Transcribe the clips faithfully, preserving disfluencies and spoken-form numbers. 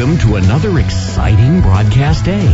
Welcome to another exciting broadcast day.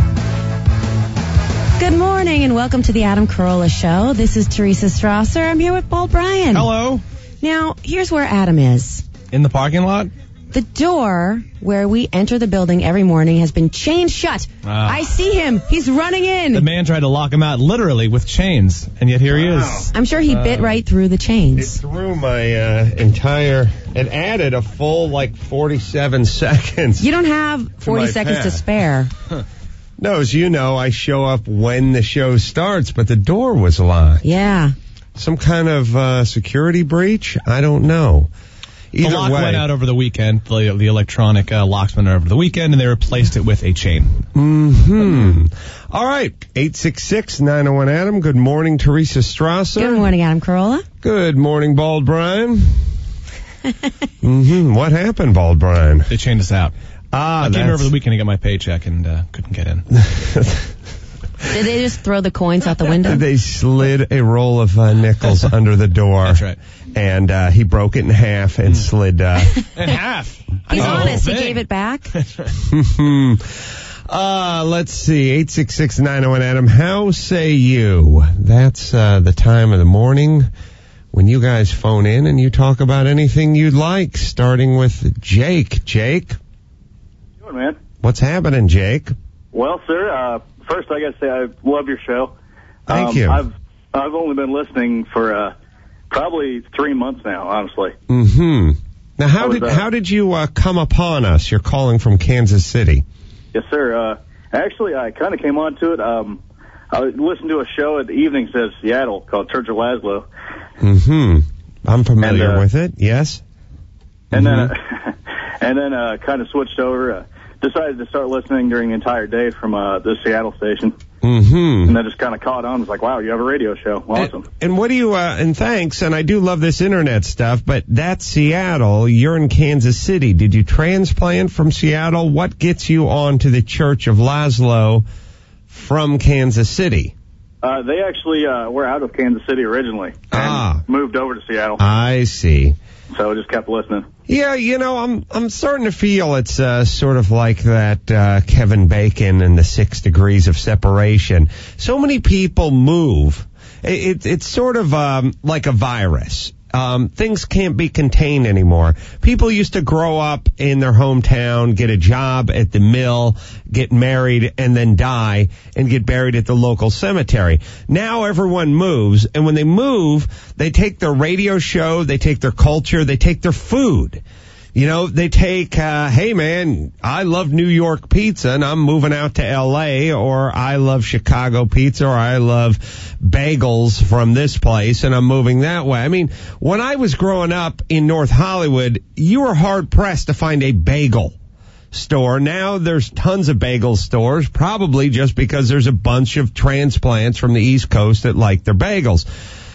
Good morning and welcome to the Adam Carolla Show. This is Teresa Strasser. I'm here with Paul Bryan. Hello. Now, here's where Adam is. In the parking lot? The door where we enter the building every morning has been chained shut. Uh, I see him. He's running in. The man tried to lock him out literally with chains, and yet here he wow. is. I'm sure he uh, bit right through the chains. It threw my uh, entire... It added a full, like, forty-seven seconds. You don't have forty seconds path. to spare. Huh. No, as you know, I show up when the show starts, but the door was locked. Yeah. Some kind of uh, security breach? I don't know. Either the lock way. went out over the weekend, the, the electronic uh, locks went out over the weekend, and they replaced it with a chain. Mm-hmm. All right, eight six six, nine oh one, Adam. Good morning, Teresa Strasser. Good morning, Adam Carolla. Good morning, Bald Bryan. mm-hmm. What happened, Bald Bryan? They chained us out. Ah, I came here over the weekend to get my paycheck and uh, couldn't get in. Did they just throw the coins out the window? They slid a roll of uh, nickels under the door. That's right. And uh, he broke it in half and mm. slid... Uh, in half? He's oh, honest. He gave it back. uh, let's see. eight six six, nine oh one, Adam. How say you? That's uh, the time of the morning when you guys phone in and you talk about anything you'd like, starting with Jake. Jake? How you doing, man? What's happening, Jake? Well, sir, uh, first I got to say I love your show. Thank um, you. I've I've only been listening for uh, probably three months now, honestly. Mm-hmm. Now, how was, did uh, how did you uh, come upon us? You're calling from Kansas City. Yes, sir. Uh, actually, I kind of came onto it. Um, I listened to a show at the evenings at Seattle called Church of Laszlo. Mm-hmm. I'm familiar and, uh, with it. Yes. And mm-hmm. then, uh, and then, uh, kind of switched over. Uh, decided to start listening during the entire day from uh, the Seattle station. Mm-hmm. And I just kind of caught on. I was like, wow, you have a radio show. Awesome. And, and what do you, uh, and thanks, and I do love this internet stuff, but that's Seattle. You're in Kansas City. Did you transplant from Seattle? What gets you on to the Church of Laszlo from Kansas City? Uh, they actually uh, were out of Kansas City originally and ah. moved over to Seattle. I see. So I just kept listening. Yeah, you know, I'm I'm starting to feel it's uh, sort of like that uh, Kevin Bacon and the Six Degrees of Separation. So many people move. It, it, it's sort of um, like a virus. Um, things can't be contained anymore. People used to grow up in their hometown, get a job at the mill, get married, and then die and get buried at the local cemetery. Now everyone moves, and when they move, they take their radio show, they take their culture, they take their food. You know, they take, uh, hey man, I love New York pizza and I'm moving out to L A, or I love Chicago pizza, or I love bagels from this place and I'm moving that way. I mean, when I was growing up in North Hollywood, you were hard pressed to find a bagel store. Now there's tons of bagel stores, probably just because there's a bunch of transplants from the East Coast that like their bagels.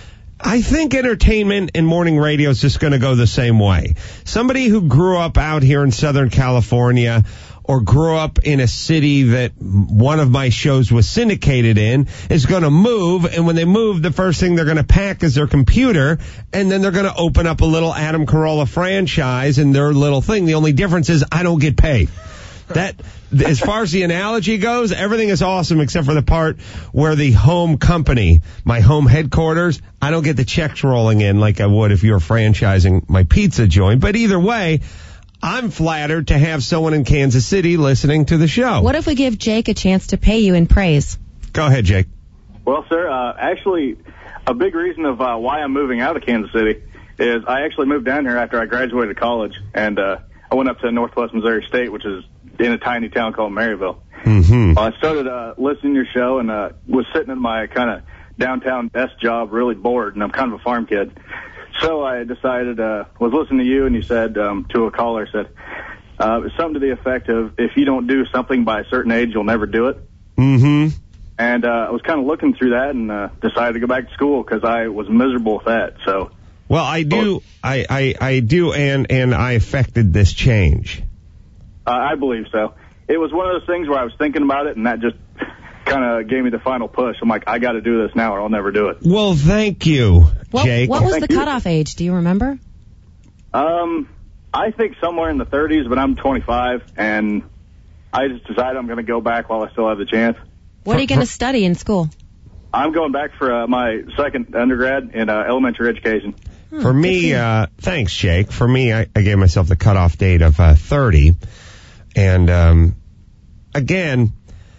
I think entertainment and morning radio is just going to go the same way. Somebody who grew up out here in Southern California or grew up in a city that one of my shows was syndicated in is going to move, and when they move, the first thing they're going to pack is their computer, and then they're going to open up a little Adam Carolla franchise in their little thing. The only difference is I don't get paid. That, as far as the analogy goes, everything is awesome except for the part where the home company, my home headquarters, I don't get the checks rolling in like I would if you were franchising my pizza joint. But either way, I'm flattered to have someone in Kansas City listening to the show. What if we give Jake a chance to pay you in praise? Go ahead, Jake. Well, sir, uh, actually, a big reason of uh, why I'm moving out of Kansas City is I actually moved down here after I graduated college, and uh, I went up to Northwest Missouri State, which is in a tiny town called Maryville. Mm-hmm. Well, I started uh, listening to your show and uh, was sitting in my kind of downtown desk job, really bored, and I'm kind of a farm kid. So I decided, uh, was listening to you, and you said um, to a caller, said, uh, something to the effect of, if you don't do something by a certain age, you'll never do it. Mm-hmm. And uh, I was kind of looking through that and uh, decided to go back to school because I was miserable with that. So, well, I do, I, I, I do, and, and I affected this change. Uh, I believe so. It was one of those things where I was thinking about it, and that just kind of gave me the final push. I'm like, I got to do this now, or I'll never do it. Well, thank you, what, Jake. What was Thank the you. cutoff age? Do you remember? Um, I think somewhere in the thirties, but I'm twenty-five, and I just decided I'm going to go back while I still have the chance. What are you going to study in school? I'm going back for uh, my second undergrad in uh, elementary education. Hmm, For me, uh, thanks, Jake. For me, I, I gave myself the cutoff date of uh, thirty. And, um, again,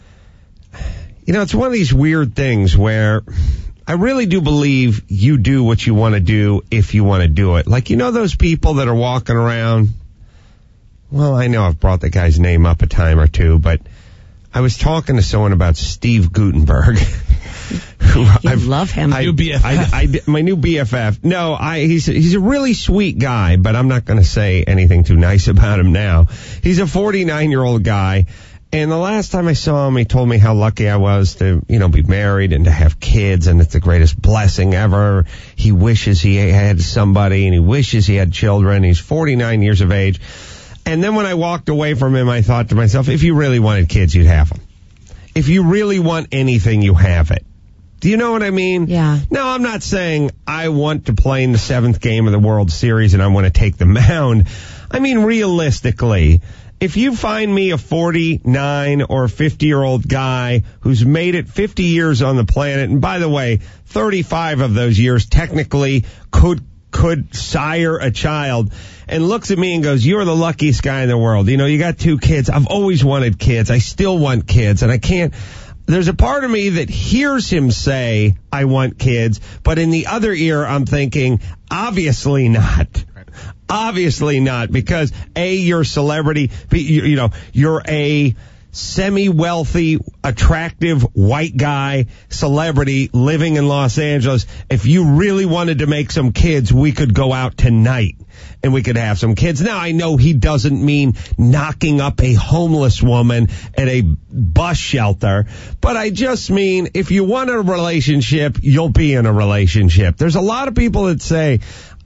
you know, it's one of these weird things where I really do believe you do what you want to do if you want to do it. Like, you know those people that are walking around? Well, I know I've brought the guy's name up a time or two, but I was talking to someone about Steve Gutenberg. You I've, love him. I, new B F F. I, I, my new B F F. No, I, he's he's a really sweet guy, but I'm not going to say anything too nice about him now. He's a forty-nine-year-old guy, and the last time I saw him, he told me how lucky I was to, you know, be married and to have kids, and it's the greatest blessing ever. He wishes he had somebody, and he wishes he had children. He's forty-nine years of age. And then when I walked away from him, I thought to myself, if you really wanted kids, you'd have them. If you really want anything, you have it. Do you know what I mean? Yeah. No, I'm not saying I want to play in the seventh game of the World Series and I want to take the mound. I mean, realistically, if you find me a forty-nine or fifty-year-old guy who's made it fifty years on the planet, and by the way, thirty-five of those years technically could could sire a child, and looks at me and goes, you're the luckiest guy in the world. You know, you got two kids. I've always wanted kids. I still want kids, and I can't. There's a part of me that hears him say, I want kids, but in the other ear, I'm thinking, obviously not. Obviously not, because A, you're a celebrity, B, you, you know, you're a semi-wealthy, attractive white guy, celebrity living in Los Angeles. If you really wanted to make some kids, we could go out tonight and we could have some kids. Now, I know he doesn't mean knocking up a homeless woman at a bus shelter, but I just mean if you want a relationship, you'll be in a relationship. There's a lot of people that say,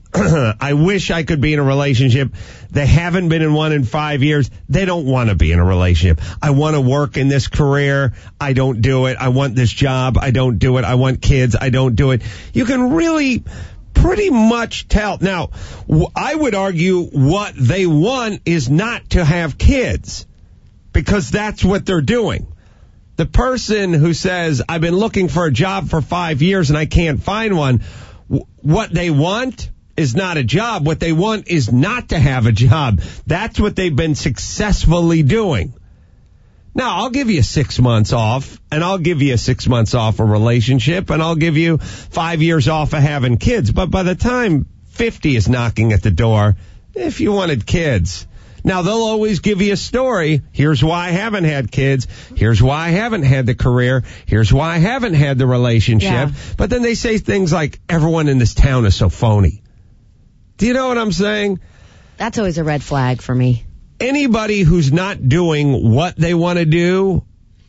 I wish I could be in a relationship. They haven't been in one in five years. They don't want to be in a relationship. I want to work in this career. I don't do it. I want this job. I don't do it. I want kids. I don't do it. You can really pretty much tell. Now, I would argue what they want is not to have kids, because that's what they're doing. The person who says, I've been looking for a job for five years and I can't find one, what they want is not a job. What they want is not to have a job. That's what they've been successfully doing. Now, I'll give you six months off, and I'll give you six months off a relationship, and I'll give you five years off of having kids. But by the time fifty is knocking at the door, if you wanted kids. Now, they'll always give you a story. Here's why I haven't had kids. Here's why I haven't had the career. Here's why I haven't had the relationship. Yeah. But then they say things like, everyone in this town is so phony. Do you know what I'm saying? That's always a red flag for me. Anybody who's not doing what they want to do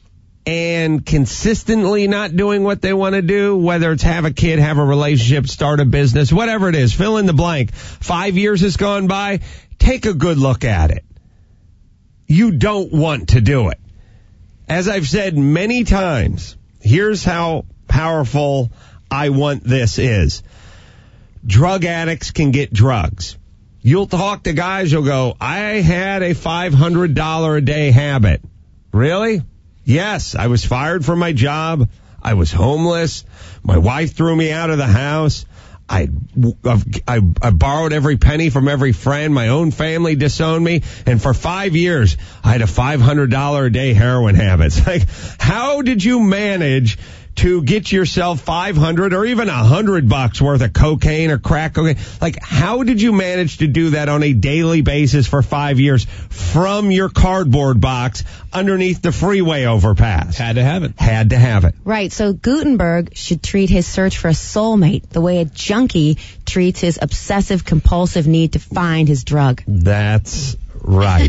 and consistently not doing what they want to do, whether it's have a kid, have a relationship, start a business, whatever it is, fill in the blank. Five years has gone by. Take a good look at it. You don't want to do it. As I've said many times, here's how powerful I want this is. Drug addicts can get drugs. You'll talk to guys who'll go, I had a five hundred dollars a day habit. Really? Yes, I was fired from my job. I was homeless. My wife threw me out of the house. I, I, I borrowed every penny from every friend. My own family disowned me. And for five years, I had a five hundred dollars a day heroin habit. It's like, how did you manage to get yourself five hundred or even one hundred bucks worth of cocaine or crack cocaine? Like, how did you manage to do that on a daily basis for five years from your cardboard box underneath the freeway overpass? Had to have it. Had to have it. Right. So Gutenberg should treat his search for a soulmate the way a junkie treats his obsessive compulsive need to find his drug. That's right.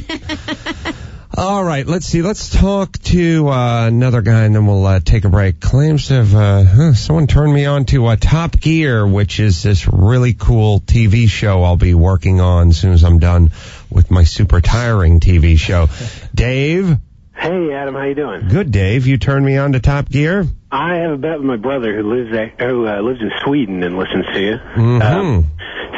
All right, let's see. Let's talk to uh, another guy, and then we'll uh, take a break. Claims to have uh, huh, someone turned me on to uh, Top Gear, which is this really cool T V show I'll be working on as soon as I'm done with my super tiring T V show. Dave? Hey, Adam, how you doing? Good, Dave. You turned me on to Top Gear? I have a bet with my brother who lives there, who uh, lives in Sweden and listens to you. Mm-hmm. Um,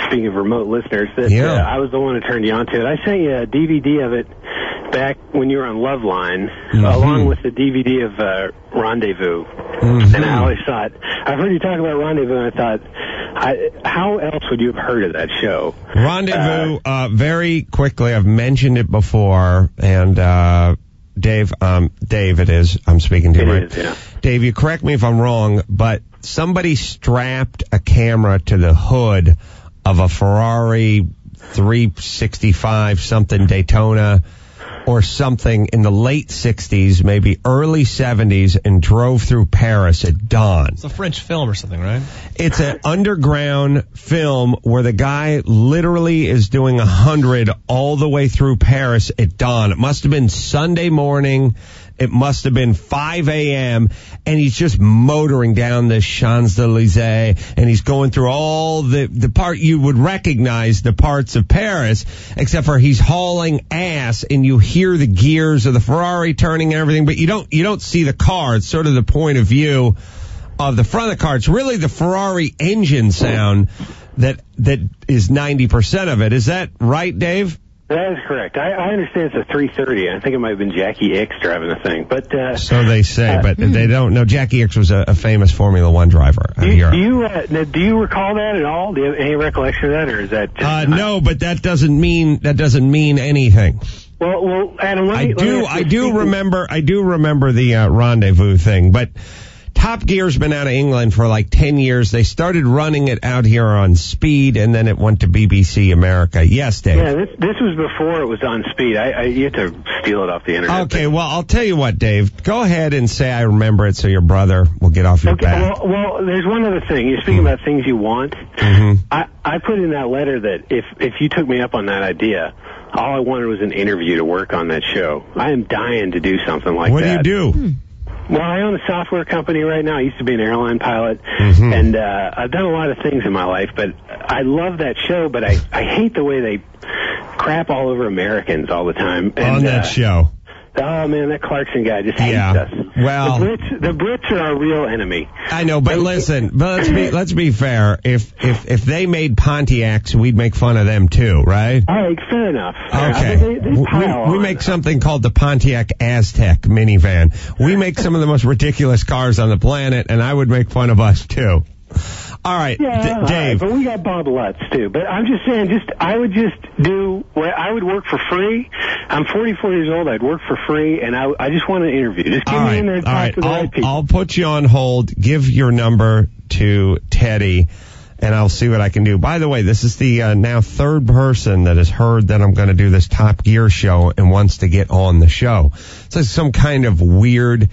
speaking of remote listeners, that Yeah. uh, I was the one who turned you on to it. I sent you a D V D of it back when you were on Loveline, Mm-hmm. along with the D V D of uh, Rendezvous. Mm-hmm. And I always thought, I've heard you talk about Rendezvous, and I thought, I, how else would you have heard of that show? Rendezvous, uh, uh, very quickly, I've mentioned it before, and uh, Dave, um, Dave it is, I'm speaking to you, It right? is, yeah. Dave, you correct me if I'm wrong, but somebody strapped a camera to the hood of a Ferrari three sixty-five something Daytona or something in the late sixties, maybe early seventies, and drove through Paris at dawn. It's a French film or something, right? It's an underground film where the guy literally is doing a hundred all the way through Paris at dawn. It must have been Sunday morning. It must have been five a.m. and he's just motoring down the Champs-Élysées, and he's going through all the, the part you would recognize the parts of Paris, except for he's hauling ass, and you hear the gears of the Ferrari turning and everything, but you don't, you don't see the car. It's sort of the point of view of the front of the car. It's really the Ferrari engine sound that, that is ninety percent of it. Is that right, Dave? That is correct. I, I understand it's a three thirty. I think it might have been Jackie Ickx driving the thing. But uh, So they say, uh, but they don't know. Jackie Ickx was a, a famous Formula One driver of do, Europe. do you uh, now, do you recall that at all? Do you have any recollection of that, or is that just Uh, no, but that doesn't mean that doesn't mean anything. Well, well, Adam, let I me, let me do, ask I you- do remember, I do remember the uh, Rendezvous thing, but Top Gear's been out of England for like ten years. They started running it out here on Speed, and then it went to B B C America. Yes, Dave. Yeah, this this was before it was on Speed. I, I you have to steal it off the internet. Okay, well, I'll tell you what, Dave. Go ahead and say I remember it, so your brother will get off your Okay, back. well, well, there's one other thing. You're speaking about things you want. Mm-hmm. I, I put in that letter that if if you took me up on that idea, all I wanted was an interview to work on that show. I am dying to do something like What that. do you do? Well, I own a software company right now. I used to be an airline pilot, Mm-hmm. and uh, I've done a lot of things in my life, but I love that show, but I, I hate the way they crap all over Americans all the time. And, On that uh, show. Oh, man, that Clarkson guy just hates Yeah. us. Well- the Brits, the Brits are our real enemy. I know, but listen, but let's be let's be fair. If if if they made Pontiacs, we'd make fun of them too, right? All right, fair enough. Fair Okay. enough. They, they We, pile we on. make something called the Pontiac Aztec minivan. We make some of the most ridiculous cars on the planet, and I would make fun of us too. All right, Yeah, D- all right, Dave. but we got Bob Lutz too. But I'm just saying, just I would just do. Well, I would work for free. I'm forty-four years old. I'd work for free, and I, I just want an interview. Just get All me right, in there and all talk right. to the I'll, right people. I'll put you on hold. Give your number to Teddy, and I'll see what I can do. By the way, this is the uh, now third person that has heard that I'm going to do this Top Gear show and wants to get on the show. So it's some kind of weird.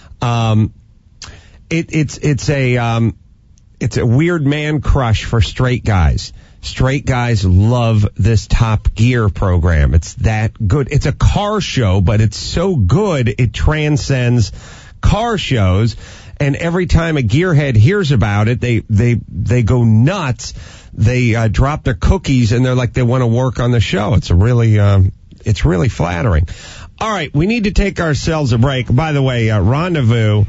Um, it, it's it's a um, it's a weird man crush for straight guys. Straight guys love this Top Gear program. It's that good. It's a car show, but it's so good it transcends car shows. And every time a gearhead hears about it, they they they go nuts. They uh, drop their cookies and they're like they want to work on the show. It's a really um, it's really flattering. All right, we need to take ourselves a break. By the way, uh, Rendezvous,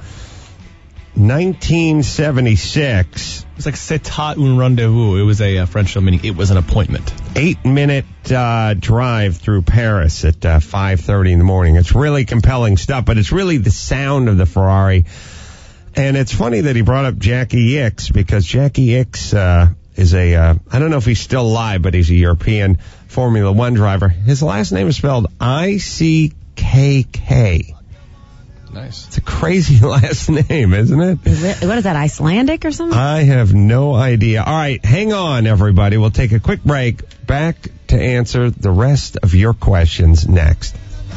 nineteen seventy-six. It's like C'est un rendezvous. It was a uh, French film, meaning it was an appointment. Eight minute uh, drive through Paris at uh, five thirty in the morning. It's really compelling stuff, but it's really the sound of the Ferrari. And it's funny that he brought up Jackie Ickx, because Jackie Ickx uh, is a, uh, I don't know if he's still alive, but he's a European Formula One driver. His last name is spelled I C K K. Nice. It's a crazy last name, isn't it? Is it, what is that, Icelandic or something? I have no idea. All right, hang on, everybody. We'll take a quick break. Back to answer the rest of your questions next.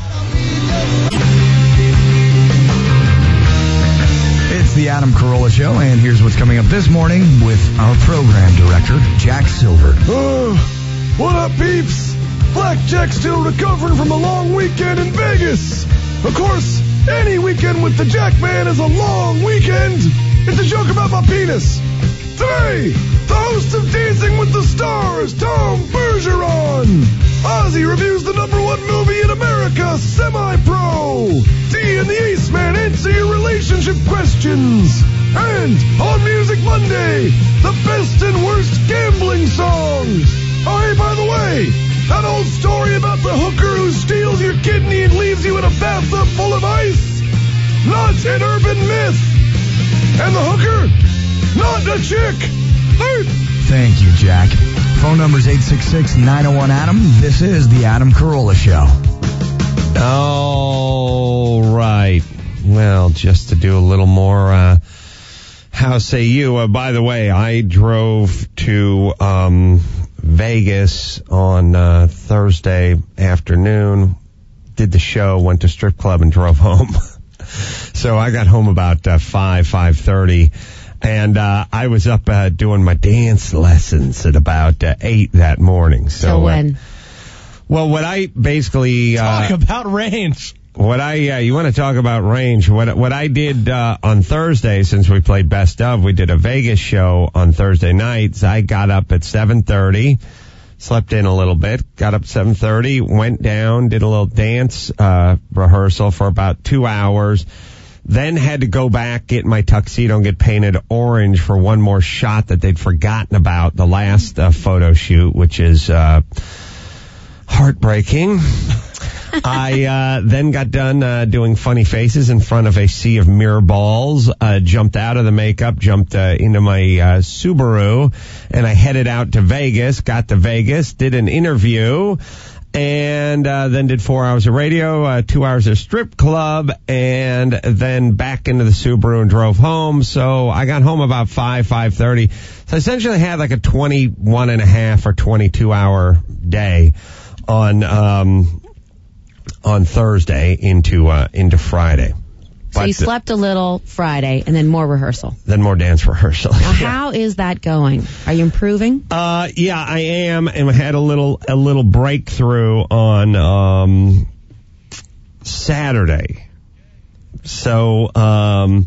It's the Adam Carolla Show, and here's what's coming up this morning with our program director, Jack Silver. Uh, what up, peeps? Blackjack's still recovering from a long weekend in Vegas. Of course, any weekend with the Jack Man is a long weekend. It's a joke about my penis. Today, the host of Dancing with the Stars, Tom Bergeron. Ozzy reviews the number one movie in America, Semi-Pro. D and the Ace Man answer your relationship questions. And on Music Monday, the best and worst gambling songs. That old story about the hooker who steals your kidney and leaves you in a bathtub full of ice? Not an urban myth. And the hooker, not a chick. Hey. Thank you, Jack. Phone number's eight six six, nine oh one, Adam. This is the Adam Carolla Show. All right. Well, just to do a little more, uh, how say you? Uh, by the way, I drove to um, Vegas on uh, Thursday afternoon, did the show, went to strip club, and drove home. So I got home about uh, five, five thirty, and uh, I was up uh, doing my dance lessons at about uh, eight that morning. So, So when? Uh, well, what I basically... Talk uh, about range. What I, uh, you want to talk about range, what what I did uh, on Thursday, since we played Best Of, we did a Vegas show on Thursday nights. I got up at seven thirty, slept in a little bit, got up at seven thirty, went down, did a little dance uh, rehearsal for about two hours, then had to go back, get my tuxedo and get painted orange for one more shot that they'd forgotten about, the last uh, photo shoot, which is uh, heartbreaking. I uh, then got done uh, doing funny faces in front of a sea of mirror balls, uh, jumped out of the makeup, jumped uh, into my uh, Subaru, and I headed out to Vegas, got to Vegas, did an interview, and uh, then did four hours of radio, uh, two hours of strip club, and then back into the Subaru and drove home. So I got home about five, five thirty. So I essentially had like a twenty-one and a half or twenty-two hour day on... um on Thursday into uh, into Friday. So But you slept a little Friday and then more rehearsal. Then more dance rehearsal. Now, how is that going? Are you improving? Uh, yeah, I am, and I had a little a little breakthrough on um, Saturday. So um,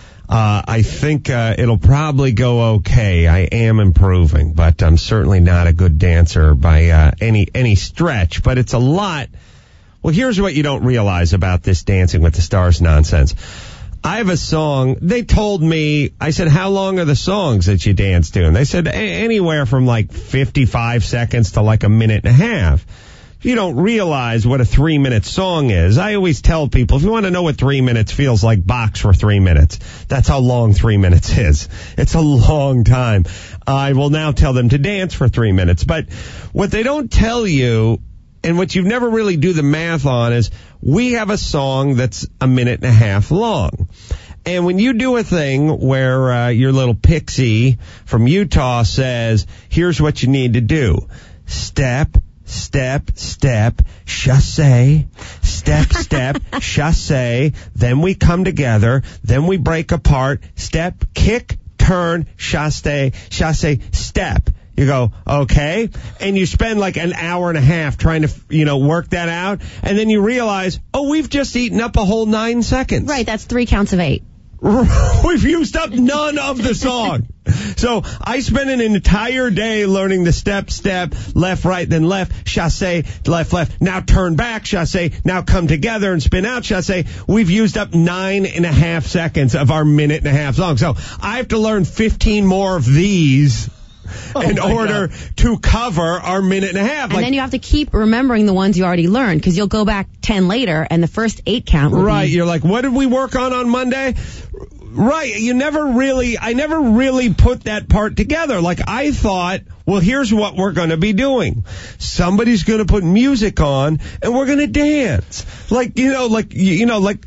uh, I think uh, it'll probably go okay. I am improving, but I'm certainly not a good dancer by uh, any any stretch. But it's a lot. Well, here's what you don't realize about this Dancing with the Stars nonsense. I have a song. They told me, I said, how long are the songs that you dance to? And they said anywhere from like fifty-five seconds to like a minute and a half. You don't realize what a three-minute song is. I always tell people, if you want to know what three minutes feels like, box for three minutes. That's how long three minutes is. It's a long time. I will now tell them to dance for three minutes. But what they don't tell you, and what you never really do the math on, is we have a song that's a minute and a half long. And when you do a thing where uh, your little pixie from Utah says, here's what you need to do. Step, step, step, chassé, step, step, chassé. Then we come together. Then we break apart. Step, kick, turn, chassé, chassé, step. You go, okay, and you spend like an hour and a half trying to, you know, work that out, and then you realize, oh, we've just eaten up a whole nine seconds. Right, that's three counts of eight. We've used up none of the song. So I spent an entire day learning the step, step, left, right, then left, chassé, left, left, now turn back, chassé, now come together and spin out, chassé. We've used up nine and a half seconds of our minute and a half song. So I have to learn fifteen more of these Oh in order God. to cover our minute and a half. And like, then you have to keep remembering the ones you already learned, because you'll go back ten later and the first eight count will Right, be... you're like, what did we work on on Monday? Right, you never really, I never really put that part together. Like, I thought, well, here's what we're going to be doing. Somebody's going to put music on and we're going to dance. Like, you know, like, you know, like,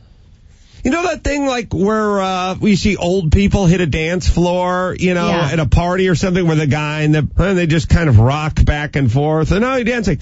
You know that thing like where uh, we see old people hit a dance floor, you know, yeah. at a party or something with a guy and, the, and they just kind of rock back and forth and oh, you're dancing.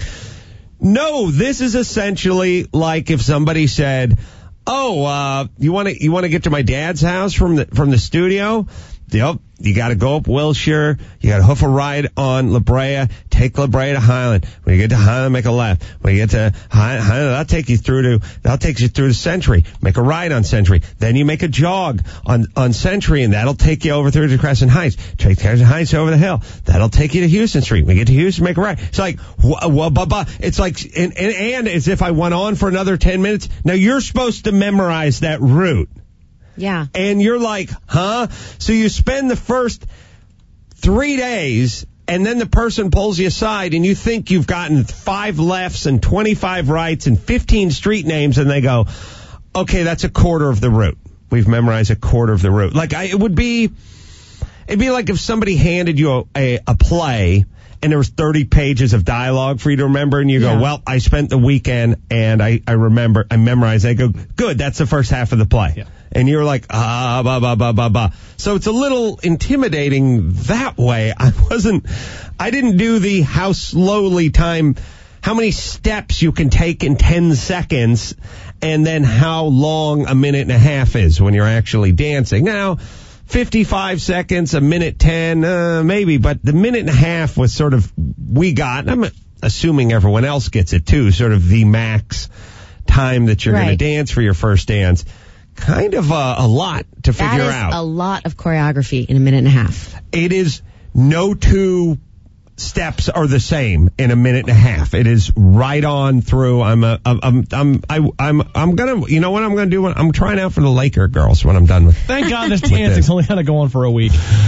No, this is essentially like if somebody said, "Oh, uh, you want to you want to get to my dad's house from the from the studio?" Yep. You got to go up Wilshire. You got to hoof a ride on La Brea. Take La Brea to Highland. When you get to Highland, make a left. When you get to Highland, that'll take you through to that'll take you through to Century. Make a ride on Century. Then you make a jog on on Century, and that'll take you over through to Crescent Heights. Take Crescent Heights over the hill. That'll take you to Houston Street. When you get to Houston, make a ride. It's like wh- wh- blah, blah. It's like and, and and as if I went on for another ten minutes. Now you're supposed to memorize that route. Yeah. And you're like, huh? So you spend the first three days and then the person pulls you aside, and you think you've gotten five lefts and twenty-five rights and fifteen street names, and they go, okay, that's a quarter of the route. We've memorized a quarter of the route. Like, I, it would be, it'd be like if somebody handed you a, a, a play, and there was thirty pages of dialogue for you to remember, and you Yeah. go, well, I spent the weekend, and I, I remember, I memorized. I go, good, that's the first half of the play. Yeah. And you're like, ah, ba, ba, ba, ba, ba. So it's a little intimidating that way. I wasn't, I didn't do the how slowly time, how many steps you can take in ten seconds, and then how long a minute and a half is when you're actually dancing. Now, fifty-five seconds, a minute ten, uh, maybe, but the minute and a half was sort of, we got, and I'm assuming everyone else gets it too, sort of the max time that you're Right. going to dance for your first dance. Kind of a, a lot to figure That is out. a lot of choreography in a minute and a half. It is no two steps are the same in a minute and a half. It is right on through. I'm a, I'm, I'm, I, I'm, I'm gonna, you know what I'm gonna do? I'm trying out for the Laker girls when I'm done with. Thank God this this. dancing's only going to go on for a week.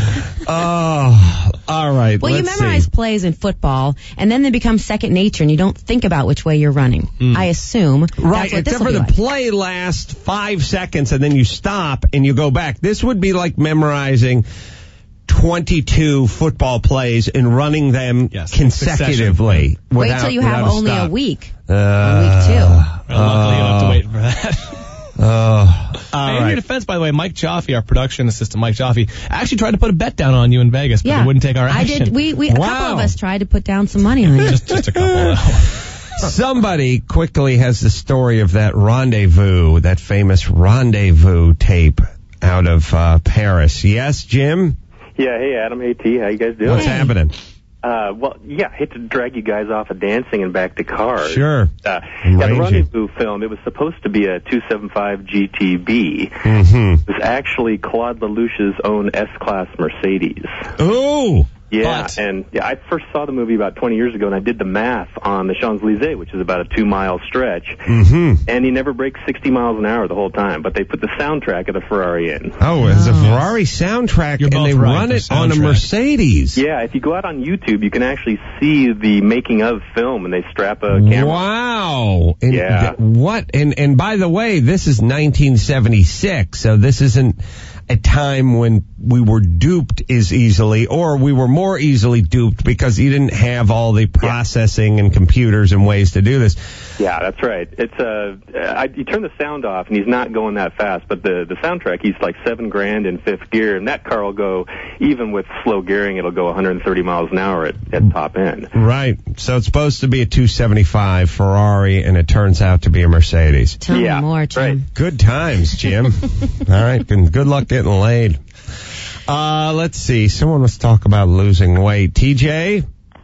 Oh, all right. Well, you let's memorize see. plays in football, and then they become second nature, and you don't think about which way you're running. I assume. Right, That's what this except will for be the like. play lasts five seconds and then you stop and you go back. This would be like memorizing twenty-two football plays and running them Yes, consecutively. Wait without- till you have without only stop. a week. Uh, a week two. Well, luckily, you don't have to wait for that. Oh, all Hey, in right. your defense, by the way, Mike Jaffe, our production assistant, Mike Jaffe, actually tried to put a bet down on you in Vegas, but Yeah, he wouldn't take our I action. did. We, we, a Wow. couple of us tried to put down some money on you. just, just a couple, though. Somebody quickly has the story of that rendezvous, that famous rendezvous tape out of uh, Paris. Yes, Jim? Yeah, hey, Adam. Hey, T. How you guys doing? What's Hey. happening? Uh, well, yeah, I hate to drag you guys off of dancing and back to cars. Sure. Uh, I'm yeah, the ranging. Rendezvous film, it was supposed to be a two seventy-five G T B. Mm-hmm. It was actually Claude Lelouch's own S-Class Mercedes. Ooh. Yeah, But- and yeah, I first saw the movie about twenty years ago, and I did the math on the Champs-Elysees, which is about a two-mile stretch. Mm-hmm. And he never breaks sixty miles an hour the whole time, but they put the soundtrack of the Ferrari in. Oh, it's a Ferrari soundtrack, You're and both they right, run the it on a soundtrack. Mercedes. Yeah, if you go out on YouTube, you can actually see the making of film, and they strap a camera. Wow. And Yeah. th- what? And and by the way, this is nineteen seventy-six, so this isn't a time when we were duped as easily, or we were more easily duped because you didn't have all the processing and computers and ways to do this. Yeah, that's right. It's uh, I, you turn the sound off, and he's not going that fast. But the the soundtrack, he's like seven grand in fifth gear, and that car will go, even with slow gearing, it'll go one hundred thirty miles an hour at, at top end. Right. So it's supposed to be a two seventy-five Ferrari, and it turns out to be a Mercedes. Tell Yeah, me more, Jim. right. Good times, Jim. All right. Good, good luck getting laid. Uh, let's see. Someone was talking about losing weight. T J,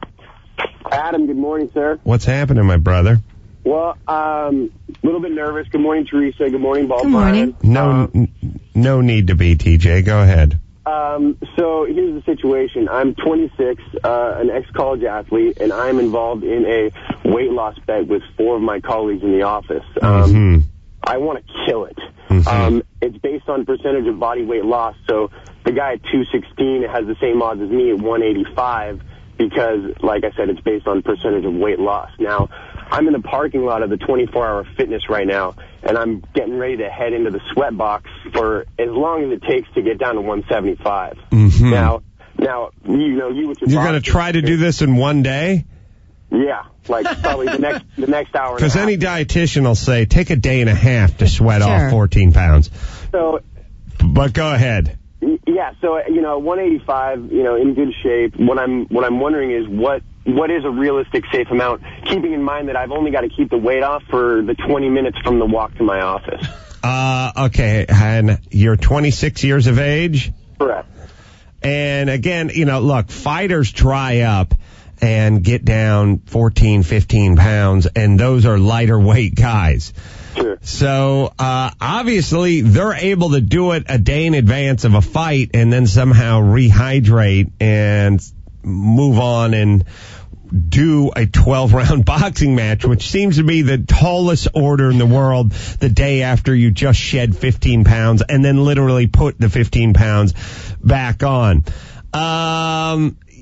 Adam, good morning, sir. what's happening, my brother? Well, um, a little bit nervous. Good morning, Teresa. Good morning, Bob. Good morning. No, Um, n- no need to be, T J. Go ahead. um, so here's the situation. I'm twenty-six, uh, an ex-college athlete, and I'm involved in a weight loss bet with four of my colleagues in the office. Um, hmm I want to kill it. Mhm. Um, it's based on percentage of body weight loss. So the guy at two sixteen has the same odds as me at one eighty-five because, like I said, it's based on percentage of weight loss. Now, I'm in the parking lot of the twenty-four hour fitness right now, and I'm getting ready to head into the sweat box for as long as it takes to get down to one seventy-five. Mhm. Now, now, you know, you with your You're going to boxing- try to do this in one day? Yeah, like probably the next the next hour. and a Because half. any dietitian will say, take a day and a half to sweat Sure. off fourteen pounds. So But go ahead. yeah, so you know, one eighty-five, you know, in good shape. What I'm what I'm wondering is what what is a realistic safe amount, keeping in mind that I've only got to keep the weight off for the twenty minutes from the walk to my office. Uh, okay, and you're twenty-six years of age? Correct. And again, you know, look, fighters dry up and get down fourteen, fifteen pounds, and those are lighter weight guys. Sure. So, uh, obviously, they're able to do it a day in advance of a fight and then somehow rehydrate and move on and do a twelve round boxing match, which seems to be the tallest order in the world the day after you just shed fifteen pounds and then literally put the fifteen pounds back on. Um,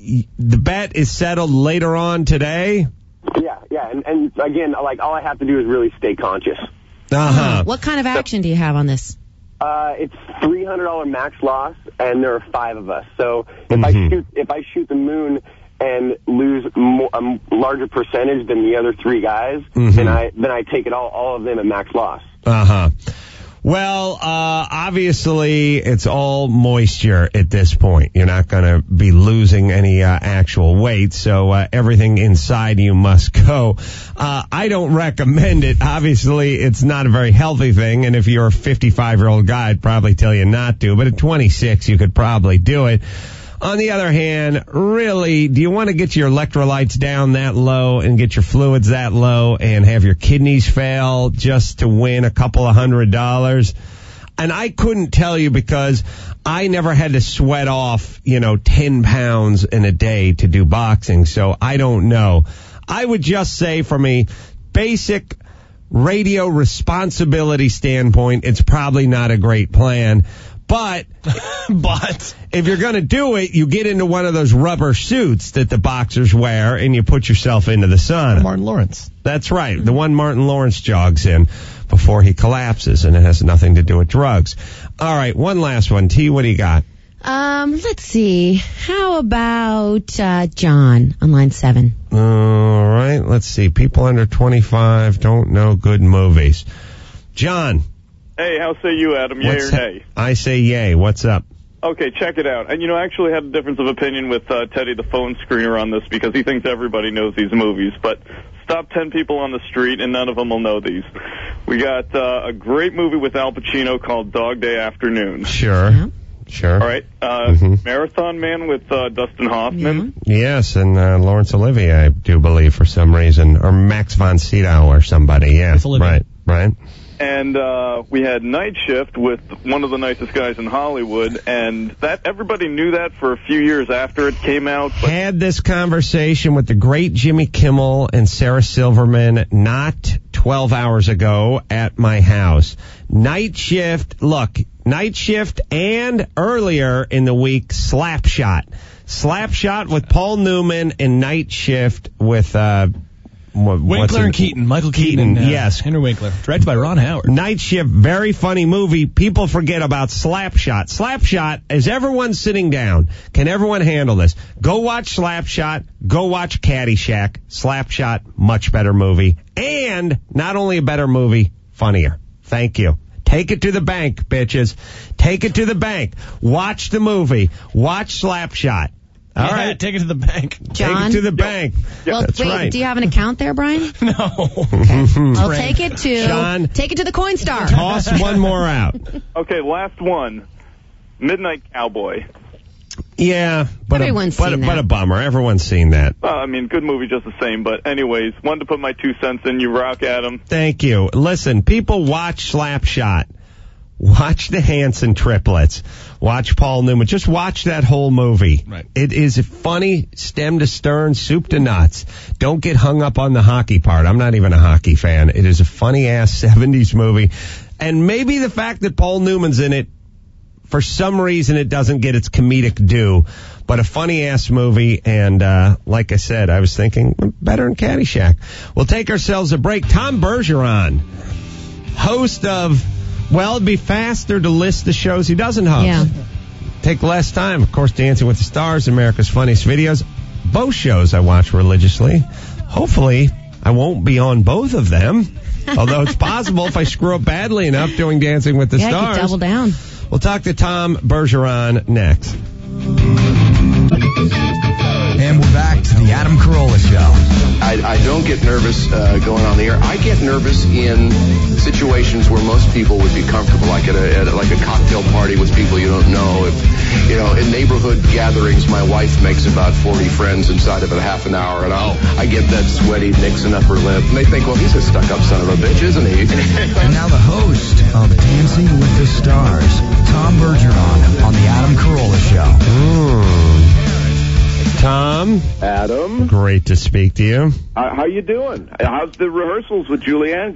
the bet is settled later on today? Yeah, yeah. And, and again, like, all I have to do is really stay conscious. Uh-huh. What kind of action do you have on this? Uh, it's three hundred dollars max loss, and there are five of us. So if Mm-hmm. I shoot, if I shoot the moon and lose more, a larger percentage than the other three guys, Mm-hmm. then I then I take it all, all of them at max loss. Uh-huh. Well, uh, obviously, it's all moisture at this point. You're not going to be losing any uh, actual weight, so uh, everything inside you must go. Uh, I don't recommend it. Obviously, it's not a very healthy thing, and if you're a fifty-five-year-old guy, I'd probably tell you not to, but at twenty-six, you could probably do it. On the other hand, really, do you want to get your electrolytes down that low and get your fluids that low and have your kidneys fail just to win a couple of hundred dollars? And I couldn't tell you because I never had to sweat off, you know, ten pounds in a day to do boxing, so I don't know. I would just say from a basic radio responsibility standpoint, it's probably not a great plan. But, but if you're going to do it, you get into one of those rubber suits that the boxers wear and you put yourself into the sun. Martin Lawrence. That's right. The one Martin Lawrence jogs in before he collapses, and it has nothing to do with drugs. All right, one last one. T, what do you got? Um, let's see. How about uh, John on line seven? All right, let's see. People under twenty-five don't know good movies. John. Hey, how say you, Adam? Yay What's or that? nay? I say yay. What's up? Okay, check it out. And, you know, I actually had a difference of opinion with uh, Teddy, the phone screener, on this because he thinks everybody knows these movies. But stop ten people on the street, and none of them will know these. We got uh, a great movie with Al Pacino called Dog Day Afternoon. Sure. Yeah. Sure. All right. Uh, Mhm. Marathon Man with uh, Dustin Hoffman. Yes, and uh, Laurence Olivier, I do believe, for some reason. Or Max von Sydow or somebody. Yeah, It's Olivier. right, right. And uh, we had Night Shift with one of the nicest guys in Hollywood, and that everybody knew that for a few years after it came out. But Had this conversation with the great Jimmy Kimmel and Sarah Silverman not twelve hours ago at my house. Night Shift, look, Night Shift and earlier in the week, Slapshot. Slapshot with Paul Newman and Night Shift with... uh What, Winkler and Keaton. Michael Keaton. Keaton, uh, yes. Henry Winkler. Directed by Ron Howard. Night Shift, very funny movie. People forget about Slapshot. Slapshot, is everyone sitting down? Can everyone handle this? Go watch Slapshot. Go watch Caddyshack. Slapshot, much better movie. And not only a better movie, funnier. Thank you. Take it to the bank, bitches. Take it to the bank. Watch the movie. Watch Slapshot. All Yeah, right. Take it to the bank. John? Take it to the bank. Well, That's wait, right. do you have an account there, Brian? No. I'll take it to Sean. take it to the Coinstar. Toss one more out. okay, last one. Midnight Cowboy. Yeah, but, a, Everyone's but, a, seen but that. a bummer. Everyone's seen that. Uh, I mean, good movie just the same. But anyways, wanted to put my two cents in. You rock, Adam. Thank you. Listen, people watch Slapshot. Watch the Hanson triplets. Watch Paul Newman. Just watch that whole movie. Right. It is funny, stem to stern, soup to nuts. Don't get hung up on the hockey part. I'm not even a hockey fan. It is a funny-ass seventies movie. And maybe the fact that Paul Newman's in it, for some reason it doesn't get its comedic due. But a funny-ass movie, and uh, like I said, I was thinking, better than Caddyshack. We'll take ourselves a break. Tom Bergeron, host of... Well, it'd be faster to list the shows he doesn't host. Yeah. Take less time. Of course, Dancing with the Stars, America's Funniest Videos. Both shows I watch religiously. Hopefully, I won't be on both of them. Although it's possible if I screw up badly enough doing Dancing with the Yeah, you Stars. could double down. We'll talk to Tom Bergeron next. And we're back to the Adam Carolla Show. I, I don't get nervous uh, going on the air. I get nervous in situations where most people would be comfortable, like at a, at a like a cocktail party with people you don't know. If you know, in neighborhood gatherings, my wife makes about forty friends inside of a half an hour, and I'll I get that sweaty Nixon upper lip, and they think, well, he's a stuck-up son of a bitch, isn't he? And now the host of Dancing with the Stars, Tom Bergeron, on the Adam Carolla Show. Mm. Tom, Adam, great to speak to you. uh, how you doing? How's the rehearsals with Julianne going?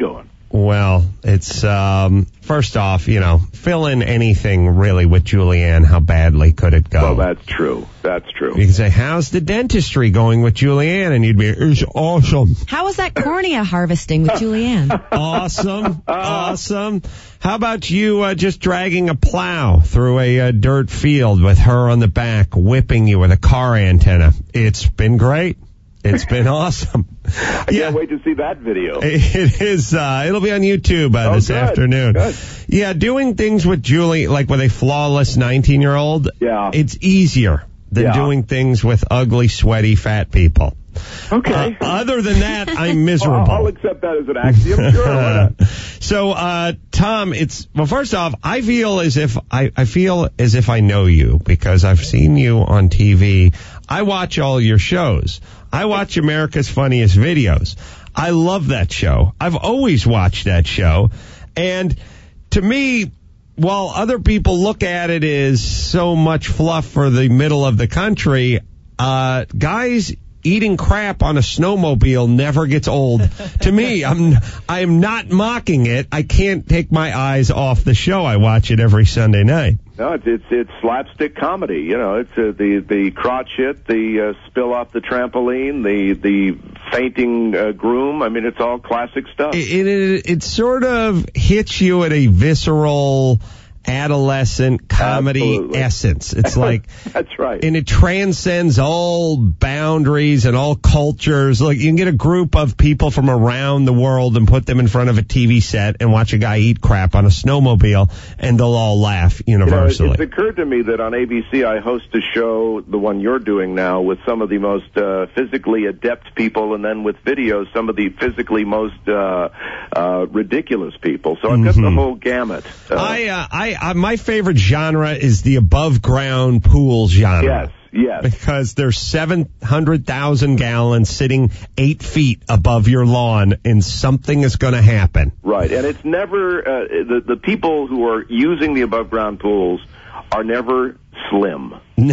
Well, it's, um, first off, you know, fill in anything really with Julianne. How badly could it go? Well, that's true. That's true. You can say, how's the dentistry going with Julianne? And you'd be, it's awesome. How was that cornea harvesting with Julianne? Awesome. Awesome. How about you uh, just dragging a plow through a uh, dirt field with her on the back, whipping you with a car antenna? It's been great. It's been awesome. I yeah. can't wait to see that video. It is. Uh, it'll be on YouTube uh, oh, this good. afternoon. Good. Yeah, doing things with Julie, like with a flawless nineteen-year-old, yeah. it's easier than yeah. doing things with ugly, sweaty, fat people. Okay. Uh, other than that, I'm miserable. Well, I'll accept that as an axiom. Sure. Why not? So, uh, Tom, it's, well, first off, I feel as if, I, I feel as if I know you because I've seen you on T V. I watch all your shows. I watch America's Funniest Videos. I love that show. I've always watched that show. And to me, while other people look at it as so much fluff for the middle of the country, uh, guys eating crap on a snowmobile never gets old. To me, I'm I'm not mocking it. I can't take my eyes off the show. I watch it every Sunday night. No, it's it's, it's slapstick comedy. You know, it's uh, the the crotch hit, the uh, spill off the trampoline, the the fainting uh, groom. I mean, it's all classic stuff. It, it it sort of hits you at a visceral, adolescent comedy Absolutely. essence. It's like that's right, and it transcends all boundaries and all cultures. Like you can get a group of people from around the world and put them in front of a T V set and watch a guy eat crap on a snowmobile, and they'll all laugh universally. You know, it, it's occurred to me that on A B C I host a show, the one you're doing now, with some of the most uh, physically adept people, and then with videos, some of the physically most uh, uh, ridiculous people. So I've got Mm-hmm. the whole gamut. Uh, I, uh, I, I, my favorite genre is the above ground pool genre. Yes. Yes. Because there's seven hundred thousand gallons sitting eight feet above your lawn, and something is going to happen. Right, and it's never, uh, the, the people who are using the above-ground pools are never slim.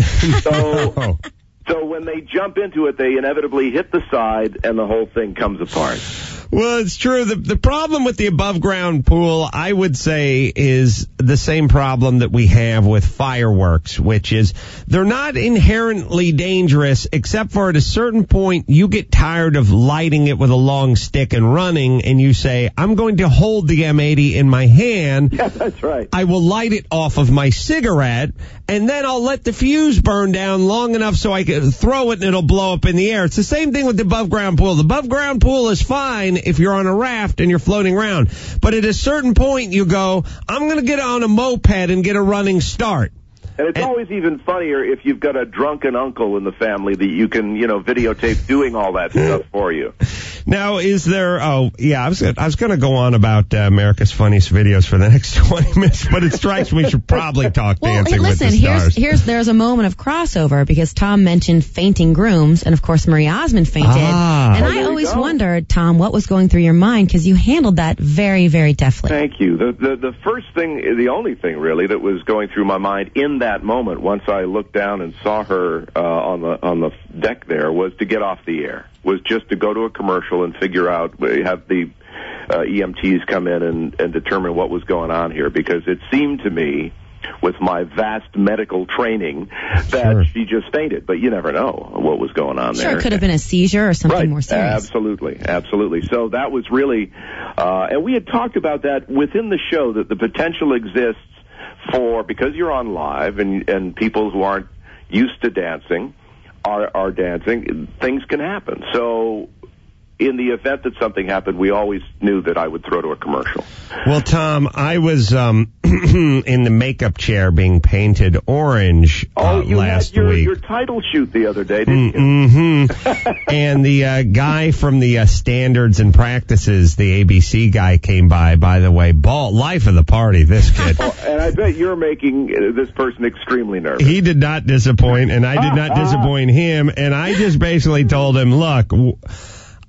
so, so when they jump into it, they inevitably hit the side, and the whole thing comes apart. Well, it's true. The, the problem with the above-ground pool, I would say, is the same problem that we have with fireworks, which is they're not inherently dangerous, except for at a certain point you get tired of lighting it with a long stick and running, and you say, I'm going to hold the M eighty in my hand. Yeah, that's right. I will light it off of my cigarette, and then I'll let the fuse burn down long enough so I can throw it and it'll blow up in the air. It's the same thing with the above-ground pool. The above-ground pool is fine if you're on a raft and you're floating around. But at a certain point, you go, I'm going to get on a moped and get a running start. And it's and, always even funnier if you've got a drunken uncle in the family that you can, you know, videotape doing all that stuff for you. Now, is there, oh, yeah, I was, I was going to go on about uh, America's Funniest Videos for the next twenty minutes, but it strikes me we should probably talk well, Dancing hey, listen, with the Stars. Here's, here's, there's a moment of crossover because Tom mentioned fainting grooms, and of course Marie Osmond fainted. Ah. And Oh, I there always you go. wondered, Tom, what was going through your mind because you handled that very, very deftly. Thank you. The, the, the first thing, the only thing really that was going through my mind in that moment, once I looked down and saw her uh, on the on the deck there, was to get off the air. Was just to go to a commercial and figure out, have the uh, E M Ts come in and, and determine what was going on here, because it seemed to me, with my vast medical training, that Sure. she just fainted. But you never know what was going on Sure, there. it could have been a seizure or something Right. more serious. Absolutely, absolutely. So that was really, uh, and we had talked about that within the show, that the potential exists for, because you're on live and and people who aren't used to dancing are are dancing, things can happen. So in the event that something happened, we always knew that I would throw to a commercial. Well, Tom, I was um, in the makeup chair being painted orange uh, Oh, you last had your, week. your title shoot the other day, didn't you? Mm-hmm. And the uh, guy from the uh, Standards and Practices, the A B C guy, came by, by the way. Ball, life of the party, this kid. Oh, and I bet you're making uh, this person extremely nervous. He did not disappoint, and I did not disappoint him. And I just basically told him, look, w-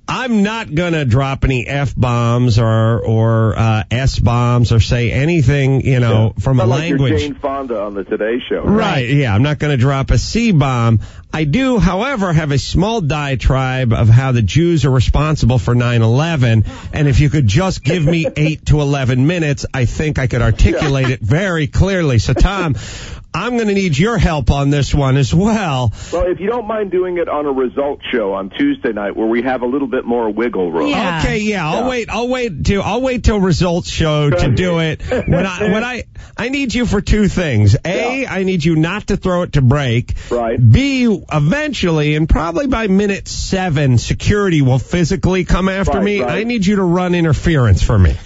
I'm not going to drop any F-bombs or or uh, S-bombs or say anything, you know, yeah. from Not a like language. You're Jane Fonda on the Today Show. Right, right yeah. I'm not going to drop a C-bomb. I do, however, have a small diatribe of how the Jews are responsible for nine eleven. And if you could just give me eight to eleven minutes, I think I could articulate yeah. it very clearly. So, Tom, I'm going to need your help on this one as well. Well, if you don't mind doing it on a results show on Tuesday night where we have a little bit more wiggle room. Yeah. Okay, yeah, I'll yeah. wait. I'll wait to I'll wait till results show to do it. When I when I I need you for two things. A, yeah. I need you not to throw it to break. Right. B, eventually, and probably by minute seven, security will physically come after right, me. Right. I need you to run interference for me.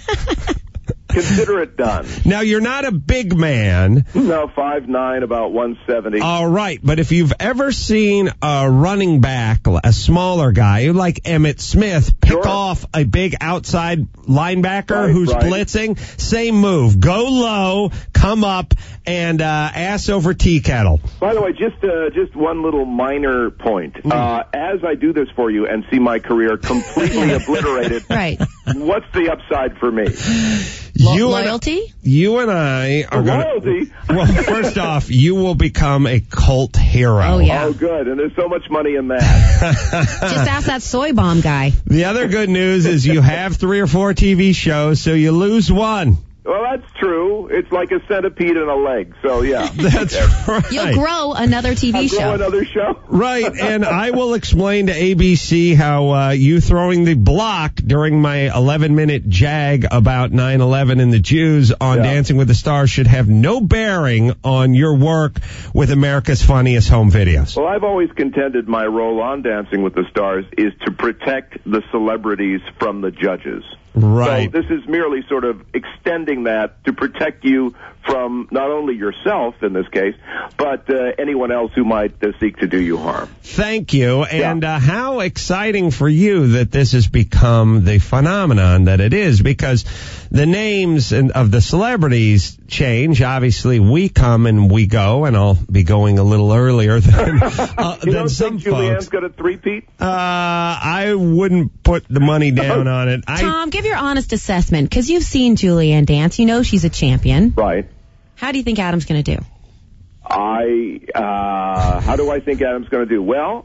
Consider it done. Now, you're not a big man. No, five nine, about one seventy. All right, but if you've ever seen a running back, a smaller guy, like Emmitt Smith, pick sure. off a big outside linebacker right, who's right. blitzing, same move. Go low, come up, and uh, ass over tea kettle. By the way, just uh, just one little minor point. Mm. Uh, as I do this for you and see my career completely obliterated, right. what's the upside for me? Lo- you loyalty? And, you and I are going Loyalty? Well, first off, you will become a cult hero. Oh, yeah. Oh, good. And there's so much money in that. Just ask that soy bomb guy. The other good news is you have three or four T V shows, so you lose one. Well, that's true. It's like a centipede and a leg, so yeah. That's right. You'll grow another T V I'll show. grow another show. Right, and I will explain to A B C how uh, you throwing the block during my eleven-minute jag about nine eleven and the Jews on Yeah. Dancing with the Stars should have no bearing on your work with America's Funniest Home Videos. Well, I've always contended my role on Dancing with the Stars is to protect the celebrities from the judges. Right. So this is merely sort of extending that to protect you from not only yourself in this case, but uh, anyone else who might uh, seek to do you harm. Thank you. And uh, how exciting for you that this has become the phenomenon that it is, because the names and of the celebrities change. Obviously, we come and we go, and I'll be going a little earlier than, uh, you than don't some think Julianne's folks. got a three-peat? Uh, I wouldn't put the money down on it. I, Tom, give your honest assessment, because you've seen Julianne dance. You know she's a champion. Right. How do you think Adam's going to do? I, uh, how do I think Adam's going to do? Well,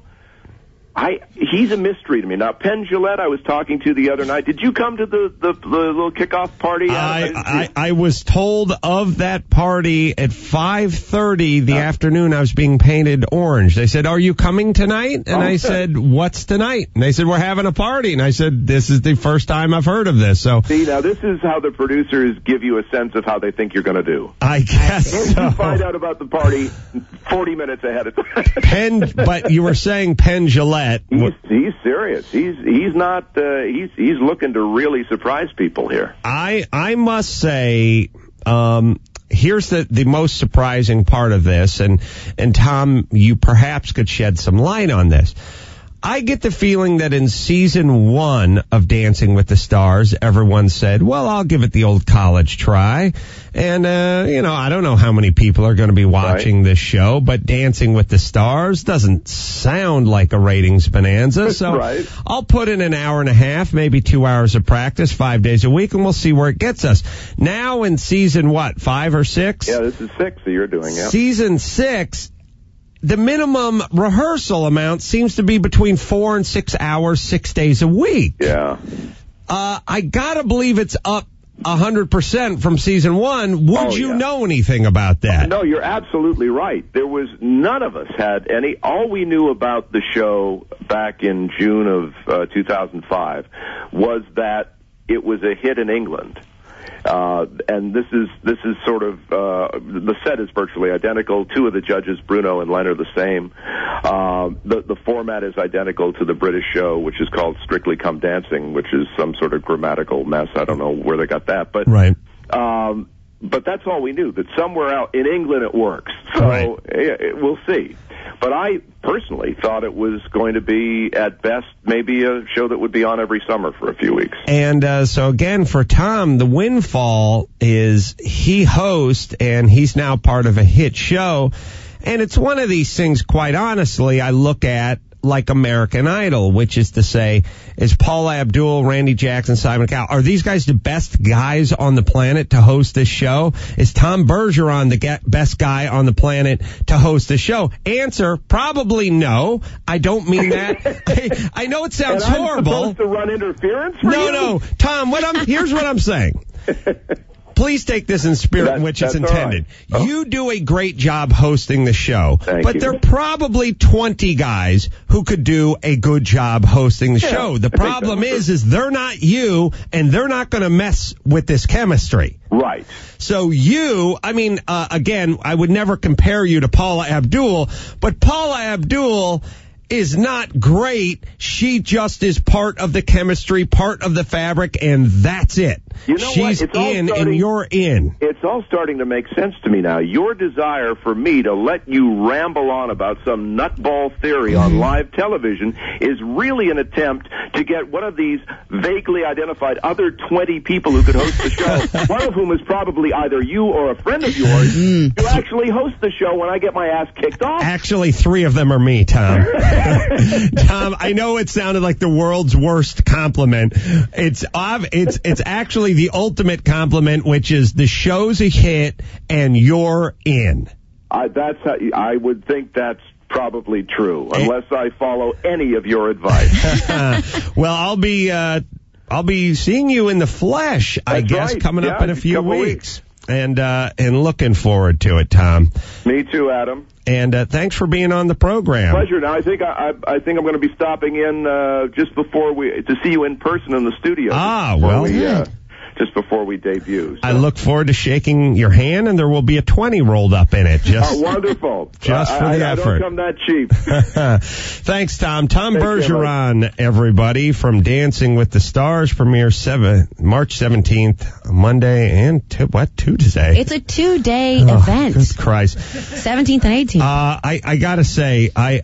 I, he's a mystery to me. Now, Penn Jillette, I was talking to the other night. Did you come to the, the, the little kickoff party? I, I, I was told of that party at five thirty the oh. afternoon. I was being painted orange. They said, "Are you coming tonight?" And oh, I said, "What's tonight?" And they said, "We're having a party." And I said, "This is the first time I've heard of this." So see, now this is how the producers give you a sense of how they think you're going to do. I guess and so. You find out about the party forty minutes ahead of time. Penn, but you were saying Penn Jillette. He's, he's serious. He's he's not. Uh, he's he's looking to really surprise people here. I I must say, um, here's the the most surprising part of this, and and Tom, you perhaps could shed some light on this. I get the feeling that in season one of Dancing with the Stars, everyone said, well, I'll give it the old college try. And, uh, you know, I don't know how many people are going to be watching right. this show, but Dancing with the Stars doesn't sound like a ratings bonanza. So right. I'll put in an hour and a half, maybe two hours of practice, five days a week, and we'll see where it gets us. Now in season, what, five or six? Yeah, this is six that you're doing, yeah. Season six. The minimum rehearsal amount seems to be between four and six hours, six days a week. Yeah. Uh, I gotta believe it's up a hundred percent from season one. Would oh, you yeah. know anything about that? No, you're absolutely right. There was, none of us had any, all we knew about the show back in June of uh, two thousand five was that it was a hit in England. Uh, and this is this is sort of uh, the set is virtually identical. Two of the judges, Bruno and Len, are the same. Uh, the the format is identical to the British show, which is called Strictly Come Dancing, which is some sort of grammatical mess. I don't know where they got that, but right. Um, but that's all we knew. That somewhere out in England it works. So right. it, we'll see. But I personally thought it was going to be, at best, maybe a show that would be on every summer for a few weeks. And uh, so, again, for Tom, the windfall is he hosts, and he's now part of a hit show. And it's one of these things, quite honestly, I look at like American Idol, which is to say, is Paula Abdul, Randy Jackson, Simon Cowell, are these guys the best guys on the planet to host this show? Is Tom Bergeron the ga- best guy on the planet to host this show? Answer, probably no. I don't mean that. I, I know it sounds and I'm horrible. supposed to run interference for no, you? no. Tom, what I'm, here's what I'm saying. Please take this in spirit That, in which it's that's intended. all right. Oh. You do a great job hosting the show, Thank but you. there are probably twenty guys who could do a good job hosting the Yeah, show. The I think problem that's is, true. is they're not you, and they're not going to mess with this chemistry. Right. So you, I mean, uh, again, I would never compare you to Paula Abdul, but Paula Abdul is not great. She just is part of the chemistry, part of the fabric, and that's it. You know what? She's It's all in, starting- and you're in. It's all starting to make sense to me now. Your desire for me to let you ramble on about some nutball theory Mm-hmm. on live television is really an attempt to get one of these vaguely identified other twenty people who could host the show, one of whom is probably either you or a friend of yours, Mm. to actually host the show when I get my ass kicked off. Actually, three of them are me, Tom. Tom, I know it sounded like the world's worst compliment. It's ob- it's it's actually the ultimate compliment, which is the show's a hit and you're in. I, that's how, I would think that's probably true, unless I follow any of your advice. Well, I'll be uh, I'll be seeing you in the flesh, I That's guess, right. coming up Yeah, in a few couple weeks. And uh, and looking forward to it, Tom. Me too, Adam. And uh, thanks for being on the program. Pleasure. Now, I think I, I, I think I'm going to be stopping in uh, just before we to see you in person in the studio. Ah, Before well, we, uh, good. just before we debut. So. I look forward to shaking your hand, and there will be a twenty rolled up in it. Just, Oh, wonderful. just I, for I, the I effort. don't come that cheap. Thanks, Tom. Tom Take care, Bergeron, everybody, from Dancing with the Stars, premieres seven, March seventeenth, Monday, and t- what, Tuesday? It's a two-day Oh, event, good Christ. seventeenth and eighteenth. Uh, I, I gotta say, I,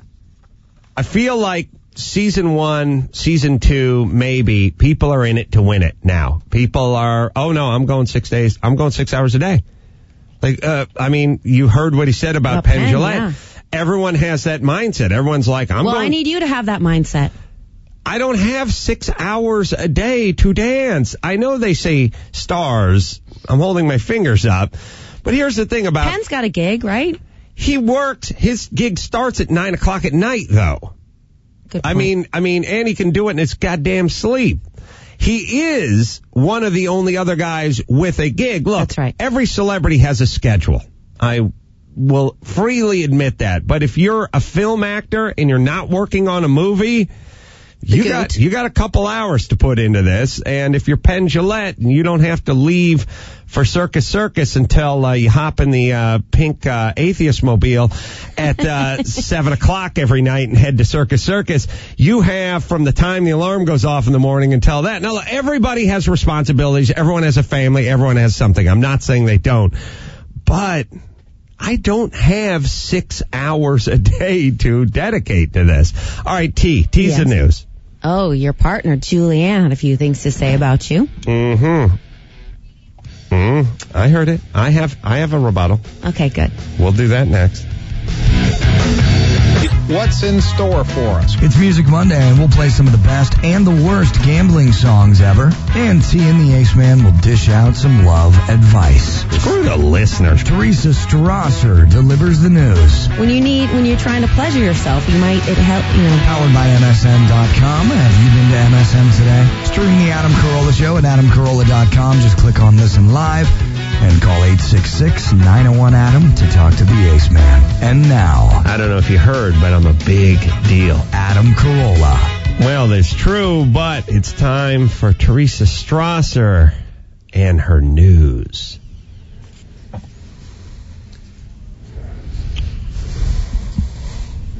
I feel like season one, season two, maybe, people are in it to win it now. People are, oh no, I'm going six days, I'm going six hours a day. Like, uh, I mean, you heard what he said about About Penn Penn, Jillette. yeah. Everyone has that mindset. Everyone's like, I'm well, going. I need you to have that mindset. I don't have six hours a day to dance. I know they say stars. I'm holding my fingers up. But here's the thing about... Penn's got a gig, right? He works. His gig starts at nine o'clock at night, though. Good I point. mean, I mean, and he can do it in his goddamn sleep. He is one of the only other guys with a gig. Look, That's right. Every celebrity has a schedule. I will freely admit that. But if you're a film actor and you're not working on a movie, you goat. got you got a couple hours to put into this. And if you're Penn Jillette and you don't have to leave for Circus Circus until uh, you hop in the uh, pink uh, atheist mobile at uh, seven o'clock every night and head to Circus Circus, you have from the time the alarm goes off in the morning until that. Now, look, everybody has responsibilities. Everyone has a family. Everyone has something. I'm not saying they don't. But I don't have six hours a day to dedicate to this. All right, T. T's the Yes. news. Oh, your partner, Julianne, had a few things to say about you. Mm-hmm. Mm, I heard it. I have I have a rebuttal. Okay, good. We'll do that next. What's in store for us? It's Music Monday, and we'll play some of the best and the worst gambling songs ever. And T and the Ace Man will dish out some love advice. Screw the listeners. Teresa Strasser delivers the news. When you need, when you're trying to pleasure yourself, you might, it help, you know. Powered by M S N dot com. Have you been to M S N today? Stream the Adam Carolla Show at Adam Carolla dot com. Just click on Listen Live and call eight six six, nine oh one, Adam to talk to the Ace Man. And now, I don't know if you heard, but I'm a big deal. Adam Carolla. Well, that's true, but it's time for Teresa Strasser and her news.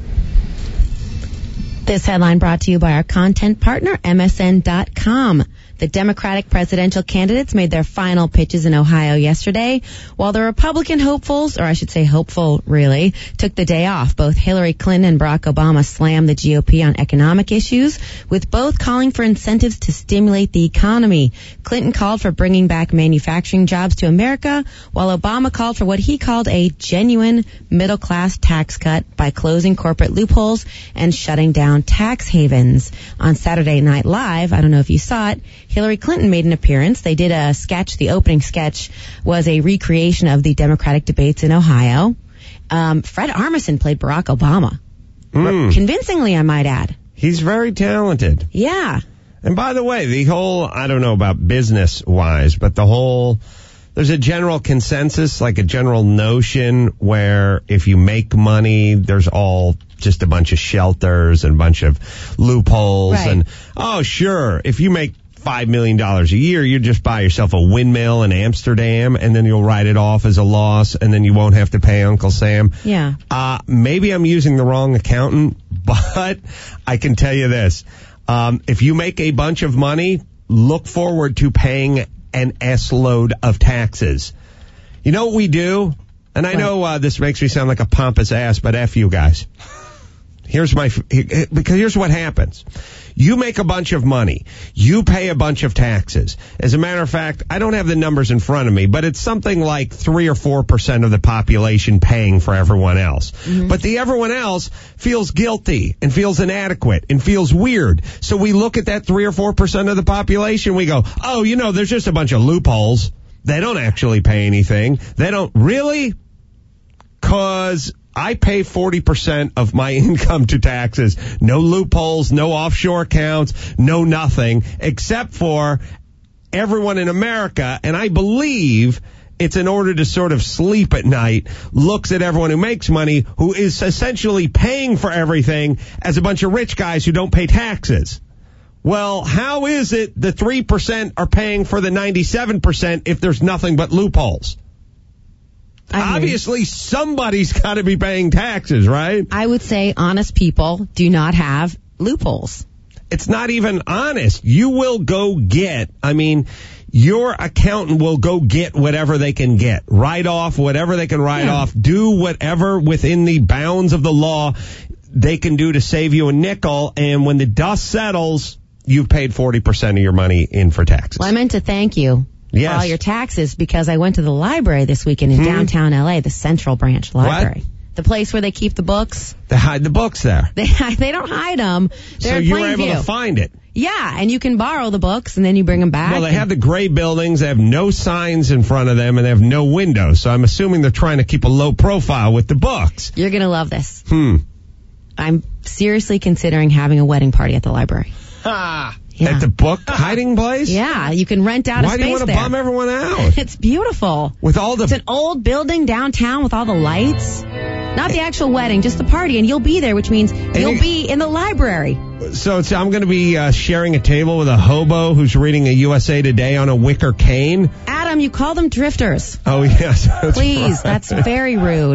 This headline brought to you by our content partner, M S N dot com. The Democratic presidential candidates made their final pitches in Ohio yesterday, while the Republican hopefuls, or I should say hopeful really, took the day off. Both Hillary Clinton and Barack Obama slammed the G O P on economic issues, with both calling for incentives to stimulate the economy. Clinton called for bringing back manufacturing jobs to America, while Obama called for what he called a genuine middle-class tax cut by closing corporate loopholes and shutting down tax havens. On Saturday Night Live, I don't know if you saw it, Hillary Clinton made an appearance. They did a sketch. The opening sketch was a recreation of the Democratic debates in Ohio. Um, Fred Armisen played Barack Obama. Mm. Convincingly, I might add. He's very talented. Yeah. And by the way, the whole, I don't know about business-wise, but the whole, there's a general consensus, like a general notion where if you make money, there's all just a bunch of shelters and a bunch of loopholes. Right. And, oh, sure, if you make five million dollars a year, you just buy yourself a windmill in Amsterdam, and then you'll write it off as a loss, and then you won't have to pay Uncle Sam. Yeah. Uh, maybe I'm using the wrong accountant, but I can tell you this. Um, if you make a bunch of money, look forward to paying an S-load of taxes. You know what we do? And I know uh, this makes me sound like a pompous ass, but F you guys. Here's my, because here's what happens. You make a bunch of money. You pay a bunch of taxes. As a matter of fact, I don't have the numbers in front of me, but it's something like three or four percent of the population paying for everyone else. Mm-hmm. But the everyone else feels guilty and feels inadequate and feels weird. So we look at that three or four percent of the population, we go, oh, you know, there's just a bunch of loopholes. They don't actually pay anything. They don't really, cause I pay forty percent of my income to taxes. No loopholes, no offshore accounts, no nothing, except for everyone in America. And I believe it's in order to sort of sleep at night, looks at everyone who makes money, who is essentially paying for everything, as a bunch of rich guys who don't pay taxes. Well, how is it the three percent are paying for the ninety-seven percent if there's nothing but loopholes? Obviously, somebody's got to be paying taxes, right? I would say honest people do not have loopholes. It's not even honest. You will go get, I mean, your accountant will go get whatever they can get. Write off whatever they can write yeah. off. Do whatever within the bounds of the law they can do to save you a nickel. And when the dust settles, you've paid forty percent of your money in for taxes. Well, I meant to thank you. Yes. For all your taxes, because I went to the library this weekend in hmm. downtown L A, the Central Branch Library. What? The place where they keep the books. They hide the books there. They they don't hide them. They're so in you plain were able view. to find it. Yeah, and you can borrow the books, and then you bring them back. Well, they have the gray buildings. They have no signs in front of them, and they have no windows. So I'm assuming they're trying to keep a low profile with the books. You're going to love this. Hmm. I'm seriously considering having a wedding party at the library. Ha! Yeah. At the book hiding place? Yeah, you can rent out Why a space there. Why do you want to bum everyone out? It's beautiful. With all the... It's an old building downtown with all the lights. Not the actual wedding, just the party, and you'll be there, which means you'll you... be in the library. So it's, I'm going to be uh, sharing a table with a hobo who's reading a U S A Today on a wicker cane. Adam, you call them drifters. Oh, yes. That's Please, right. That's very rude.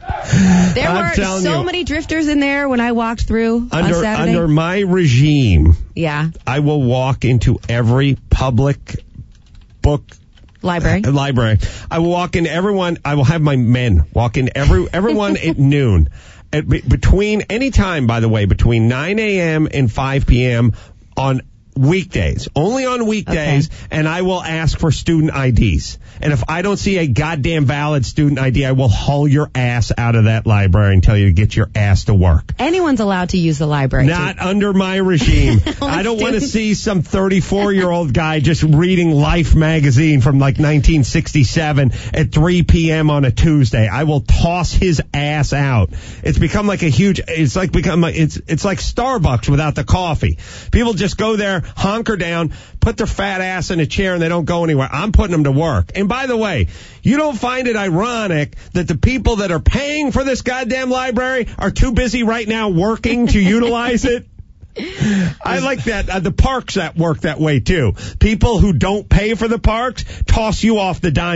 There I'm were so you, many drifters in there when I walked through under, on Saturday. Under my regime, yeah, I will walk into every public book library. Uh, library. I will walk in everyone. I will have my men walk in every everyone at noon. At, between any time, by the way, between nine a.m. and five p.m. on weekdays, only on weekdays, okay. And I will ask for student I Ds. And if I don't see a goddamn valid student I D, I will haul your ass out of that library and tell you to get your ass to work. Anyone's allowed to use the library. Not to. Under my regime. I don't want to see some thirty-four-year-old guy just reading Life magazine from like nineteen sixty-seven at three p.m. on a Tuesday. I will toss his ass out. It's become like a huge, it's like become, it's, it's like Starbucks without the coffee. People just go there, hunker down, put their fat ass in a chair, and they don't go anywhere. I'm putting them to work. And by the way, you don't find it ironic that the people that are paying for this goddamn library are too busy right now working to utilize it? I like that. Uh, the parks that work that way, too. People who don't pay for the parks toss you off the diamond.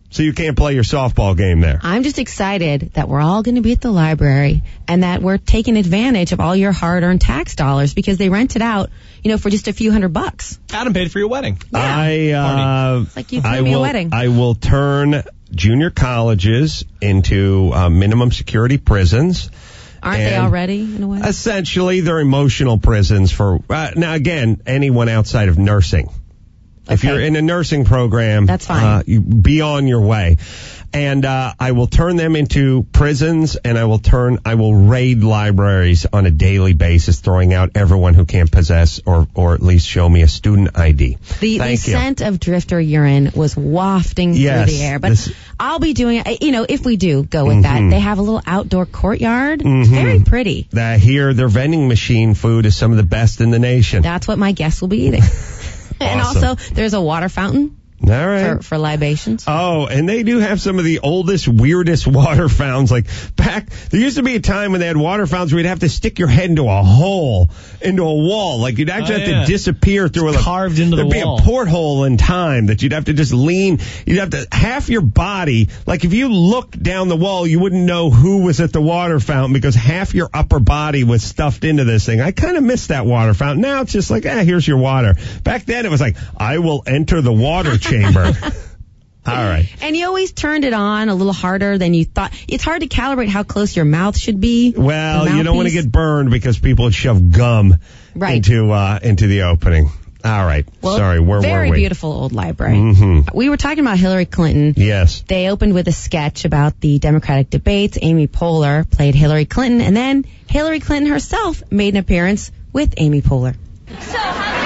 So you can't play your softball game there. I'm just excited that we're all going to be at the library and that we're taking advantage of all your hard-earned tax dollars because they rent it out, you know, for just a few hundred bucks. Adam paid for your wedding. Yeah. I, uh, It's like you threw I me will, a wedding. I will turn junior colleges into uh, minimum security prisons. Aren't they And already, in a way? Essentially, they're emotional prisons for, uh, now again, anyone outside of nursing. If Okay. you're in a nursing program, That's fine. Uh, you be on your way. And uh, I will turn them into prisons, and I will turn, I will raid libraries on a daily basis, throwing out everyone who can't possess or, or at least show me a student I D. The, the Thank you. scent of drifter urine was wafting Yes, through the air. But this- I'll be doing it, you know, if we do go with that. Mhm. They have a little outdoor courtyard. Mhm. It's very pretty. Uh, here, their vending machine food is some of the best in the nation. That's what my guests will be eating. And Awesome. also, there's a water fountain All right. for, for libations. Oh, and they do have some of the oldest, weirdest water fountains. Like back, there used to be a time when they had water fountains where you'd have to stick your head into a hole, into a wall. Like you'd actually Oh, have yeah. to disappear through It's a carved into the There'd wall. be a porthole in time that you'd have to just lean. You'd have to half your body. Like if you looked down the wall, you wouldn't know who was at the water fountain because half your upper body was stuffed into this thing. I kind of miss that water fountain. Now it's just like, ah, here's your water. Back then it was like, I will enter the water chamber. All right. And you always turned it on a little harder than you thought. It's hard to calibrate how close your mouth should be. Well, The you don't want to mouthpiece. get burned because people would shove gum Right. into uh, into the opening. All right. Well, Sorry, where very were we? beautiful old library. Mhm. We were talking about Hillary Clinton. Yes. They opened with a sketch about the Democratic debates. Amy Poehler played Hillary Clinton, and then Hillary Clinton herself made an appearance with Amy Poehler. So,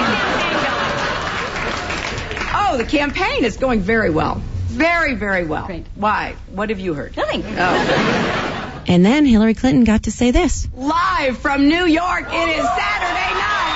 oh, the campaign is going very well. Very, very well. Great. Why? What have you heard? Nothing. Oh. And then Hillary Clinton got to say this. Live from New York, it is Saturday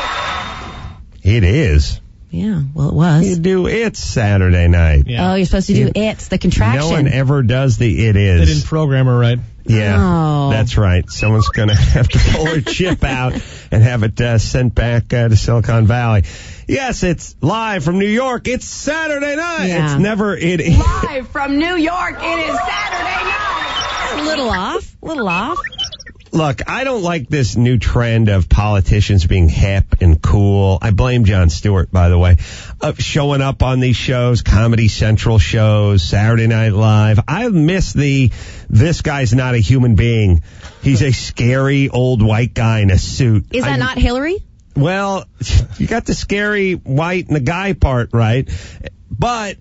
night. It is. Yeah, well, it was. You do it's Saturday night. Yeah. Oh, you're supposed to do You- it's, the contraction. No one ever does the it They is. didn't program her right. Yeah, Oh. that's right. Someone's going to have to pull her chip out and have it uh, sent back uh, to Silicon Valley. Yes, it's live from New York. It's Saturday night. Yeah. It's never it is. Live from New York, it is Saturday night. A little off, a little off. Look, I don't like this new trend of politicians being hip and cool. I blame Jon Stewart, by the way, of showing up on these shows, Comedy Central shows, Saturday Night Live. I miss the, this guy's not a human being. He's a scary old white guy in a suit. Is that I- not Hillary? Well, you got the scary white and the guy part right. But,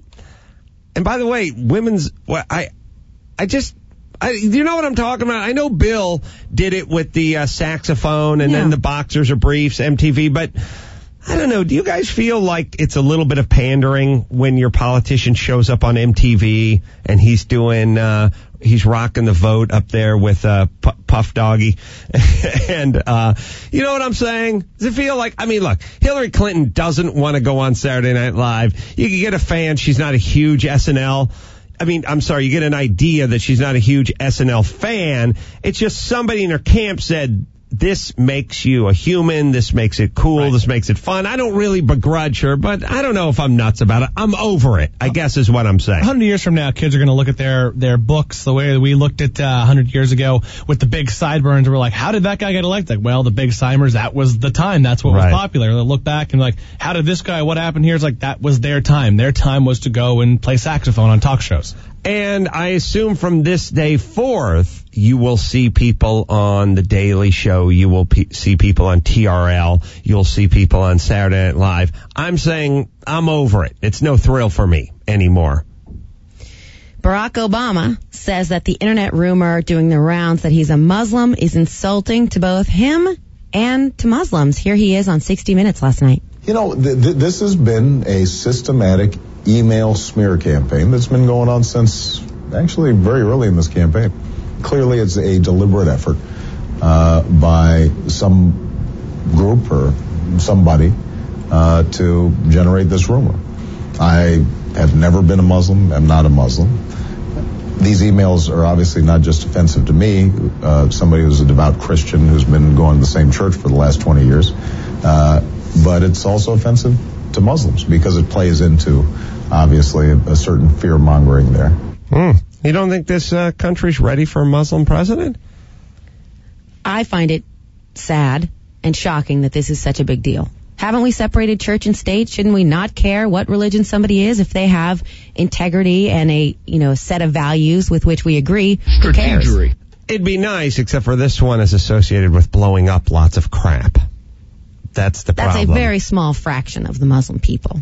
and by the way, women's, well, I, I just, I, you know what I'm talking about? I know Bill did it with the uh, saxophone and Yeah. then the boxers or briefs, M T V, but I don't know. Do you guys feel like it's a little bit of pandering when your politician shows up on M T V and he's doing, uh, he's rocking the vote up there with uh, P- Puff Doggy? and, uh, you know what I'm saying? Does it feel like, I mean, look, Hillary Clinton doesn't want to go on Saturday Night Live. You can get a fan. She's not a huge S N L. I mean, I'm sorry, you get an idea that she's not a huge S N L fan. It's just somebody in her camp said, this makes you a human, this makes it cool, Right. this makes it fun. I don't really begrudge her, but I don't know if I'm nuts about it. I'm over it, I guess is what I'm saying. A hundred years from now, kids are going to look at their, their books the way that we looked at uh, a hundred years ago with the big sideburns. And we're like, how did that guy get elected? Like, well, the big simers, that was the time. That's what Right. was popular. They'll look back and like, how did this guy, what happened here? It's like, that was their time. Their time was to go and play saxophone on talk shows. And I assume from this day forth, you will see people on The Daily Show. You will pe- see people on T R L. You'll see people on Saturday Night Live. I'm saying I'm over it. It's no thrill for me anymore. Barack Obama says that the internet rumor doing the rounds that he's a Muslim is insulting to both him and to Muslims. Here he is on sixty minutes last night. You know, th- th- this has been a systematic email smear campaign that's been going on since actually very early in this campaign. Clearly, it's a deliberate effort uh, by some group or somebody uh, to generate this rumor. I have never been a Muslim, am not a Muslim. These emails are obviously not just offensive to me, uh, somebody who's a devout Christian who's been going to the same church for the last twenty years, uh, but it's also offensive to Muslims because it plays into, obviously, a, a certain fear-mongering there. Hmm. You don't think this uh, country's ready for a Muslim president? I find it sad and shocking that this is such a big deal. Haven't we separated church and state? Shouldn't we not care what religion somebody is if they have integrity and a, you know, set of values with which we agree? Who cares? It'd be nice, except for this one is associated with blowing up lots of crap. That's the That's problem. a very small fraction of the Muslim people.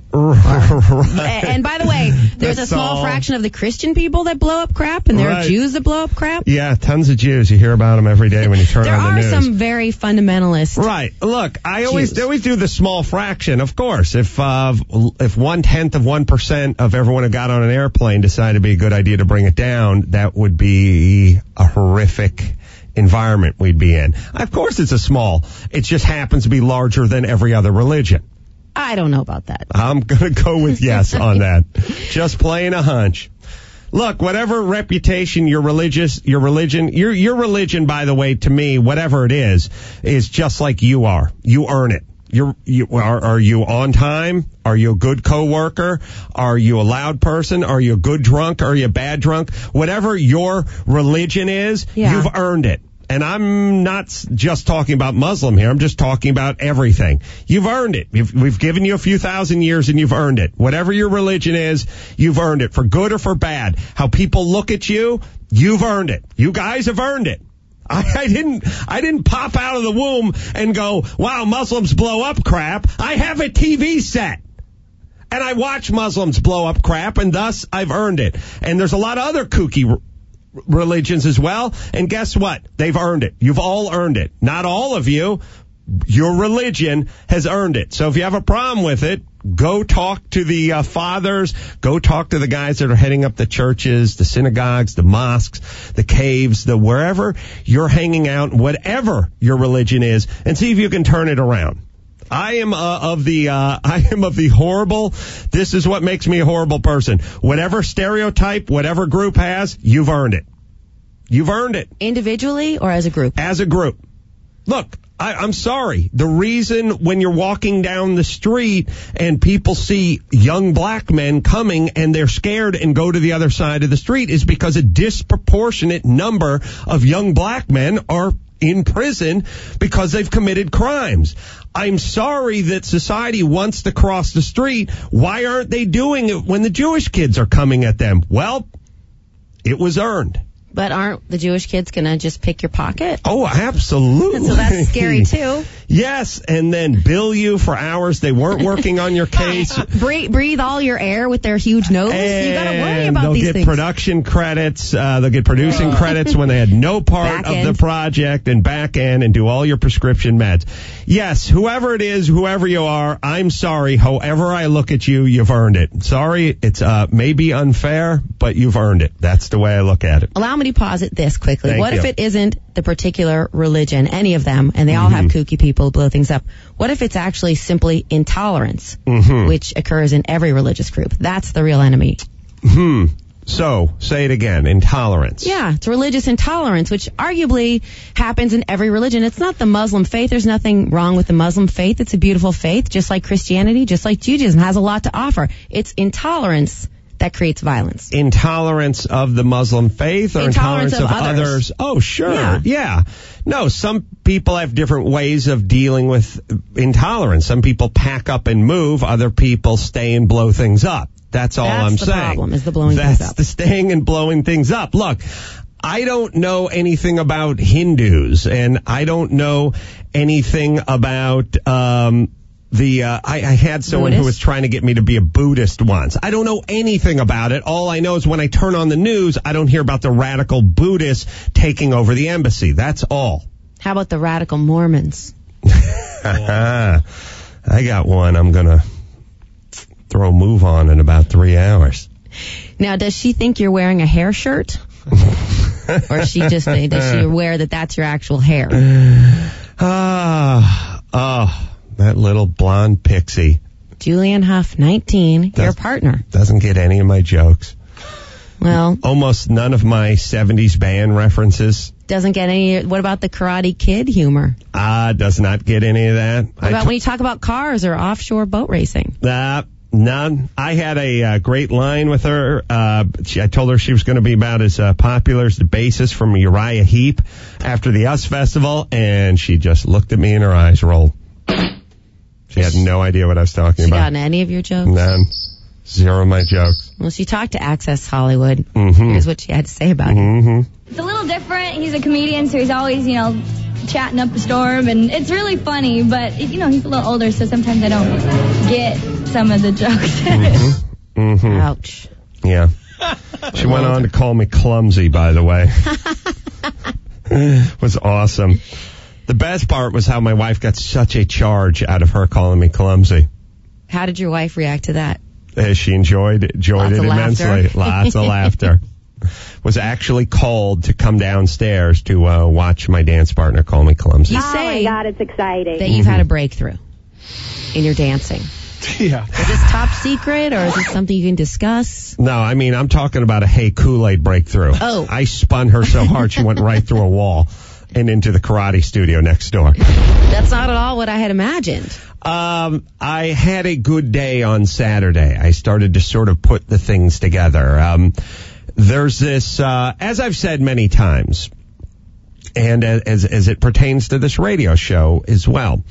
Right. And by the way, there's That's a small all. fraction of the Christian people that blow up crap, and there Right. are Jews that blow up crap. Yeah, tons of Jews. You hear about them every day when you turn There on the are news. some very fundamentalist. Right. Look, I always Jews. they always do the small fraction. Of course, if uh, if one tenth of one percent of everyone who got on an airplane decided to be a good idea to bring it down, that would be a horrific environment we'd be in. Of course, it's a small. It just happens to be larger than every other religion. I don't know about that. I'm gonna go with yes on that. Just playing a hunch. Look, whatever reputation your religious, your religion, your your religion, by the way, to me, whatever it is, is just like you are. You earn it. You're, you are, are you on time? Are you a good coworker? Are you a loud person? Are you a good drunk? Are you a bad drunk? Whatever your religion is, Yeah. you've earned it. And I'm not s- just talking about Muslim here. I'm just talking about everything. You've earned it. We've, we've given you a few thousand years and you've earned it. Whatever your religion is, you've earned it. For good or for bad. How people look at you, you've earned it. You guys have earned it. I, I didn't, I didn't pop out of the womb and go, wow, Muslims blow up crap. I have a T V set. And I watch Muslims blow up crap, and thus I've earned it. And there's a lot of other kooky r- religions as well. And guess what? They've earned it. You've all earned it. Not all of you. Your religion has earned it. So if you have a problem with it, go talk to the uh, fathers. Go talk to the guys that are heading up the churches, the synagogues, the mosques, the caves, the wherever you're hanging out, whatever your religion is, and see if you can turn it around. I am uh, of the uh, I am of the horrible. This is what makes me a horrible person. Whatever stereotype, whatever group has, you've earned it. You've earned it. Individually or as a group? As a group. Look, I, I'm sorry. The reason when you're walking down the street and people see young black men coming and they're scared and go to the other side of the street is because a disproportionate number of young black men are in prison because they've committed crimes. I'm sorry that society wants to cross the street. Why aren't they doing it when the Jewish kids are coming at them? Well, it was earned. But aren't the Jewish kids going to just pick your pocket? Oh, absolutely. So that's scary, too. Yes, and then bill you for hours they weren't working on your case. breathe, breathe all your air with their huge nose. And You got to worry about they'll these get things. production credits. Uh, they'll get producing credits when they had no part Back of end. the project and back end and do all your prescription meds. Yes, whoever it is, whoever you are, I'm sorry. However I look at you, you've earned it. Sorry, it's uh, maybe unfair, but you've earned it. That's the way I look at it. Allow me to posit this quickly. Thank what you. if it isn't the particular religion, any of them, and they all Mm-hmm. have kooky people who blow things up? What if it's actually simply intolerance, Mm-hmm. which occurs in every religious group? That's the real enemy. Hmm. So, say it again. Intolerance. Yeah, it's religious intolerance, which arguably happens in every religion. It's not the Muslim faith. There's nothing wrong with the Muslim faith. It's a beautiful faith, just like Christianity, just like Judaism, has a lot to offer. It's intolerance that creates violence. Intolerance of the Muslim faith or Intolerance intolerance, of of, others. others? Oh, sure. Yeah. yeah. No, some people have different ways of dealing with intolerance. Some people pack up and move. Other people stay and blow things up. That's all That's I'm the saying. problem, is the blowing That's things up. the staying and blowing things up. Look, I don't know anything about Hindus, and I don't know anything about um the uh, I, I had someone Buddhist? who was trying to get me to be a Buddhist once. I don't know anything about it. All I know is when I turn on the news, I don't hear about the radical Buddhists taking over the embassy. That's all. How about the radical Mormons? I got one. I'm going to throw a move on in about three hours. Now, does she think you're wearing a hair shirt? Or is she just, does she aware that that's your actual hair? Ah, oh, that little blonde pixie. Julianne Hough, nineteen, your Does- partner. Doesn't get any of my jokes. Well, Almost none of my seventies band references. doesn't get any, what about the Karate Kid humor? Ah, does not get any of that. What about when you talk about cars or offshore boat racing? Uh, None. I had a uh, great line with her. Uh, she, I told her she was going to be about as uh, popular as the bassist from Uriah Heep after the U S Festival, and she just looked at me and her eyes rolled. She had no idea what I was talking She about. gotten any of your jokes? None. Zero of my jokes. Well, she talked to Access Hollywood. Mm-hmm. Here's what she had to say about mm-hmm. it. It's a little different. He's a comedian, so he's always, you know, chatting up a storm, and it's really funny, but, you know, he's a little older, so sometimes I don't get some of the jokes. mm-hmm. Mm-hmm. Ouch. Yeah. She went on to call me clumsy, by the way. It was awesome. The best part was how my wife got such a charge out of her calling me clumsy. How did your wife react to that? Uh, she enjoyed, enjoyed Lots it of immensely. laughter. Lots of laughter. Was actually called to come downstairs to uh, watch my dance partner call me clumsy. You Oh say my God, it's exciting. that you've had a breakthrough in your dancing. Yeah. Is this top secret, or is this something you can discuss? No, I mean, I'm talking about a Hey Kool-Aid breakthrough. Oh. I spun her so hard she went right through a wall and into the karate studio next door. That's not at all what I had imagined. Um, I had a good day on Saturday. I started to sort of put the things together. Um, there's this, uh, as I've said many times, and as, as it pertains to this radio show as well,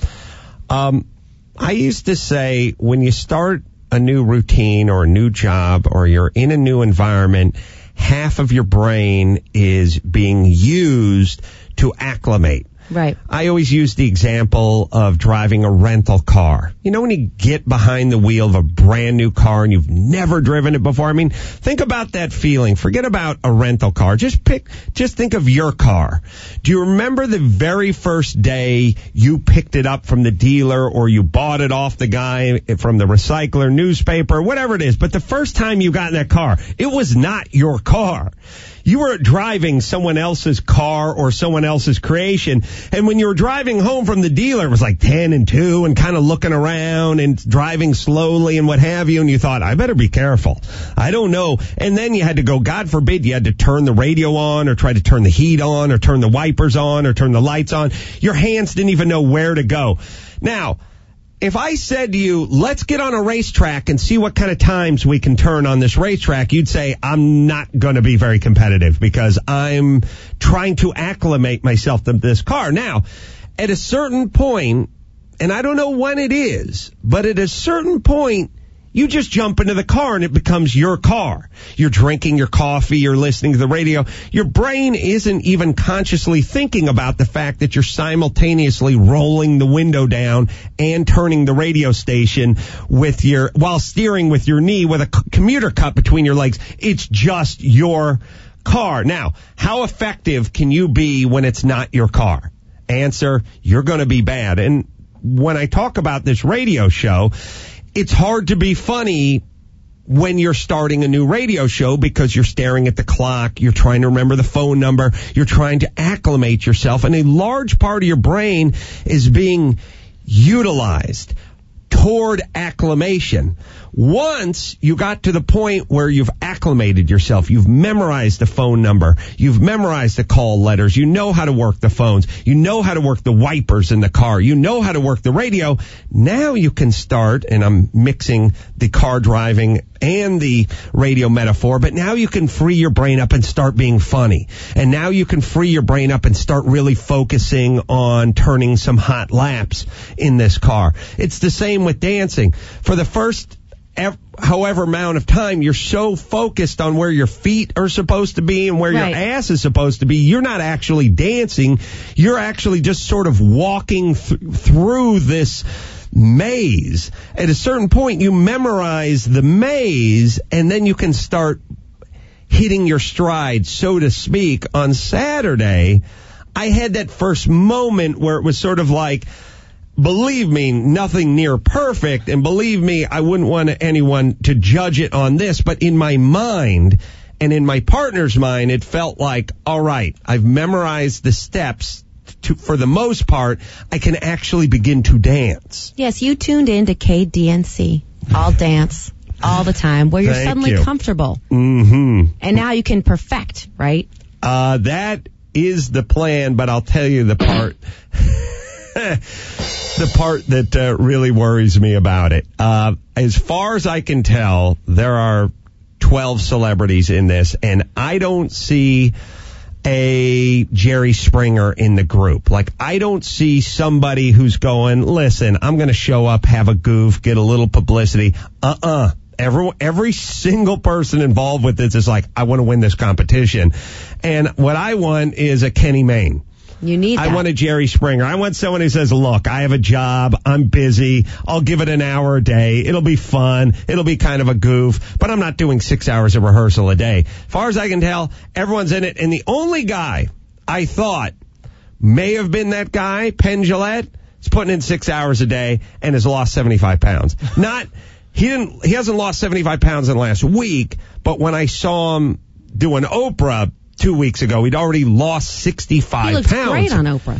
um, I used to say when you start a new routine or a new job or you're in a new environment, half of your brain is being used to acclimate. Right. I always use the example of driving a rental car. You know, when you get behind the wheel of a brand new car and you've never driven it before? I mean, think about that feeling. Forget about a rental car. Just pick, just think of your car. Do you remember the very first day you picked it up from the dealer or you bought it off the guy from the recycler newspaper, whatever it is? But the first time you got in that car, it was not your car. You were driving someone else's car or someone else's creation. And when you were driving home from the dealer, it was like ten and two and kind of looking around and driving slowly and what have you. And you thought, I better be careful. I don't know. And then you had to go, God forbid, you had to turn the radio on or try to turn the heat on or turn the wipers on or turn the lights on. Your hands didn't even know where to go. Now, if I said to you, let's get on a racetrack and see what kind of times we can turn on this racetrack, you'd say, I'm not going to be very competitive because I'm trying to acclimate myself to this car. Now, at a certain point, and I don't know when it is, but at a certain point, you just jump into the car and it becomes your car. You're drinking your coffee, you're listening to the radio. Your brain isn't even consciously thinking about the fact that you're simultaneously rolling the window down and turning the radio station with your, while steering with your knee with a c- commuter cup between your legs. It's just your car. Now, how effective can you be when it's not your car? Answer, you're going to be bad. And when I talk about this radio show, it's hard to be funny when you're starting a new radio show because you're staring at the clock, you're trying to remember the phone number, you're trying to acclimate yourself, and a large part of your brain is being utilized toward acclimation. Once you got to the point where you've acclimated yourself, you've memorized the phone number, you've memorized the call letters, you know how to work the phones, you know how to work the wipers in the car, you know how to work the radio, now you can start, and I'm mixing the car driving and the radio metaphor, but now you can free your brain up and start being funny. And now you can free your brain up and start really focusing on turning some hot laps in this car. It's the same with dancing. For the first however amount of time, you're so focused on where your feet are supposed to be and where right. your ass is supposed to be, you're not actually dancing. You're actually just sort of walking th- through this maze. At a certain point, you memorize the maze, and then you can start hitting your stride, so to speak. On Saturday, I had that first moment where it was sort of like, believe me, nothing near perfect, and believe me, I wouldn't want anyone to judge it on this, but in my mind and in my partner's mind, it felt like, all right, I've memorized the steps. To, for the most part, I can actually begin to dance. Yes, you tuned in to K D N C, all dance, all the time, where you're Thank suddenly you. comfortable. Mm-hmm. And now you can perfect, right? Uh, that is the plan, but I'll tell you the part. the part that uh, really worries me about it. Uh, as far as I can tell, there are twelve celebrities in this, and I don't see a Jerry Springer in the group. Like, I don't see somebody who's going, listen, I'm going to show up, have a goof, get a little publicity. Uh-uh. Every, every single person involved with this is like, I want to win this competition. And what I want is a Kenny Mayne. You need that. I want a Jerry Springer. I want someone who says, look, I have a job. I'm busy. I'll give it an hour a day. It'll be fun. It'll be kind of a goof. But I'm not doing six hours of rehearsal a day. As far as I can tell, everyone's in it. And the only guy I thought may have been that guy, Penn Jillette, is putting in six hours a day and has lost seventy-five pounds. Not, he didn't, he hasn't lost seventy-five pounds in the last week, but when I saw him doing Oprah two weeks ago, he'd already lost sixty-five he looks pounds. Great on Oprah.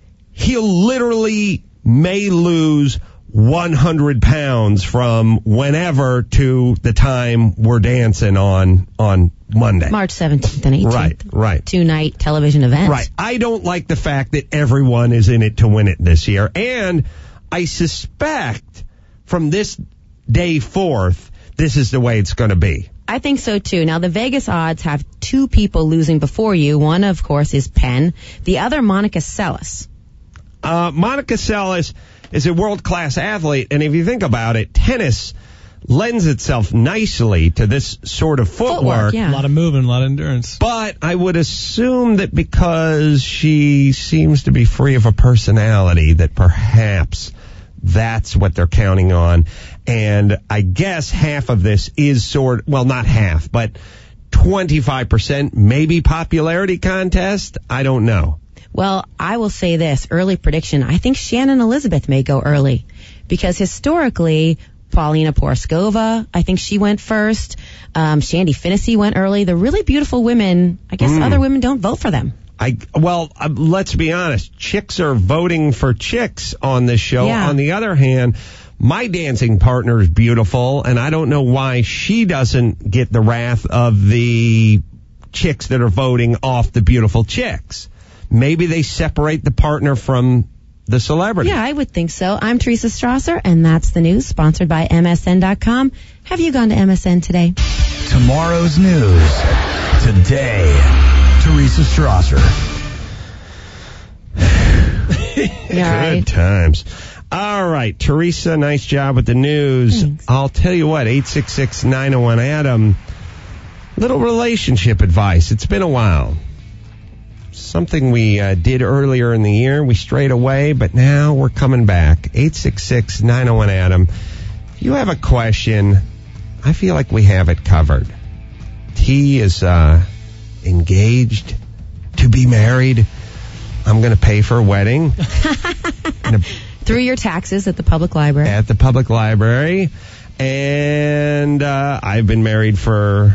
He'll literally may lose one hundred pounds from whenever to the time we're dancing on on Monday. March seventeenth and eighteenth. Right, right. Two night television events. Right. I don't like the fact that everyone is in it to win it this year. And I suspect from this day forth, this is the way it's going to be. I think so, too. Now, the Vegas odds have two people losing before you. One, of course, is Penn. The other, Monica Seles. Uh, Monica Seles is a world-class athlete, and if you think about it, tennis lends itself nicely to this sort of footwork. Footwork, yeah. A lot of movement, a lot of endurance. But I would assume that because she seems to be free of a personality, that perhaps that's what they're counting on. And I guess half of this is sort, well, not half, but twenty-five percent maybe popularity contest. I don't know. Well, I will say this, early prediction. I think Shannon Elizabeth may go early because historically, Paulina Poroskova, I think she went first. Um, Shandy Finnessy went early. The really beautiful women, I guess mm. other women don't vote for them. I Well, uh, let's be honest. Chicks are voting for chicks on this show. Yeah. On the other hand, my dancing partner is beautiful, and I don't know why she doesn't get the wrath of the chicks that are voting off the beautiful chicks. Maybe they separate the partner from the celebrity. Yeah, I would think so. I'm Teresa Strasser, and that's the news, sponsored by M S N dot com. Have you gone to M S N today? Tomorrow's news. Today. Teresa Strasser. Good right. times. All right, Teresa, nice job with the news. Thanks. I'll tell you what, eight six six, nine oh one, Adam, little relationship advice. It's been a while. Something we uh, did earlier in the year. We strayed away, but now we're coming back. eight six six, nine oh one, Adam. If you have a question, I feel like we have it covered. T is uh, engaged to be married. I'm going to pay for a wedding. Through your taxes at the public library. At the public library. And uh, I've been married for...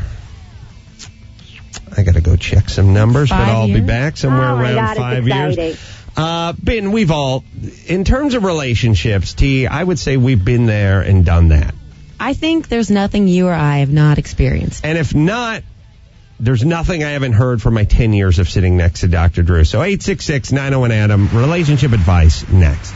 I got to go check some numbers, five but I'll years? be back somewhere oh around God, five it's years. Uh, Ben, we've all, in terms of relationships, T, I would say we've been there and done that. I think there's nothing you or I have not experienced. And if not, there's nothing I haven't heard from my ten years of sitting next to Doctor Drew. So eight six six, nine oh one, Adam, relationship advice next.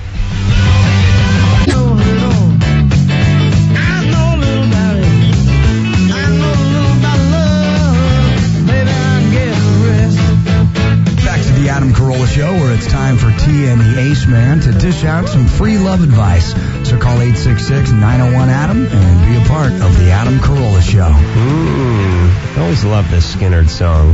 Adam Carolla Show, where it's time for T and the Ace Man to dish out some free love advice. So call eight six six, nine oh one, Adam and be a part of the Adam Carolla Show. Mm, I always love this Skynyrd song.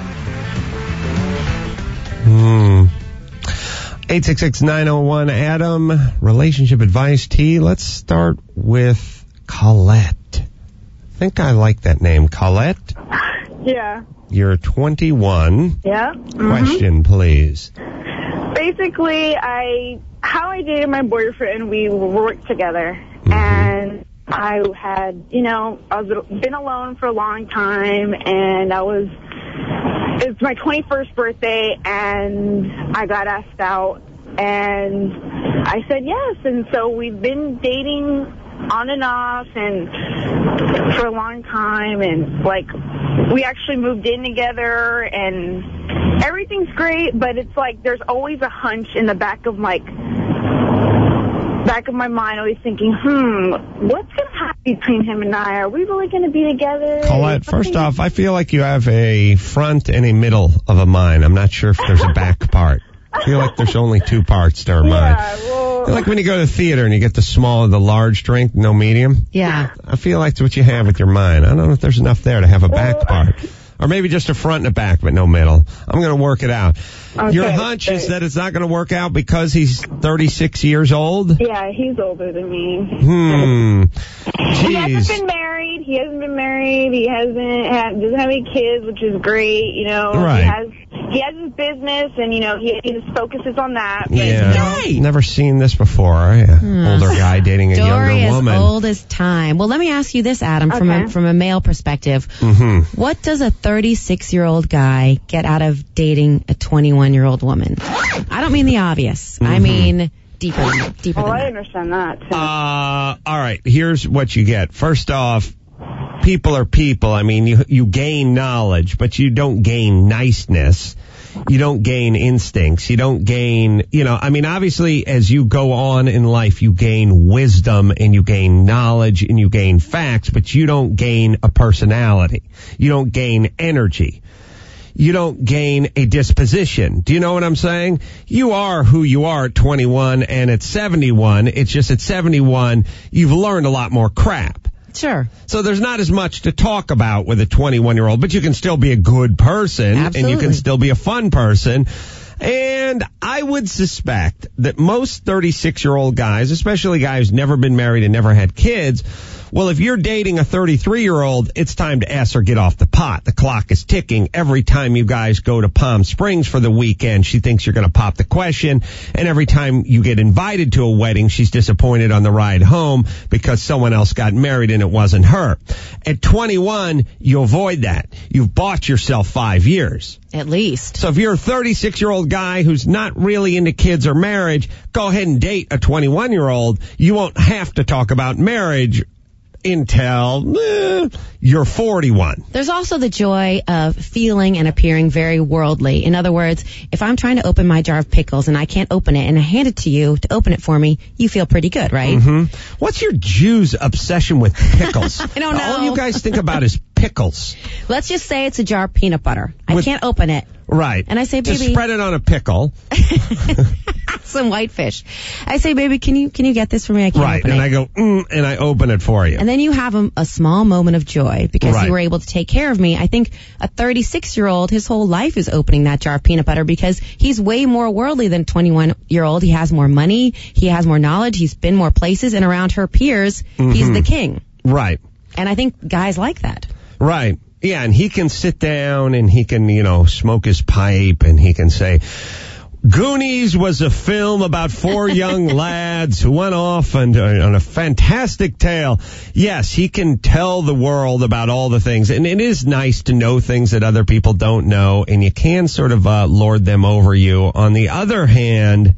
Mm. eight six six, nine oh one, Adam, relationship advice, T. Let's start with Colette. I think I like that name, Colette. Yeah. You're twenty-one. Yeah. Mm-hmm. Question, please. Basically, I how I dated my boyfriend, we worked together, mm-hmm. and I had, you know, I was been alone for a long time, and I was, it's my twenty-first birthday, and I got asked out, and I said yes, and so we've been dating on and off and for a long time, and like we actually moved in together and everything's great, but it's like there's always a hunch in the back of like back of my mind, always thinking, hmm, what's going to happen between him and I? Are we really going to be together? Colette, first off, I feel like you have a front and a middle of a mind. I'm not sure if there's a back part. I feel like there's only two parts to our mind. Yeah, well, Like when you go to the theater and you get the small or the large drink, no medium. Yeah. I feel like that's what you have with your mind. I don't know if there's enough there to have a back part. Or maybe just a front and a back, but no middle. I'm going to work it out. Okay, Your hunch is that it's not going to work out because he's thirty-six years old? yeah, he's older than me. Hmm. He hasn't Jeez. been married. He hasn't been married. He hasn't had, doesn't have any kids, which is great. You know, Right. he has he has his business, and you know he, he just focuses on that. But, Yeah. you know, Never seen this before. Yeah. Older guy dating a Story younger as woman. old as time. Well, let me ask you this, Adam, from Okay. a, from a male perspective. Mm-hmm. What does a thirty-six-year-old guy get out of dating a twenty-one-year-old woman? I don't mean the obvious. I Mhm. mean deeper than deeper well, than I that. understand that. Too. Uh, all right. Here's what you get. First off, people are people. I mean, you you gain knowledge, but you don't gain niceness. You don't gain instincts. You don't gain, you know, I mean, obviously, as you go on in life, you gain wisdom and you gain knowledge and you gain facts, but you don't gain a personality. You don't gain energy. You don't gain a disposition. Do you know what I'm saying? You are who you are at twenty-one and at seventy-one. It's just at seventy-one, you've learned a lot more crap. Sure. So there's not as much to talk about with a twenty-one-year-old, but you can still be a good person. Absolutely. And you can still be a fun person. And I would suspect that most thirty-six-year-old guys, especially guys who've never been married and never had kids, well, if you're dating a thirty-three-year-old, it's time to S or get off the pot. The clock is ticking. Every time you guys go to Palm Springs for the weekend, she thinks you're going to pop the question. And every time you get invited to a wedding, she's disappointed on the ride home because someone else got married and it wasn't her. At twenty-one, you avoid that. You've bought yourself five years. At least. So if you're a thirty-six-year-old guy who's not really into kids or marriage, go ahead and date a twenty-one-year-old. You won't have to talk about marriage until eh, you're forty-one. There's also the joy of feeling and appearing very worldly. In other words, if I'm trying to open my jar of pickles and I can't open it and I hand it to you to open it for me, you feel pretty good, right? Mm-hmm. What's your Jew's obsession with pickles? I don't know. All you guys think about is pickles. Let's just say it's a jar of peanut butter. I With- can't open it. Right. And I say, Just baby, spread it on a pickle. some whitefish. I say, baby, can you can you get this for me? I can't Right. open And it. I go, mm, and I open it for you. And then you have a, a small moment of joy because Right. you were able to take care of me. I think a thirty-six-year-old, his whole life is opening that jar of peanut butter because he's way more worldly than a twenty-one-year-old. He has more money. He has more knowledge. He's been more places. And around her peers, he's Mhm. the king. Right. And I think guys like that. Right. Yeah, and he can sit down and he can, you know, smoke his pipe and he can say, Goonies was a film about four young lads who went off and, uh, on a fantastic tale. Yes, he can tell the world about all the things. And it is nice to know things that other people don't know, and you can sort of uh, lord them over you. On the other hand,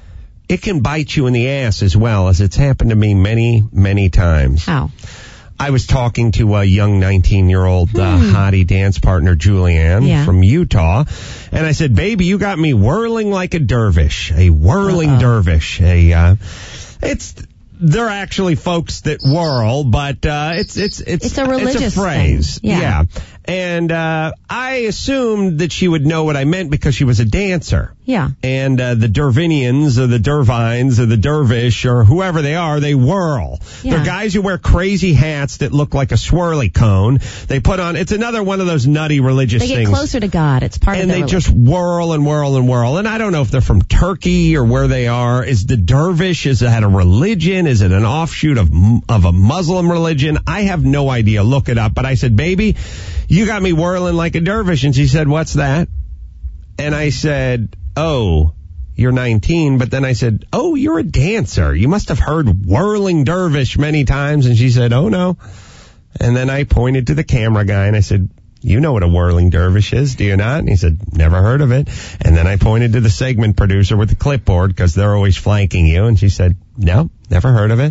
it can bite you in the ass as well, as it's happened to me many, many times. How? I was talking to a young nineteen-year-old uh, hottie dance partner, Julianne, Yeah. from Utah, and I said, baby, you got me whirling like a dervish, a whirling Uh-oh. dervish. A, uh, it's, they're actually folks that whirl, but uh, it's, it's, it's, It's a religious it's a phrase. thing. Yeah. And uh, I assumed that she would know what I meant because she was a dancer. Yeah. And uh, the Dervinians or the Dervines or the Dervish or whoever they are, they whirl. Yeah. They're guys who wear crazy hats that look like a swirly cone. They put on, it's another one of those nutty religious They get things. closer to God. It's part And of they their just whirl and whirl and whirl. And I don't know if they're from Turkey or where they are. Is the dervish, is that a religion? Is it an offshoot of of a Muslim religion? I have no idea. Look it up. But I said, baby, you got me whirling like a dervish. And she said, what's that? And I said, oh, you're nineteen. But then I said, oh, you're a dancer. You must have heard whirling dervish many times. And she said, oh, no. And then I pointed to the camera guy and I said, you know what a whirling dervish is, do you not? And he said, never heard of it. And then I pointed to the segment producer with the clipboard because they're always flanking you. And she said, no, never heard of it.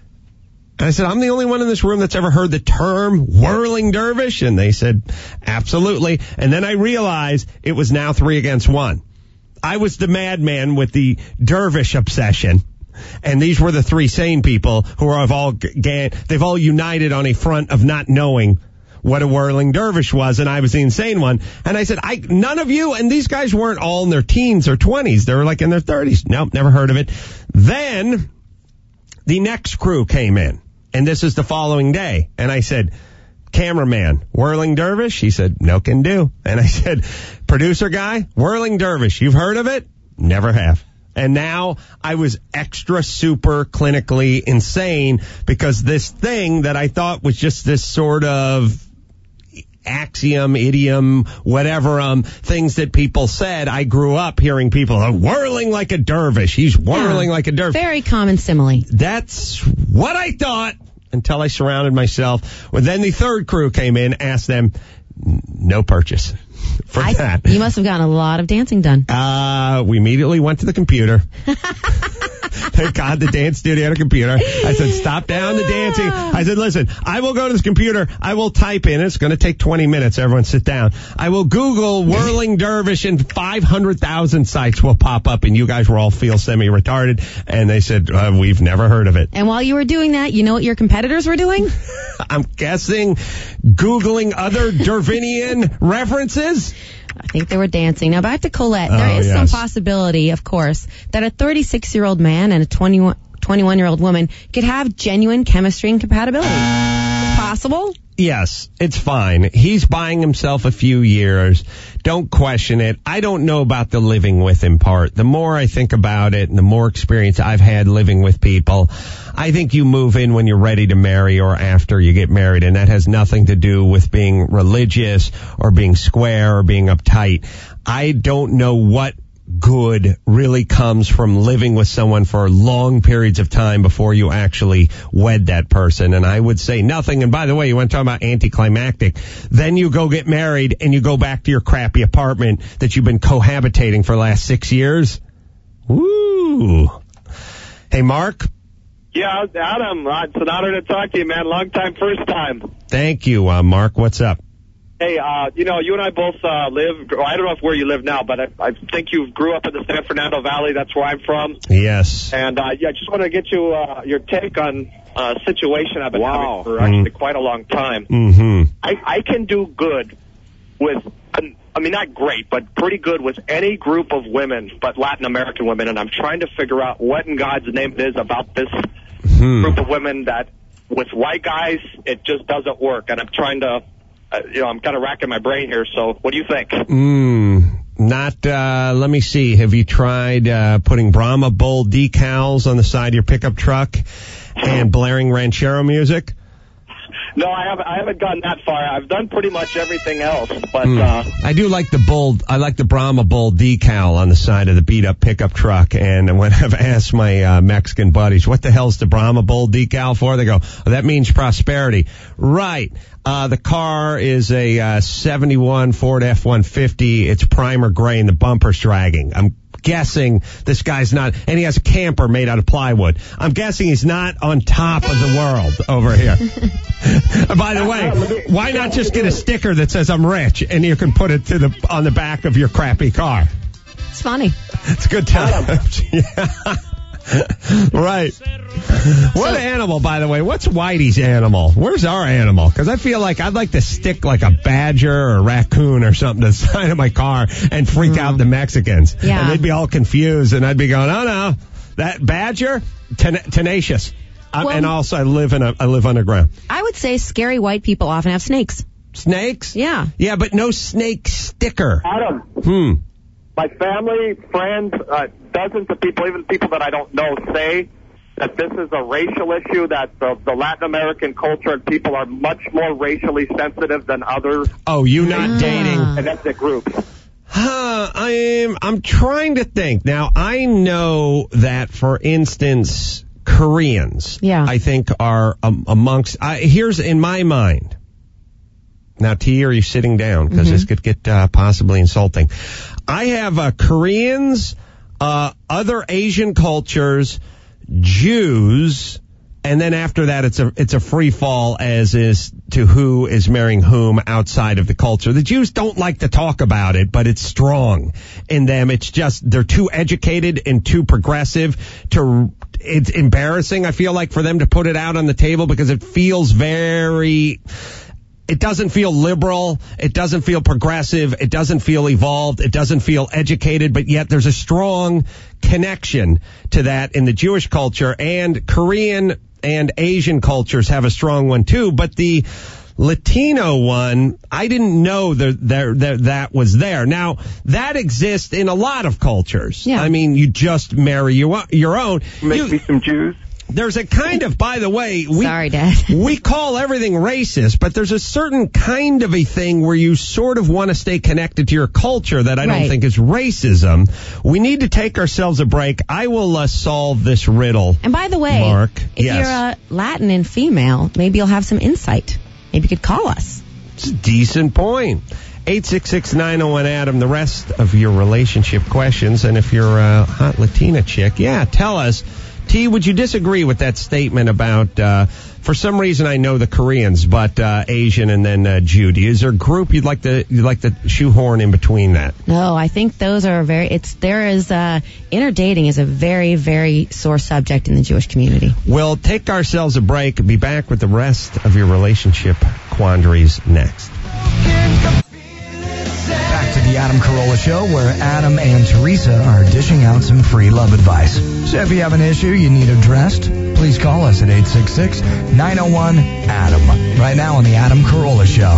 And I said, I'm the only one in this room that's ever heard the term whirling dervish. And they said, absolutely. And then I realized it was now three against one. I was the madman with the dervish obsession. And these were the three sane people who are all, they've all united on a front of not knowing what a whirling dervish was, and I was the insane one. And I said, I none of you, and these guys weren't all in their teens or twenties. They were like in their thirties. Nope, never heard of it. Then the next crew came in, and this is the following day. And I said, cameraman, whirling dervish? He said, no can do. And I said, producer guy, whirling dervish, you've heard of it? Never have. And now I was extra super clinically insane because this thing that I thought was just this sort of axiom, idiom, whatever, um, things that people said. I grew up hearing people uh, whirling like a dervish. He's whirling Yeah, like a dervish. Very common simile. That's what I thought until I surrounded myself. Well, then the third crew came in, asked them, no purchase for I, that. You must have gotten a lot of dancing done. Uh, we immediately went to the computer. Thank God the dance studio had a computer. I said, stop down the dancing. I said, listen, I will go to this computer. I will type in. It's going to take twenty minutes. Everyone sit down. I will Google whirling dervish and five hundred thousand sites will pop up, and you guys will all feel semi-retarded. And they said, uh, we've never heard of it. And while you were doing that, you know what your competitors were doing? I'm guessing Googling other Dervinian references. I think they were dancing. Now back to Colette. Oh, There is yes. some possibility, of course, that a thirty-six-year-old man and a twenty-one, twenty-one-year-old woman could have genuine chemistry and compatibility. Possible? Yes, it's fine. He's buying himself a few years. Don't question it. I don't know about the living with him part. The more I think about it and the more experience I've had living with people, I think you move in when you're ready to marry or after you get married, and that has nothing to do with being religious or being square or being uptight. I don't know what good really comes from living with someone for long periods of time before you actually wed that person. And I would say nothing. And by the way, you want to talk about anticlimactic. Then you go get married and you go back to your crappy apartment that you've been cohabitating for the last six years. Woo. Hey, Mark. Yeah, Adam, it's an honor to talk to you, man. Long time, first time. Thank you, uh, Mark. What's up? Hey, uh, you know, you and I both uh, live, I don't know if where you live now, but I, I think you grew up in the San Fernando Valley. That's where I'm from. Yes. And, uh, yeah, I just want to get you uh, your take on a situation I've been Wow. having for actually quite a long time. Mm-hmm. I, I can do good with, I mean, not great, but pretty good with any group of women, but Latin American women, and I'm trying to figure out what in God's name it is about this Hmm. group of women that with white guys, it just doesn't work, and I'm trying to, uh, you know, I'm kind of racking my brain here, so what do you think? Mm, not, uh, let me see. Have you tried uh, putting Brahma Bull decals on the side of your pickup truck and blaring ranchero music? No, I haven't, I haven't gotten that far. I've done pretty much everything else, but, Mm. uh, I do like the bull. I like the Brahma Bull decal on the side of the beat up pickup truck. And when I've asked my uh, Mexican buddies, what the hell's the Brahma Bull decal for? They go, oh, that means prosperity. Right. Uh, the car is a uh, seventy-one Ford F one fifty. It's primer gray and the bumper's dragging. I'm guessing this guy's not, and he has a camper made out of plywood. I'm guessing he's not on top of the world over here. By the way, why not just get a sticker that says I'm rich and you can put it to the on the back of your crappy car? It's funny. It's a good time. Yeah. Right. What animal, by the way? What's Whitey's animal? Where's our animal? Because I feel like I'd like to stick like a badger or a raccoon or something to the side of my car and freak mm. out the Mexicans. Yeah. And they'd be all confused, and I'd be going, oh no, that badger, ten- tenacious. Well, and also, I live in a, I live underground. I would say scary white people often have snakes. Snakes? Yeah. Yeah, but no snake sticker. Adam. Hmm. My family, friends, uh, dozens of people, even people that I don't know, say that this is a racial issue, that the, the Latin American culture and people are much more racially sensitive than other Oh, you not dating and ethnic groups. Huh, I'm, I'm trying to think. Now, I know that, for instance, Koreans, yeah. I think, are um, amongst, I, here's in my mind. Now, T, are you sitting down? Because mm-hmm. this could get uh, possibly insulting. I have uh, Koreans, uh, other Asian cultures, Jews, And then after that, it's a it's a free fall as is to who is marrying whom outside of the culture. The Jews don't like to talk about it, but it's strong in them. It's just they're too educated and too progressive to. It's embarrassing, I feel like, for them to put it out on the table because it feels very. It doesn't feel liberal. It doesn't feel progressive. It doesn't feel evolved. It doesn't feel educated. But yet there's a strong connection to that in the Jewish culture, and Korean and Asian cultures have a strong one too. But the Latino one, I didn't know that there, there, that was there. Now, that exists in a lot of cultures. Yeah. I mean, you just marry your, your own. Make you, me some Jews. There's a kind of, by the way, we, Sorry, Dad. we call everything racist, but there's a certain kind of a thing where you sort of want to stay connected to your culture that I Right. don't think is racism. We need to take ourselves a break. I will uh, solve this riddle. And by the way, Mark, if yes. you're a Latin and female, maybe you'll have some insight. Maybe you could call us. It's a decent point. eight six six, nine oh one, Adam, the rest of your relationship questions. And if you're a hot Latina chick, yeah, tell us. T, would you disagree with that statement about, uh, for some reason I know the Koreans, but uh, Asian and then uh, Judy? Is there a group you'd like to you'd like to shoehorn in between that? No, I think those are very, it's, there is, uh, interdating is a very, very sore subject in the Jewish community. We'll take ourselves a break and be back with the rest of your relationship quandaries next. Back to the Adam Carolla Show, where Adam and Teresa are dishing out some free love advice. So if you have an issue you need addressed, please call us at eight six six, nine oh one, Adam. Right now on the Adam Carolla Show.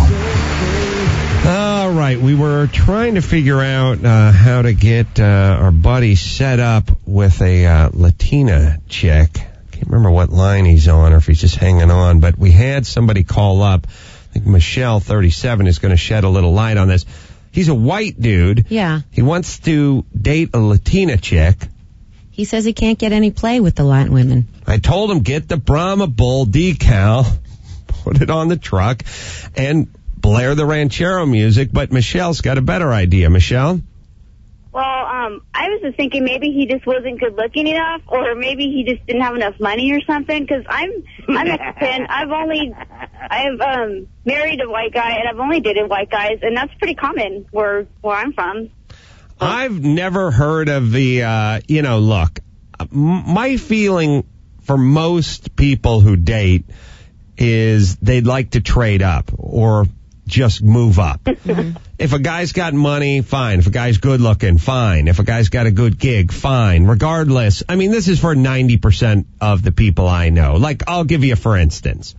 All right, we were trying to figure out uh, how to get uh, our buddy set up with a uh, Latina chick. Can't remember what line he's on or if he's just hanging on, but we had somebody call up. I think Michelle, thirty-seven, is going to shed a little light on this. He's a white dude. Yeah. He wants to date a Latina chick. He says he can't get any play with the Latin women. I told him, get the Brahma Bull decal, put it on the truck, and blare the ranchero music, but Michelle's got a better idea. Michelle? Well, um, I was just thinking maybe he just wasn't good looking enough, or maybe he just didn't have enough money or something, because I'm, I'm Mexican. I've only, I've, um, married a white guy, and I've only dated white guys, and that's pretty common where, where I'm from. I've never heard of the, uh, you know, look, m- my feeling for most people who date is they'd like to trade up or just move up. If a guy's got money, fine. If a guy's good looking, fine. If a guy's got a good gig, fine. Regardless, I mean, this is for ninety percent of the people I know. Like, I'll give you for instance.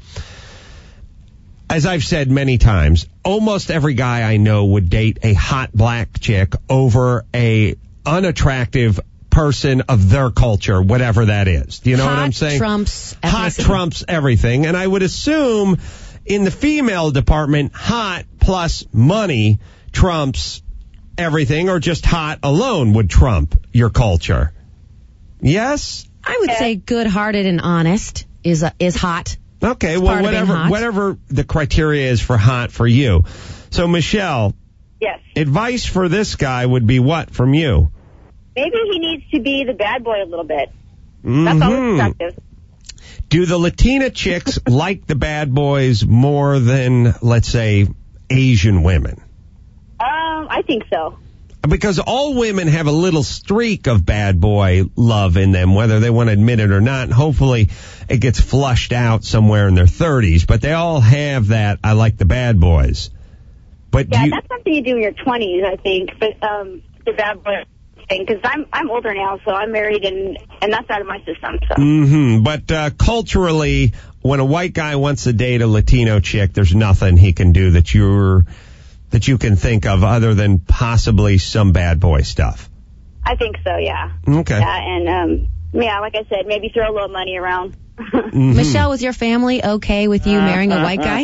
As I've said many times, almost every guy I know would date a hot black chick over a unattractive person of their culture, whatever that is. Do you know Hot what I'm saying? Trumps Hot ethnicity. trumps everything. And I would assume in the female department, hot plus money trumps everything, or just hot alone would trump your culture. Yes? I would say good-hearted and honest is uh, is hot. Okay, It's well, part of being whatever hot. whatever the criteria is for hot for you. So, Michelle, Yes. advice for this guy would be what from you? Maybe he needs to be the bad boy a little bit. That's always Mhm. attractive. Do the Latina chicks like the bad boys more than, let's say, Asian women? Um, I think so. Because all women have a little streak of bad boy love in them, whether they want to admit it or not. And hopefully it gets flushed out somewhere in their thirties. But they all have that, I like the bad boys. But Yeah, do you, that's something you do in your twenties, I think. But um, the bad boy thing, because I'm I'm older now, so I'm married, and and that's out of my system. So. hmm But uh, culturally, when a white guy wants to date a Latino chick, there's nothing he can do that you're that you can think of other than possibly some bad boy stuff. I think so. Yeah. Okay. Yeah, and um, yeah, like I said, maybe throw a little money around. Mm-hmm. Michelle, was your family okay with you marrying a white guy?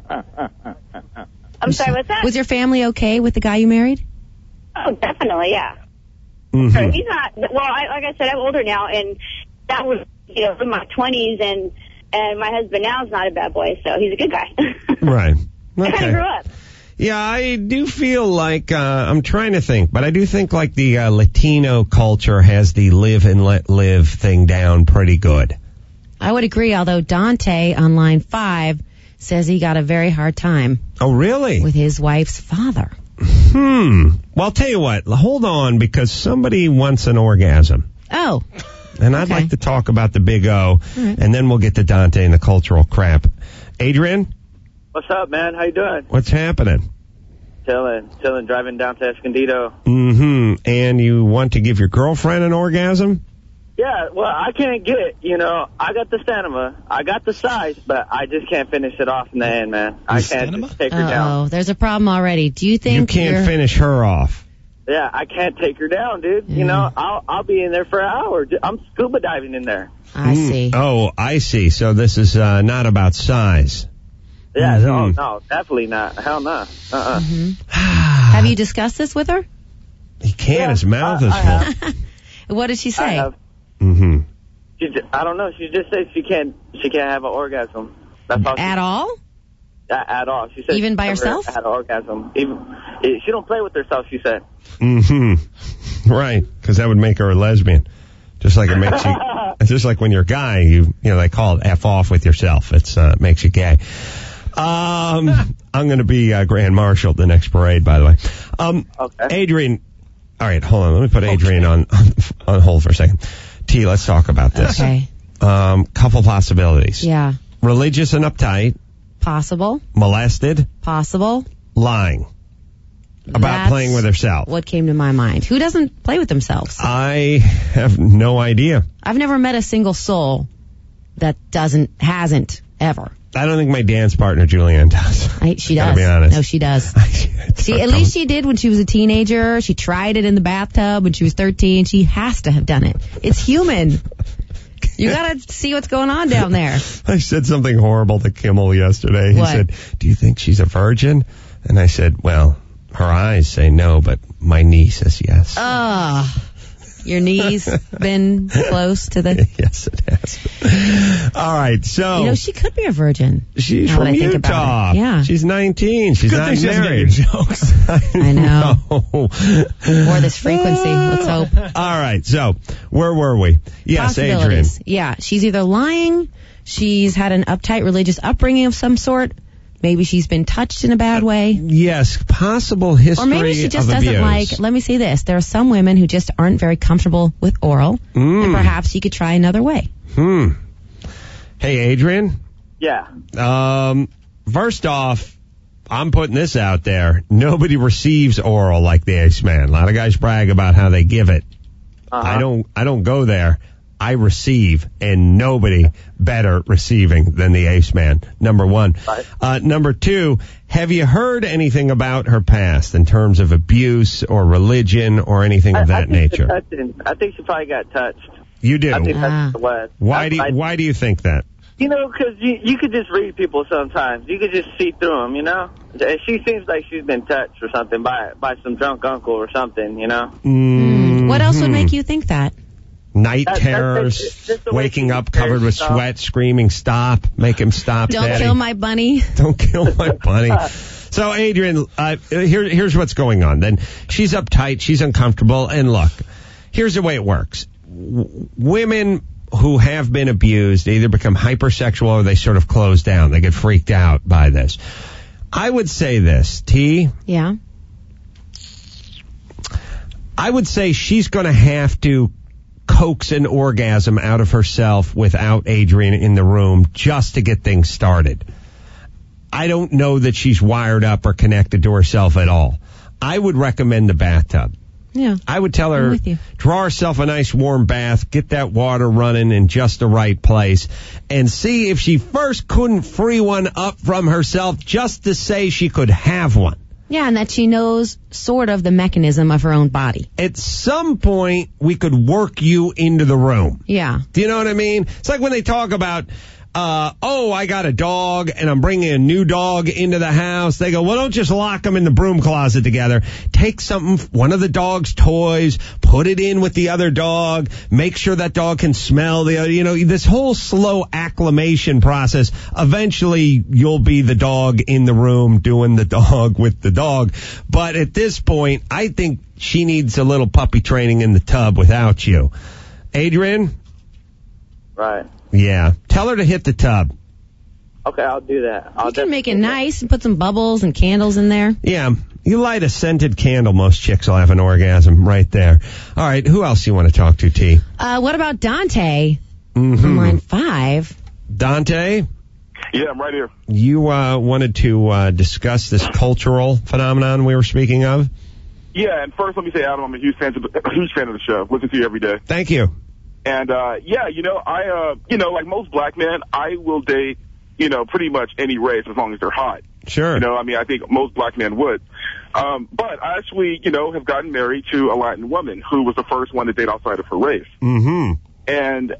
I'm sorry, what's that? Was your family okay with the guy you married? Oh, definitely, yeah. Mm-hmm. Sure, he's not. Well, I, like I said, I'm older now, and that was, you know, in my twenties, and and my husband now is not a bad boy, so he's a good guy. Right. I kind Okay. of grew up. Yeah, I do feel like, uh, I'm trying to think, but I do think like the uh, Latino culture has the live and let live thing down pretty good. I would agree, although Dante on line five says he got a very hard time. Oh, really? With his wife's father. Hmm. Well, I'll tell you what. Hold on, because somebody wants an orgasm. Oh. And I'd Okay. like to talk about the Big O, right. and then we'll get to Dante and the cultural crap. Adrian, What's up, man? How you doing? what's happening? Chilling, chilling, driving down to Escondido. Mm-hmm. And you want to give your girlfriend an orgasm? Yeah, well, I can't get it. You know, I got the stamina, I got the size, but I just can't finish it off in the end, man. I can't just take her down. Oh, there's a problem already. Do you think You can't you're- finish her off. Yeah, I can't take her down, dude. You know, I'll I'll be in there for an hour. I'm scuba diving in there. I Mm. see. Oh, I see. So this is uh, not about size. Yeah, no, Mhm. no, definitely not. Hell no. Uh-uh. Have you discussed this with her? He can't. Yeah, His mouth I- is I full. have. What did she I say? have. Mm-hmm. She just, I don't know. She just said she can't she can't have an orgasm. That's all. She, At all? At, at all. She said Even she by never herself? Had an orgasm. Even she don't play with herself. She said. Mm-hmm. Right, because that would make her a lesbian. Just like it makes you, it's just like when you're a guy, you you know they call it F off with yourself. It's uh, makes you gay. Um, I'm going to be uh, Grand Marshal at the next parade, by the way. Um, okay. Adrian, all right, hold on. Let me put Adrian on on hold for a second. T, let's talk about this. Okay. Um, couple possibilities. Yeah. Religious and uptight, Possible. molested, Possible. lying about That's playing with herself. What came to my mind? Who doesn't play with themselves? I have no idea. I've never met a single soul that doesn't, hasn't, ever. I don't think my dance partner Julianne does. I, she Gotta does. be honest. No, she does. See, at least she did when she was a teenager. She tried it in the bathtub when she was thirteen. She has to have done it. It's human. You gotta see what's going on down there. I said something horrible to Kimmel yesterday. He What? said, "Do you think she's a virgin?" And I said, "Well, her eyes say no, but my knee says yes." Ah, your knees been close to the... Yes, it has. All right, so You know, she could be a virgin. she's now that from I think about Utah. it. Yeah. She's nineteen. She's Good not thing she doesn't get married. your jokes. I know. No. Or this frequency. Let's hope. All right, so where were we? Yes, Adrian. Possibilities. Yeah, she's either lying, she's had an uptight religious upbringing of some sort, maybe she's been touched in a bad way, Yes, possible history or maybe she just of doesn't abuse. like, let me say this, there are some women who just aren't very comfortable with oral, Mm. and perhaps you could try another way. Hmm. Hey, Adrian. Yeah. Um, first off, I'm putting this out there. Nobody receives oral like the Ace Man. A lot of guys brag about how they give it. Uh-huh. I don't. I don't go there. I receive, and nobody better receiving than the Ace Man. Number one. Right. Uh, number two. Have you heard anything about her past in terms of abuse or religion or anything I, of I that think nature? the touching- I think she probably got touched. You do. I think Ah. that's what it was. Why I- do you, I- Why do you think that? You know, because you, you could just read people sometimes. You could just see through them, you know? And she seems like she's been touched or something by by some drunk uncle or something, you know? Mm, What else would make you think that? Night That- that's terrors, it. Just the way waking she up covered with stares, sweat, screaming, stop, make him stop, Don't Daddy. kill my bunny. Don't kill my bunny. So, Adrian, uh, here, here's what's going on. Then she's uptight, she's uncomfortable, and look, here's the way it works. W- women who have been abused either become hypersexual or they sort of close down. They get freaked out by this. I would say this, T, Yeah. I would say she's going to have to coax an orgasm out of herself without Adrian in the room just to get things started. I don't know that she's wired up or connected to herself at all. I would recommend the bathtub. Yeah. I would tell I'm her, with you. draw herself a nice warm bath, get that water running in just the right place, and see if she first couldn't free one up from herself just to say she could have one. Yeah, and that she knows sort of the mechanism of her own body. At some point, we could work you into the room. Yeah. Do you know what I mean? It's like when they talk about, uh, oh, I got a dog and I'm bringing a new dog into the house. They go, well, don't just lock them in the broom closet together. Take something, one of the dog's toys, put it in with the other dog, make sure that dog can smell the other, you know, this whole slow acclimation process. Eventually, you'll be the dog in the room doing the dog with the dog. But at this point, I think she needs a little puppy training in the tub without you. Adrian? Right. Yeah. Tell her to hit the tub. Okay, I'll do that. I'll You can make it nice and put some bubbles and candles in there. Yeah. You light a scented candle, most chicks will have an orgasm right there. All right, who else do you want to talk to, T? Uh, what about Dante Mm-hmm. on line five? Dante? Yeah, I'm right here. You uh, wanted to uh, discuss this cultural phenomenon we were speaking of? Yeah, and first let me say, Adam, I'm a huge fan of the, a huge fan of the show. Listen to you every day. Thank you. And, uh, yeah, you know, I, uh, you know, like most black men, I will date, you know, pretty much any race as long as they're hot. Sure. You know, I mean, I think most black men would. Um, but I actually, you know, have gotten married to a Latin woman who was the first one to date outside of her race. Mm-hmm. And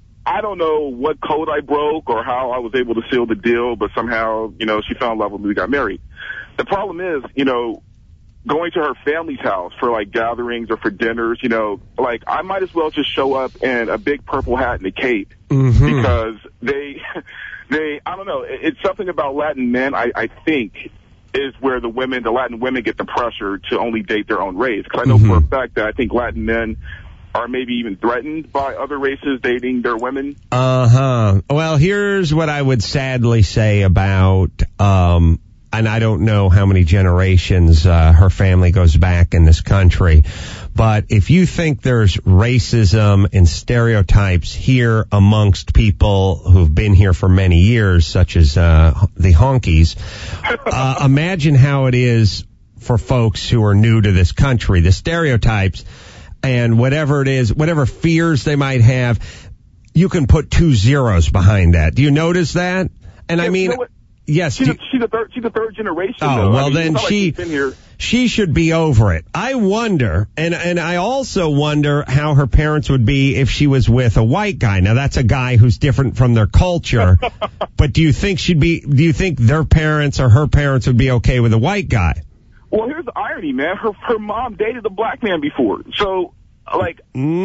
I don't know what code I broke or how I was able to seal the deal, but somehow, you know, she fell in love with me, we got married. The problem is, you know, going to her family's house for, like, gatherings or for dinners, you know, like, I might as well just show up in a big purple hat and a cape mm-hmm. because they, they, I don't know, it's something about Latin men, I, I think, is where the women, the Latin women get the pressure to only date their own race. Because I know mm-hmm. for a fact that I think Latin men are maybe even threatened by other races dating their women. Uh-huh. Well, here's what I would sadly say about, um, and I don't know how many generations uh, her family goes back in this country, but if you think there's racism and stereotypes here amongst people who've been here for many years, such as uh, the honkies, uh, imagine how it is for folks who are new to this country. The stereotypes and whatever it is, whatever fears they might have, you can put two zeros behind that. Do you notice that? And yeah, I mean... You know Yes. She's, a, she's a third. She's a third generation. Oh though. well, I mean, then it's not she like she's been here. she should be over it. I wonder, and and I also wonder how her parents would be if she was with a white guy. Now that's a guy who's different from their culture. But do you think she'd be? Do you think their parents or her parents would be okay with a white guy? Well, here's the irony, man. Her her mom dated a black man before, so like.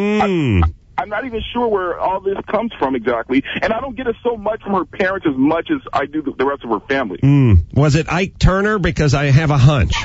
Mm. I, I'm not even sure where all this comes from exactly, and I don't get it so much from her parents as much as I do the rest of her family. Mm. Was it Ike Turner? Because I have a hunch.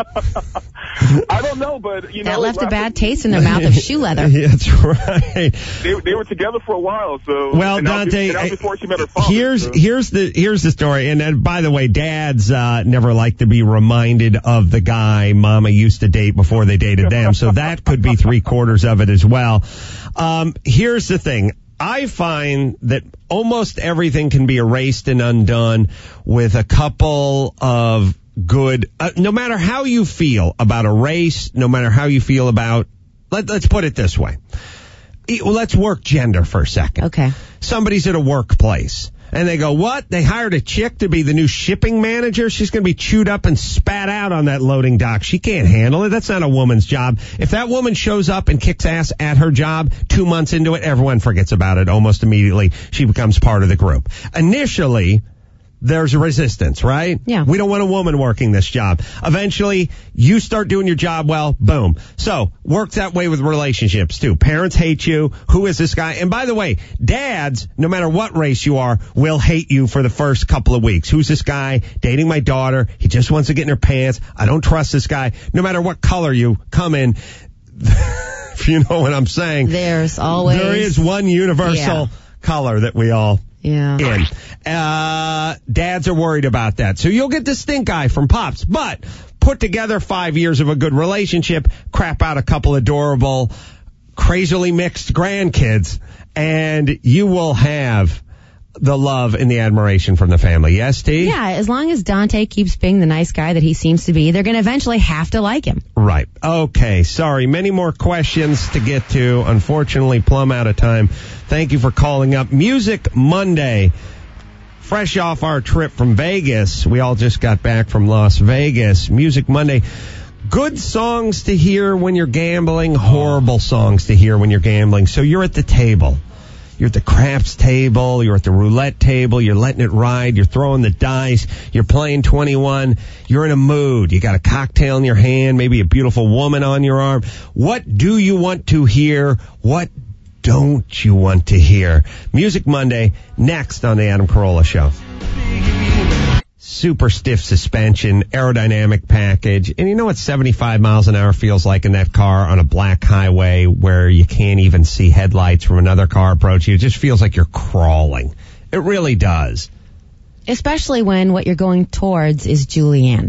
I don't know, but, you know. That left a bad taste in their mouth of shoe leather. Yeah, that's right. They, they were together for a while, so. Well, and Dante, that was before she met her father. Here's, so. here's the, here's the story. And then, by the way, dads, uh, never like to be reminded of the guy mama used to date before they dated them. So that could be three quarters of it as well. Um, here's the thing. I find that almost everything can be erased and undone with a couple of good, uh, no matter how you feel about a race, no matter how you feel about, let, let's put it this way. Well, let's work gender for a second. Okay. Somebody's at a workplace. And they go, what? They hired a chick to be the new shipping manager? She's going to be chewed up and spat out on that loading dock. She can't handle it. That's not a woman's job. If that woman shows up and kicks ass at her job, two months into it, everyone forgets about it almost immediately. She becomes part of the group. Initially, there's resistance, right? Yeah. We don't want a woman working this job. Eventually, you start doing your job well, boom. So, work that way with relationships, too. Parents hate you. Who is this guy? And by the way, dads, no matter what race you are, will hate you for the first couple of weeks. Who's this guy? Dating my daughter. He just wants to get in her pants. I don't trust this guy. No matter what color you come in, if you know what I'm saying. There's always... There is one universal yeah. color that we all... Yeah. in. Uh, dads are worried about that. So you'll get the stink eye from pops. But put together five years of a good relationship, crap out a couple adorable, crazily mixed grandkids, and you will have the love and the admiration from the family. Yes, T? Yeah, as long as Dante keeps being the nice guy that he seems to be, they're going to eventually have to like him. Right. Okay, sorry. Many more questions to get to. Unfortunately, plumb out of time. Thank you for calling up. Music Monday. Fresh off our trip from Vegas. We all just got back from Las Vegas. Music Monday. Good songs to hear when you're gambling. Horrible songs to hear when you're gambling. So you're at the table. You're at the craps table, you're at the roulette table, you're letting it ride, you're throwing the dice, you're playing twenty-one, you're in a mood, you got a cocktail in your hand, maybe a beautiful woman on your arm. What do you want to hear? What don't you want to hear? Music Monday, next on the Adam Carolla Show. super stiff suspension, aerodynamic package. And you know what seventy-five miles an hour feels like in that car on a black highway where you can't even see headlights from another car approaching you? It just feels like you're crawling. It really does. Especially when what you're going towards is Julianne.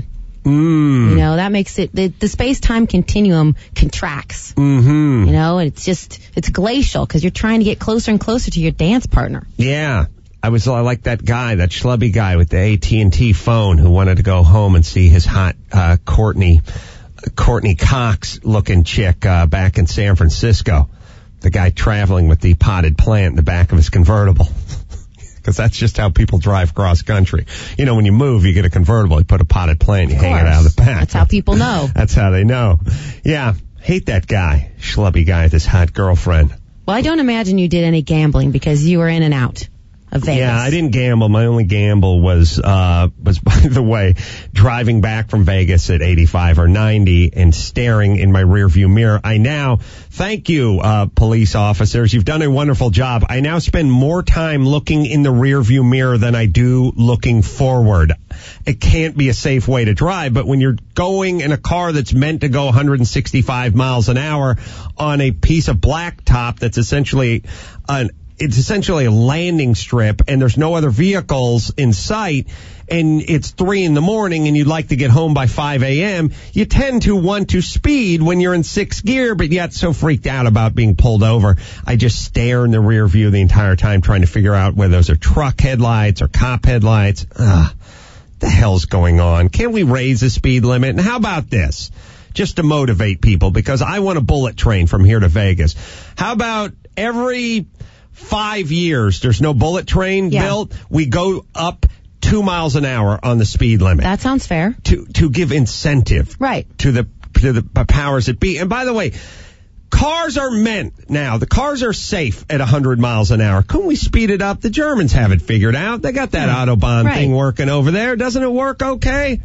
Mm. You know, that makes it, the, the space-time continuum contracts. Mm-hmm. You know, it's just, it's glacial because you're trying to get closer and closer to your dance partner. Yeah. I was I like that guy, that schlubby guy with the A T and T phone who wanted to go home and see his hot uh, Courtney Courtney Cox looking chick uh, back in San Francisco. The guy traveling with the potted plant in the back of his convertible. Because that's just how people drive cross country. You know, when you move, you get a convertible, you put a potted plant, you hang it out of the back. That's how people know. That's how they know. Yeah, hate that guy, schlubby guy with his hot girlfriend. Well, I don't imagine you did any gambling because you were in and out of Vegas. Yeah, I didn't gamble. My only gamble was, uh, was by the way, driving back from Vegas at eighty-five or ninety and staring in my rearview mirror. I now, thank you, uh, police officers. You've done a wonderful job. I now spend more time looking in the rearview mirror than I do looking forward. It can't be a safe way to drive, but when you're going in a car that's meant to go one hundred sixty-five miles an hour on a piece of blacktop that's essentially an It's essentially a landing strip, and there's no other vehicles in sight, and it's three in the morning, and you'd like to get home by five a.m., you tend to want to speed when you're in sixth gear, but yet so freaked out about being pulled over. I just stare in the rear view the entire time trying to figure out whether those are truck headlights or cop headlights. Ugh, the hell's going on? Can't we raise the speed limit? And how about this? Just to motivate people, because I want a bullet train from here to Vegas. How about every five years, there's no bullet train yeah. built, we go up two miles an hour on the speed limit. That sounds fair. To to give incentive right. to the to the powers that be. And by the way, cars are meant now. The cars are safe at one hundred miles an hour. Couldn't we speed it up? The Germans have it figured out. They got that yeah. Autobahn right. thing working over there. Doesn't it work okay?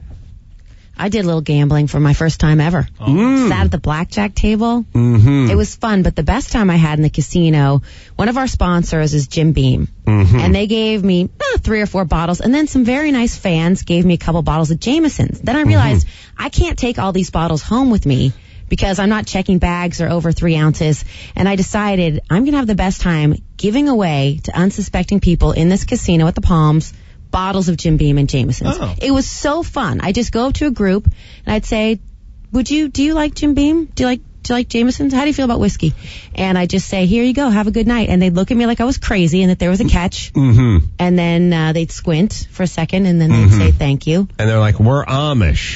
I did a little gambling for my first time ever. Oh. Mm. Sat at the blackjack table. Mm-hmm. It was fun, but the best time I had in the casino, one of our sponsors is Jim Beam. Mm-hmm. And they gave me eh, three or four bottles, and then some very nice fans gave me a couple bottles of Jameson's. Then I realized mm-hmm. I can't take all these bottles home with me because I'm not checking bags or over three ounces. And I decided I'm going to have the best time giving away to unsuspecting people in this casino at the Palms bottles of Jim Beam and Jameson's. Oh. It was so fun. I just go up to a group and I'd say, "Would you? Do you like Jim Beam? Do you like? Do you like Jameson's? How do you feel about whiskey?" And I just say, "Here you go. Have a good night." And they'd look at me like I was crazy and that there was a catch. Mm-hmm. And then uh, they'd squint for a second and then they'd mm-hmm. say thank you. And they're like, "We're Amish."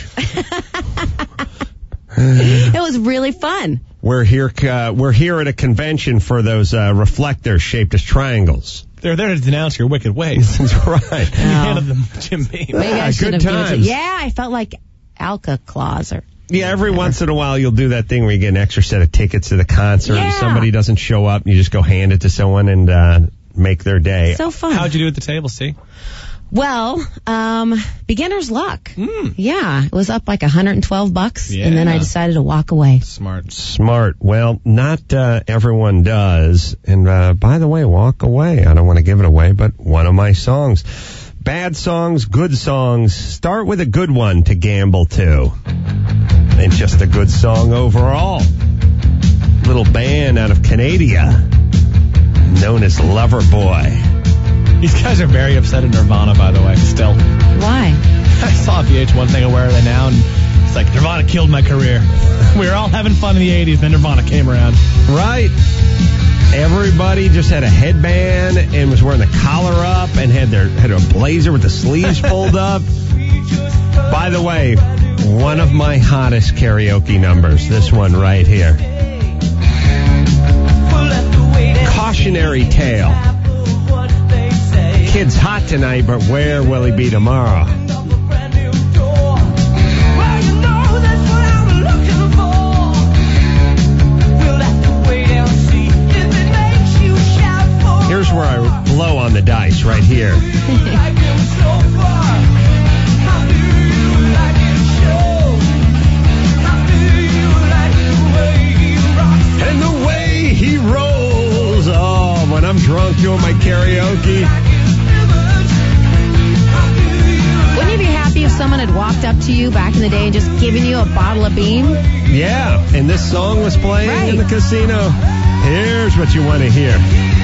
It was really fun. We're here. Uh, we're here at a convention for those uh, reflectors shaped as triangles. They're there to denounce your wicked ways. That's right. You handed them Jim Beam. Maybe I Ah, should good have given it to- times. Yeah, I felt like Alka Claus or. Yeah, every once in a while you'll do that thing where you get an extra set of tickets to the concert Yeah. and somebody doesn't show up and you just go hand it to someone and uh, make their day. So fun. How'd you do at the table, Steve? Well, um, beginner's luck. Mm. Yeah, it was up like one hundred twelve bucks, Yeah. and then I decided to walk away. Smart. Smart. Well, not uh, everyone does. And uh, by the way, walk away. I don't want to give it away, but one of my songs. Bad songs, good songs. Start with a good one to gamble to. And just a good song overall. Little band out of Canada known as Loverboy. These guys are very upset at Nirvana, by the way, still. Why? I saw a V H one thing of Where Are They Now, and it's like, Nirvana killed my career. We were all having fun in the eighties, then Nirvana came around. Right. Everybody just had a headband and was wearing the collar up and had their had a blazer with the sleeves pulled up. By the way, one of my hottest karaoke numbers, this one right here. Cautionary tale. Kid's hot tonight, but where will he be tomorrow? Here's where I blow on the dice right here. And the way he rolls. Oh, when I'm drunk doing my karaoke. Wouldn't you walked up to you back in the day and just given you a bottle of Beam? Yeah, and this song was playing Right. in the casino. Here's what you want to hear.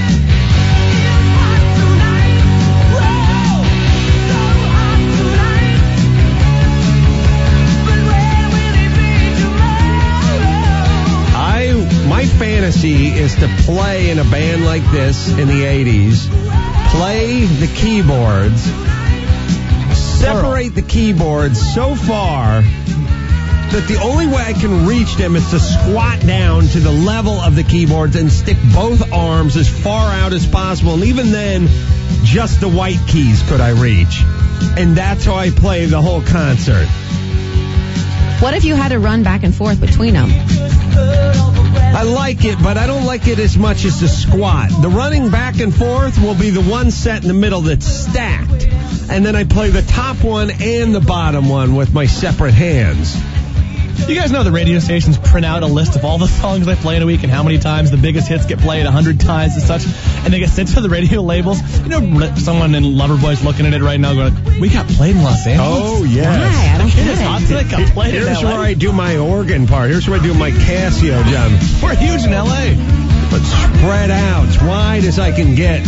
My fantasy is to play in a band like this in the eighties, play the keyboards, separate the keyboards so far that the only way I can reach them is to squat down to the level of the keyboards and stick both arms as far out as possible. And even then, just the white keys could I reach. And that's how I play the whole concert. What if you had to run back and forth between them? I like it, but I don't like it as much as the squat. The running back and forth will be the one set in the middle that's stacked. And then I play the top one and the bottom one with my separate hands. You guys know the radio stations print out a list of all the songs they play in a week and how many times the biggest hits get played, a hundred times and such, and they get sent to the radio labels. You know, someone in Loverboy's looking at it right now going, we got played in Los Angeles. Oh, yes. Why? I don't get It's it. hot today, got played in Here's L A. where I do my organ part. Here's where I do my Casio, John. We're huge in L A. But spread out, as wide as I can get.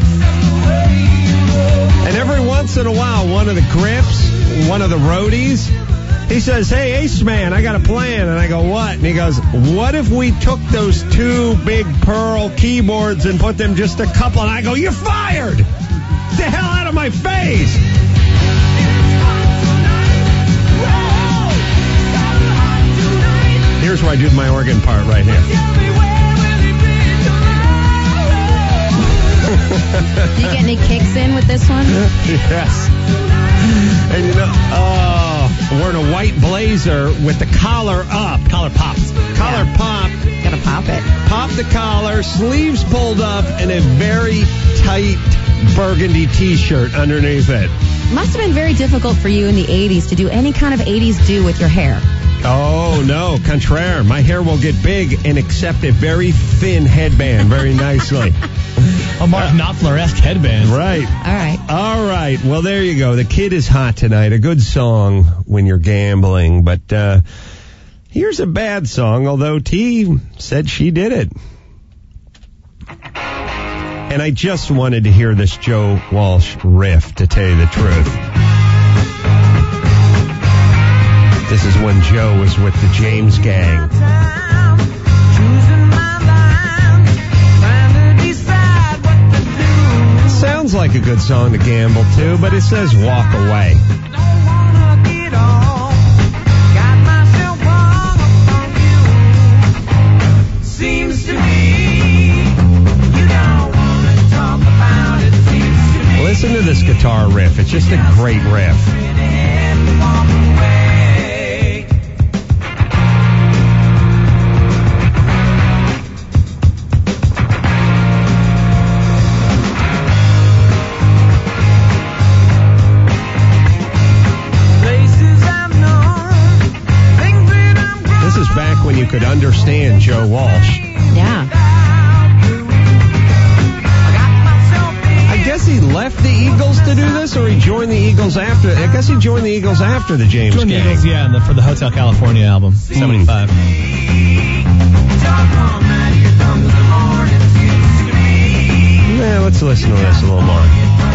And every once in a while, one of the grips, one of the roadies, he says, hey, Ace Man, I got a plan. And I go, what? And he goes, what if we took those two big Pearl keyboards and put them just a couple? And I go, you're fired! Get the hell out of my face! Here's where I do my organ part right here. Do you get any kicks in with this one? Yes. And you know, oh, wearing a white blazer with the collar up. Collar pops. Collar Yeah. pop. Gotta pop it. Pop the collar, sleeves pulled up, and a very tight burgundy T-shirt underneath it. Must have been very difficult for you in the eighties to do any kind of eighties do with your hair. Oh, no, contraire. My hair will get big and accept a very thin headband very nicely. A Mark Knopfler-esque headband. Right. All right. All right. Well, there you go. The Kid is hot tonight. A good song when you're gambling. But uh, here's a bad song, although T said she did it. And I just wanted to hear this Joe Walsh riff, to tell you the truth. This is when Joe was with the James Gang. Sounds like a good song to gamble to, but it says walk away. Seems to me you don't want to talk about it. Seems to me. Listen to this guitar riff. It's just a great riff. When you could understand Joe Walsh. Yeah. I guess he left the Eagles to do this, or he joined the Eagles after. I guess he joined the Eagles after the James Joined the Gang. Eagles, yeah, the, for the Hotel California album, seventy-five. Yeah, let's listen to this a little more.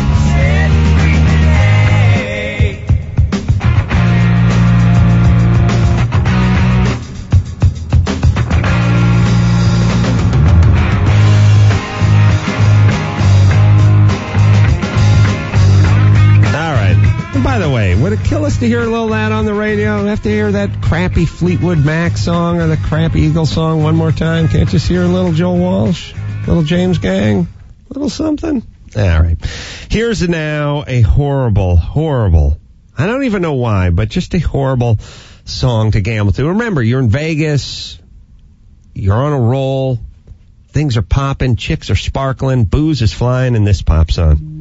By the way, would it kill us to hear a little of that on the radio? Have to hear that crappy Fleetwood Mac song or the crappy Eagles song one more time? Can't just hear a little Joe Walsh, little James Gang, little something? All right. Here's now a horrible, horrible, I don't even know why, but just a horrible song to gamble to. Remember, you're in Vegas, you're on a roll, things are popping, chicks are sparkling, booze is flying, and this pops on.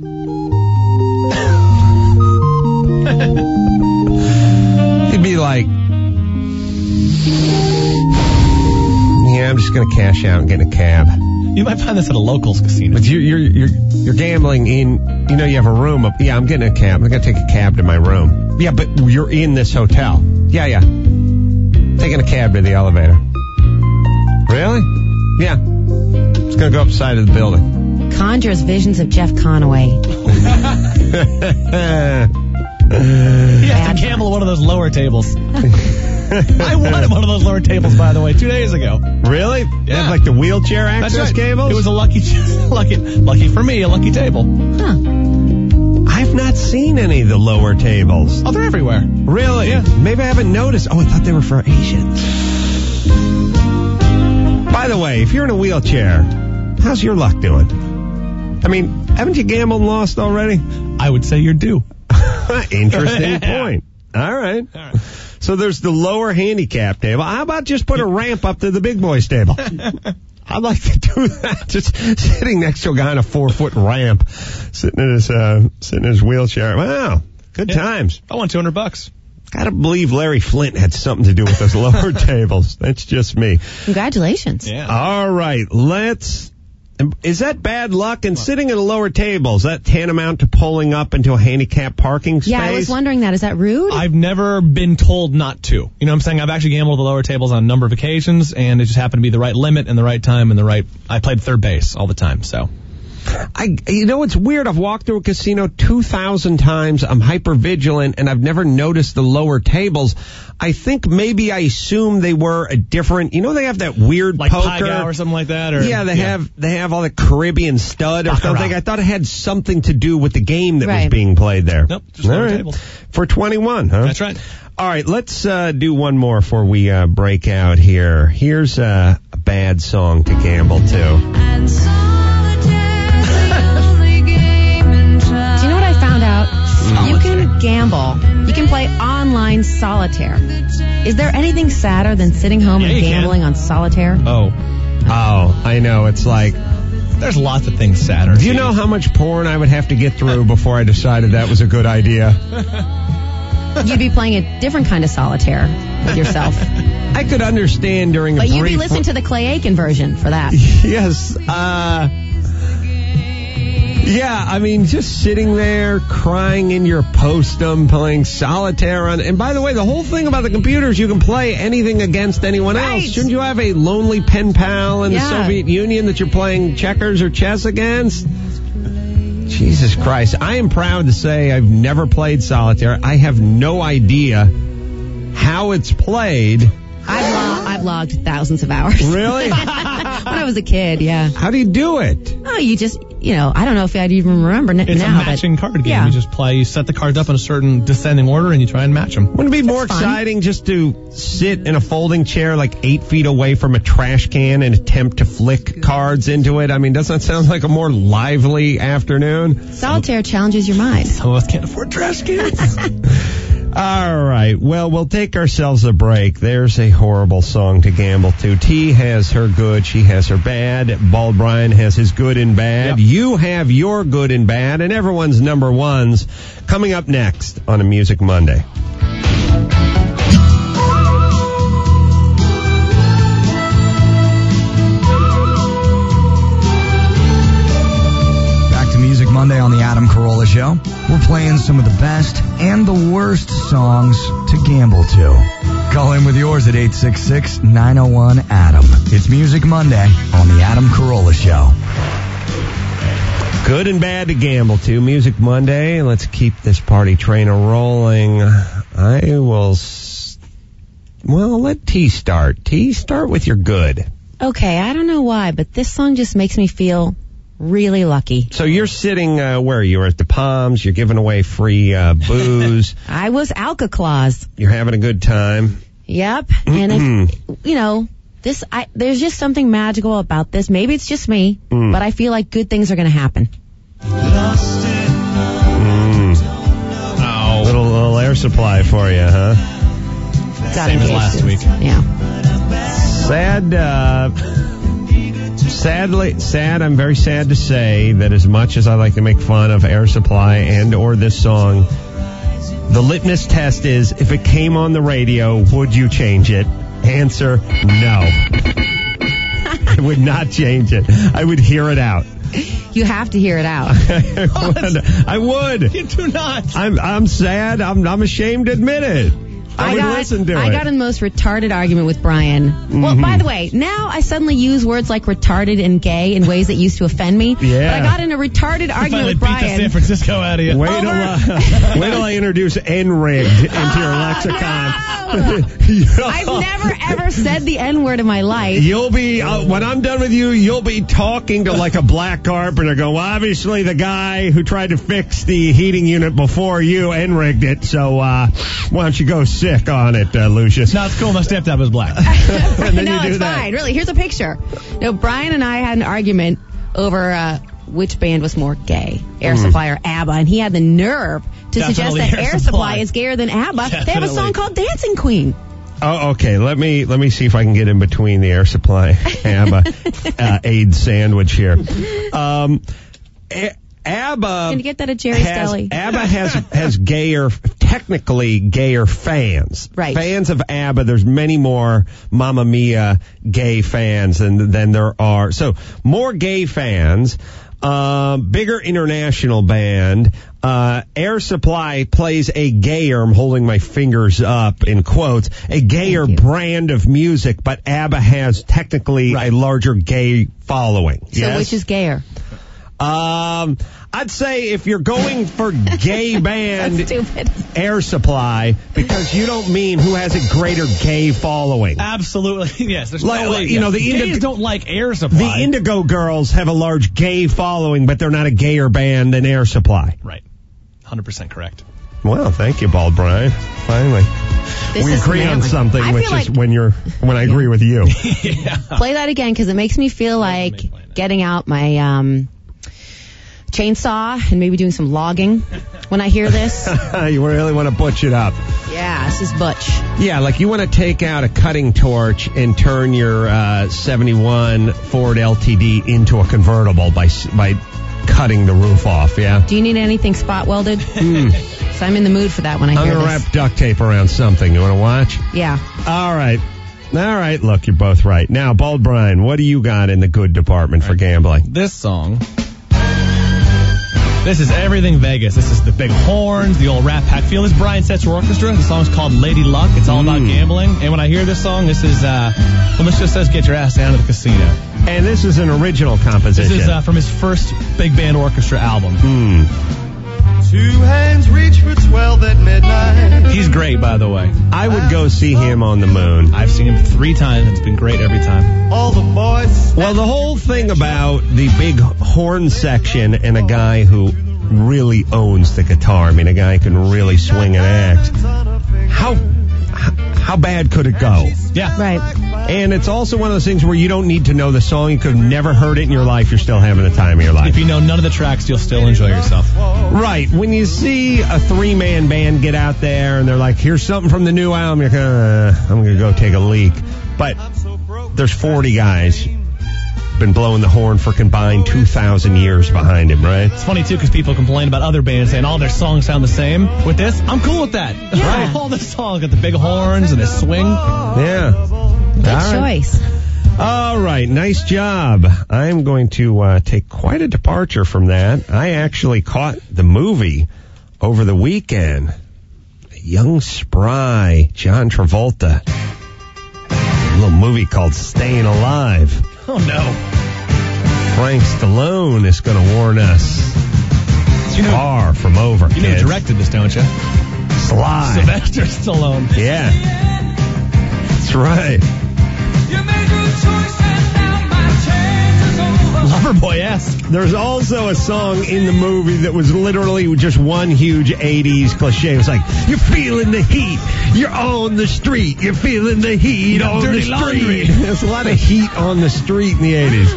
He'd be like, yeah, I'm just going to cash out and get in a cab. You might find this at a locals casino. But you're, you're, you're, you're gambling in You know you have a room up. Yeah, I'm getting a cab. I'm going to take a cab to my room. Yeah, but you're in this hotel. Yeah, yeah. Taking a cab to the elevator. Really? Yeah. It's going to go up the side of the building. Conjures visions of Jeff Conaway. You have to gamble one of those lower tables. I wanted one of those lower tables, by the way, two days ago. Really? Yeah. Like the wheelchair access That's right. cables? It was a lucky, lucky, lucky for me, a lucky table. Huh. I've not seen any of the lower tables. Oh, they're everywhere. Really? Yeah. Maybe I haven't noticed. Oh, I thought they were for Asians. By the way, if you're in a wheelchair, how's your luck doing? I mean, haven't you gambled and lost already? I would say you're due. Interesting point. All right. All right. So there's the lower handicap table. How about just put a ramp up to the big boys table? I'd like to do that. Just sitting next to a guy on a four-foot ramp, sitting in his uh, sitting in his wheelchair. Wow, good Yeah. times. I won two hundred bucks. Gotta believe Larry Flint had something to do with those lower tables. That's just me. Congratulations. Yeah. All right, let's. Is that bad luck? And sitting at a lower table, is that tantamount to pulling up into a handicapped parking space? Yeah, I was wondering that. Is that rude? I've never been told not to. You know what I'm saying? I've actually gambled the lower tables on a number of occasions, and it just happened to be the right limit and the right time and the right... I played third base all the time, so... I, you know, it's weird. I've walked through a casino two thousand times. I'm hyper vigilant, and I've never noticed the lower tables. I think maybe I assumed they were a different. You know, they have that weird Like poker Pai-Gow or something like that? Or, yeah, they yeah. have they have all the Caribbean stud or Baccarat. something. I thought it had something to do with the game that Right. was being played there. Nope, just all lower right. tables. For twenty-one, huh? That's right. All right, let's uh, do one more before we uh, break out here. Here's uh, a bad song to gamble to. Do you know what I found out? You can gamble. You can play online solitaire. Is there anything sadder than sitting home Yeah, and you can. gambling on solitaire? Oh, Oh, I know. It's like, there's lots of things sadder. do you know how much porn I would have to get through before I decided that was a good idea? You'd be playing a different kind of solitaire with yourself. I could understand during a But you'd brief... be listening to the Clay Aiken version for that. Yes. Uh, yeah, I mean, just sitting there crying in your postum, playing solitaire on... And by the way, the whole thing about the computers, you can play anything against anyone Right. else. Shouldn't you have a lonely pen pal in Yeah. the Soviet Union that you're playing checkers or chess against? Jesus Christ. I am proud to say I've never played solitaire. I have no idea how it's played. I've, lo- I've logged thousands of hours. Really? When I was a kid, yeah. How do you do it? Oh, you just, you know, I don't know if I'd even remember n- It's now. a matching but, card game. Yeah. You just play, you set the cards up in a certain descending order, and you try and match them. Wouldn't it be more That's fun. exciting just to sit in a folding chair like eight feet away from a trash can and attempt to flick cards into it? I mean, doesn't that sound like a more lively afternoon? Solitaire challenges your mind. Some of us can't afford trash cans. All right. Well, we'll take ourselves a break. There's a horrible song to gamble to. T has her good. She has her bad. Bald Brian has his good and bad. Yep. You have your good and bad, and everyone's number ones coming up next on a Music Monday. Back to Music Monday on the Adam Carolla Show. We're playing some of the best and the worst songs to gamble to. Call in with yours at eight six six, nine oh one, Adam. It's Music Monday on the Adam Carolla Show. Good and bad to gamble to. Music Monday. Let's keep this party train a-rolling. I will... S- well, let T start. T, start with your good. Okay, I don't know why, but this song just makes me feel really lucky. So you're sitting, uh, where? You're at the Palms. You're giving away free uh, booze. I was Alka-Claus. You're having a good time. Yep. And if, you know, this, I, there's just something magical about this. Maybe it's just me, Mm. but I feel like good things are going to happen. Mm. Oh. Little, little air supply for you, huh? Got Same as engaged last to- week. Yeah. Sad, uh, sadly, sad, I'm very sad to say that as much as I like to make fun of Air Supply and or this song, the litmus test is, if it came on the radio, would you change it? Answer, no. I would not change it. I would hear it out. You have to hear it out. I would. I would. You do not. I'm I'm sad. I'm I'm ashamed to admit it. I, I would got, listen to I it. got in the most retarded argument with Brian. Mm-hmm. Well, by the way, now I suddenly use words like retarded and gay in ways that used to offend me. Yeah. But I got in a retarded argument Finally with beat the Brian. San Francisco out of you. Wait till, uh, wait till I introduce N-rigged into your lexicon. I've never ever said the N-word in my life. You'll be, uh, when I'm done with you, you'll be talking to like a black carpenter going, well, obviously the guy who tried to fix the heating unit before you N-rigged it, so uh, why don't you go sick on it, uh, Lucius? No, it's cool. My stepdad was black. And then no, you do it's that. fine. Really, here's a picture. No, Brian and I had an argument over uh, which band was more gay, Air Mm. Supply or ABBA, and he had the nerve to suggest Definitely that Air Air Supply. Supply is gayer than ABBA. They have a Definitely. song called Dancing Queen. Oh, okay. Let me let me see if I can get in between the Air Supply ABBA uh, AIDS sandwich here. Um, A- ABBA Can you get that at Jerry's has, Deli? ABBA has has gayer, technically gayer fans. Right. Fans of ABBA. There's many more Mamma Mia gay fans than than there are. So more gay fans. Uh, bigger international band. Uh, Air Supply plays a gayer, I'm holding my fingers up in quotes, a gayer brand of music, but ABBA has technically a larger gay following. So Yes? which is gayer? Um, I'd say if you're going for gay band, That's stupid. Air Supply, because you don't mean who has a greater gay following. Absolutely. Yes. There's Like, no way. you know, the Gays Indigo- don't like Air Supply. The Indigo Girls have a large gay following, but they're not a gayer band than Air Supply. Right. one hundred percent correct. Well, thank you, Bald Brian. Finally, This we is agree on manly. something, I which feel is like- when you're when I agree with you. Play that again because it makes me feel like getting out my um, chainsaw and maybe doing some logging when I hear this. You really want to butch it up. Yeah, this is Butch. Yeah, like you want to take out a cutting torch and turn your uh, seventy-one Ford L T D into a convertible by s- by cutting the roof off. Yeah. Do you need anything spot welded? Hmm. So I'm in the mood for that when I I'm hear gonna this. wrap duct tape around something. You want to watch? Yeah. All right. All right. Look, you're both right. Now, Bald Brian, what do you got in the good department for gambling? This song. This is Everything Vegas. This is the big horns, the old Rat Pack feel. This is Brian Setzer Orchestra. The song's called Lady Luck. It's all about Mm. gambling. And when I hear this song, this is, uh, well, this just says get your ass down to the casino. And this is an original composition. This is uh, from his first big band orchestra album. Hmm. Two hands reach for twelve at midnight. He's great, by the way. I would go see him on the moon. I've seen him three times. It's been great every time. All the boys. Well, the whole thing about the big horn section and a guy who really owns the guitar, I mean, a guy who can really swing an axe, how how bad could it go? Yeah. Right. And it's also one of those things where you don't need to know the song. You could have never heard it in your life. You're still having the time of your life. If you know none of the tracks, you'll still enjoy yourself. Right. When you see a three-man band get out there and they're like, here's something from the new album, you're kind of, uh, I'm going to go take a leak. But there's forty guys been blowing the horn for combined two thousand years behind him, right? It's funny, too, because people complain about other bands saying all their songs sound the same. With this, I'm cool with that. Yeah. Right. All the songs got the big horns and the swing. Yeah. Good All right. choice. All right, nice job. I'm going to uh, take quite a departure from that. I actually caught the movie over the weekend. A young, spry John Travolta. A little movie called Staying Alive. Oh, no. Frank Stallone is going to warn us. It's You know- far from over, You know kids. who directed this, don't you? Sly. Sylvester Stallone. Yeah. That's right. Loverboy-esque. There's also a song in the movie that was literally just one huge eighties cliche. It was like, you're feeling the heat. You're on the street. You're feeling the heat You got on the dirty street. laundry. There's a lot of heat on the street in the eighties.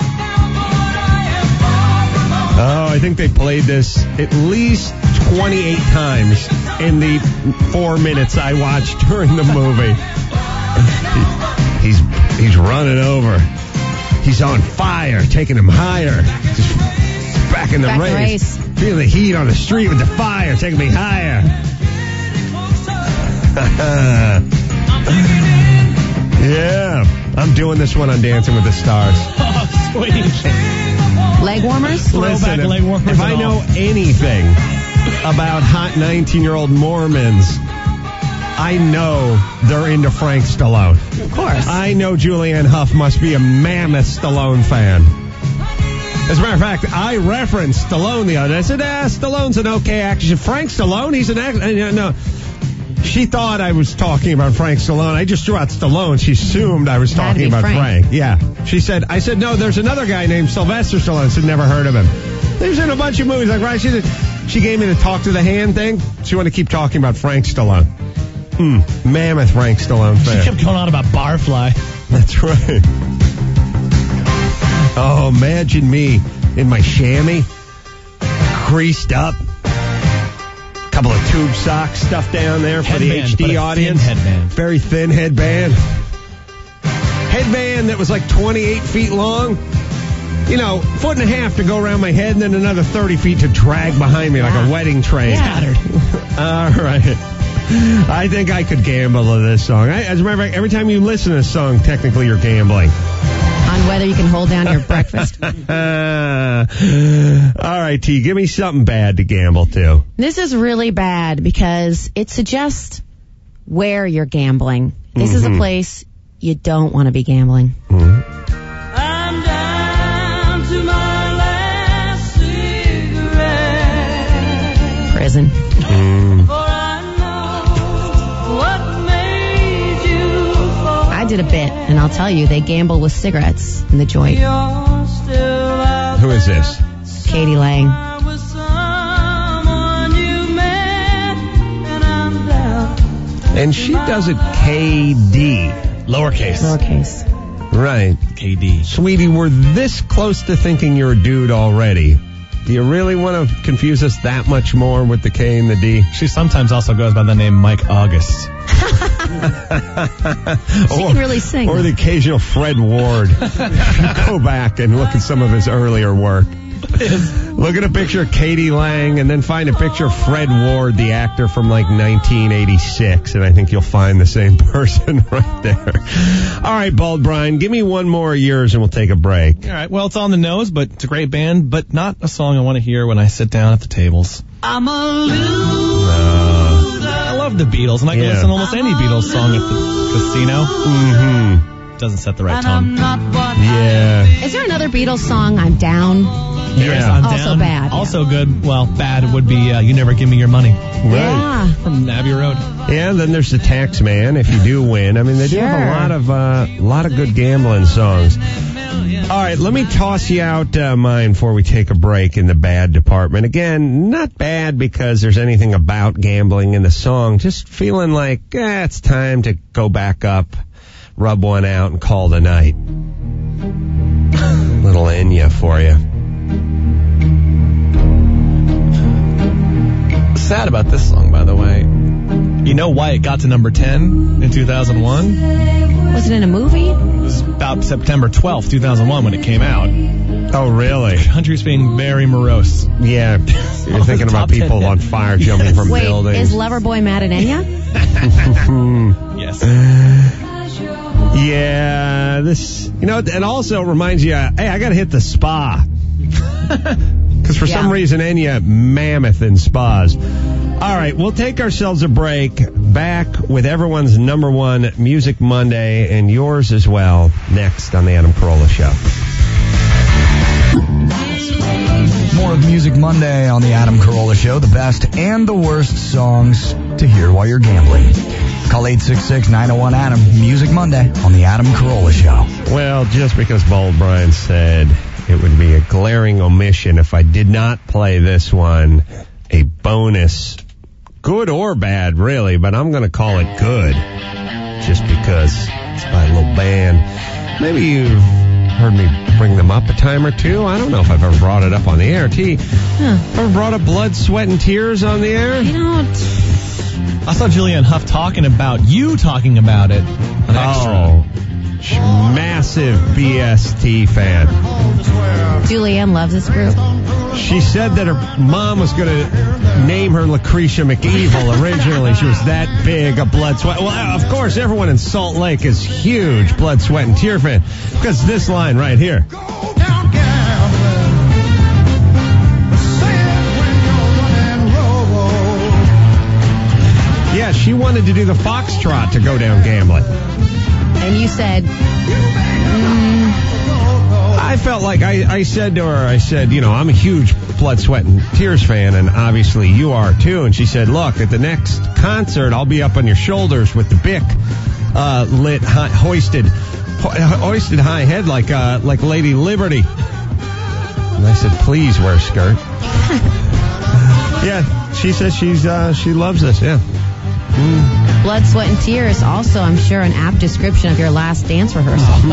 Oh, I think they played this at least twenty-eight times in the four minutes I watched during the movie. He's he's running over. He's on fire, taking him higher. Just back in the Back in the race. race. Feel the heat on the street with the fire, taking me higher. Yeah, I'm doing this one on Dancing with the Stars. Oh, sweet. Leg warmers? Throwback Listen, leg warmers if, if I and all. know anything about hot nineteen-year-old Mormons, I know they're into Frank Stallone. Of course. I know Julianne Hough must be a mammoth Stallone fan. As a matter of fact, I referenced Stallone the other day. I said, ah, Stallone's an okay actor. She said, Frank Stallone? He's an actor. No. She thought I was talking about Frank Stallone. I just threw out Stallone. She assumed I was Had to talking be about Frank. Frank. Yeah. She said, I said, no, there's another guy named Sylvester Stallone. I said, never heard of him. He was in a bunch of movies. Like, right? She said, she gave me the talk to the hand thing. She wanted to keep talking about Frank Stallone. Hmm. Mammoth Frank Stallone fan. She kept going on about Barfly. That's right. Oh, imagine me in my chamois, creased up, couple of tube socks stuffed down there for the Headband, H but D a audience. thin headband. Very thin headband. Headband that was like twenty-eight feet long. You know, foot and a half to go around my head and then another thirty feet to drag behind me like a wedding train. Yeah. All right. I think I could gamble to this song. I, as a matter of fact, every time you listen to this song, technically you're gambling. On whether you can hold down your breakfast. All right, T, give me something bad to gamble to. This is really bad because it suggests where you're gambling. This is a Mhm. place you don't want to be gambling. Mhm. I'm down to my last cigarette. Prison. Mm. For I know what made you fall. I did a bit, and I'll tell you, they gamble with cigarettes in the joint. You're still out Who is this? Katie Lang. there with someone you met, and I'm down. And she does it K D. Lowercase. Lowercase. Right. K D. Sweetie, we're this close to thinking you're a dude already. Do you really want to confuse us that much more with the K and the D? She sometimes also goes by the name Mike August. She can really sing. Or the occasional Fred Ward. Go back and look at some of his earlier work. Look at a picture of Katie Lang and then find a picture of Fred Ward, the actor from like nineteen eighty-six, and I think you'll find the same person right there. All right, Bald Brian, give me one more of yours and we'll take a break. All right. Well, it's on the nose, but it's a great band, but not a song I want to hear when I sit down at the tables. I'm a loser. I love the Beatles, and I can Yeah. listen to almost any Beatles song at the casino. Mm-hmm. Doesn't set the right And I'm tone. not what Yeah. Is there another Beatles song, I'm Down? Yes, Yeah. I'm Also down. bad, yeah. Also good. Well, bad would be uh, You Never Give Me Your Money Right. Yeah. from Abbey Road. Yeah, then there's the Tax Man if you do win. I mean, they do have a Sure. lot of uh, lot of good gambling songs. All right, let me toss you out uh, mine before we take a break in the bad department. Again, not bad because there's anything about gambling in the song. Just feeling like eh, it's time to go back up, rub one out, and call the night. Little Enya for you. Sad about this song, by the way. You know why it got to number ten in two thousand one? Was it in a movie? It was about September twelfth, two thousand one when it came out. Oh, really? The country's being very morose. Yeah, you're thinking about Top ten people hit. on fire jumping from Wait, buildings. is Loverboy mad at Enya? Yes. Yeah, this, you know, and also reminds you, uh, hey, I gotta hit the spa. Because for Yeah. some reason, Enya mammoth in spas. All right, we'll take ourselves a break. Back with everyone's number one Music Monday and yours as well next on the Adam Carolla Show. More of Music Monday on the Adam Carolla Show. The best and the worst songs to hear while you're gambling. Call eight six six, nine oh one, A D A M. Music Monday on the Adam Carolla Show. Well, just because Bold Brian said it would be a glaring omission if I did not play this one, a bonus, good or bad, really, but I'm going to call it good, just because it's by a little band. Maybe you've heard me bring them up a time or two. I don't know if I've ever brought it up on the air. T, Huh. ever brought up Blood, Sweat, and Tears on the air? You know, I saw Julianne Hough talking about you talking about it. An extra. Oh, sh- massive B S T fan. Julianne loves this group. She said that her mom was going to name her Lucretia McEvil originally. She was that big a Blood, Sweat. Well, of course, everyone in Salt Lake is huge Blood, Sweat, and Tear fan because this line right here. she wanted to do the foxtrot to go down gambling. And you said, mm, I felt like I, I said to her, I said, you know, I'm a huge Blood, Sweat, and Tears fan, and obviously you are too. And she said, look, at the next concert, I'll be up on your shoulders with the Bic uh, lit, high, hoisted, ho- hoisted high head like uh, like Lady Liberty. And I said, please wear a skirt. Yeah, she says she's uh, she loves this. Yeah. Mm. Blood, Sweat, and Tears. Also, I'm sure an apt description of your last dance rehearsal.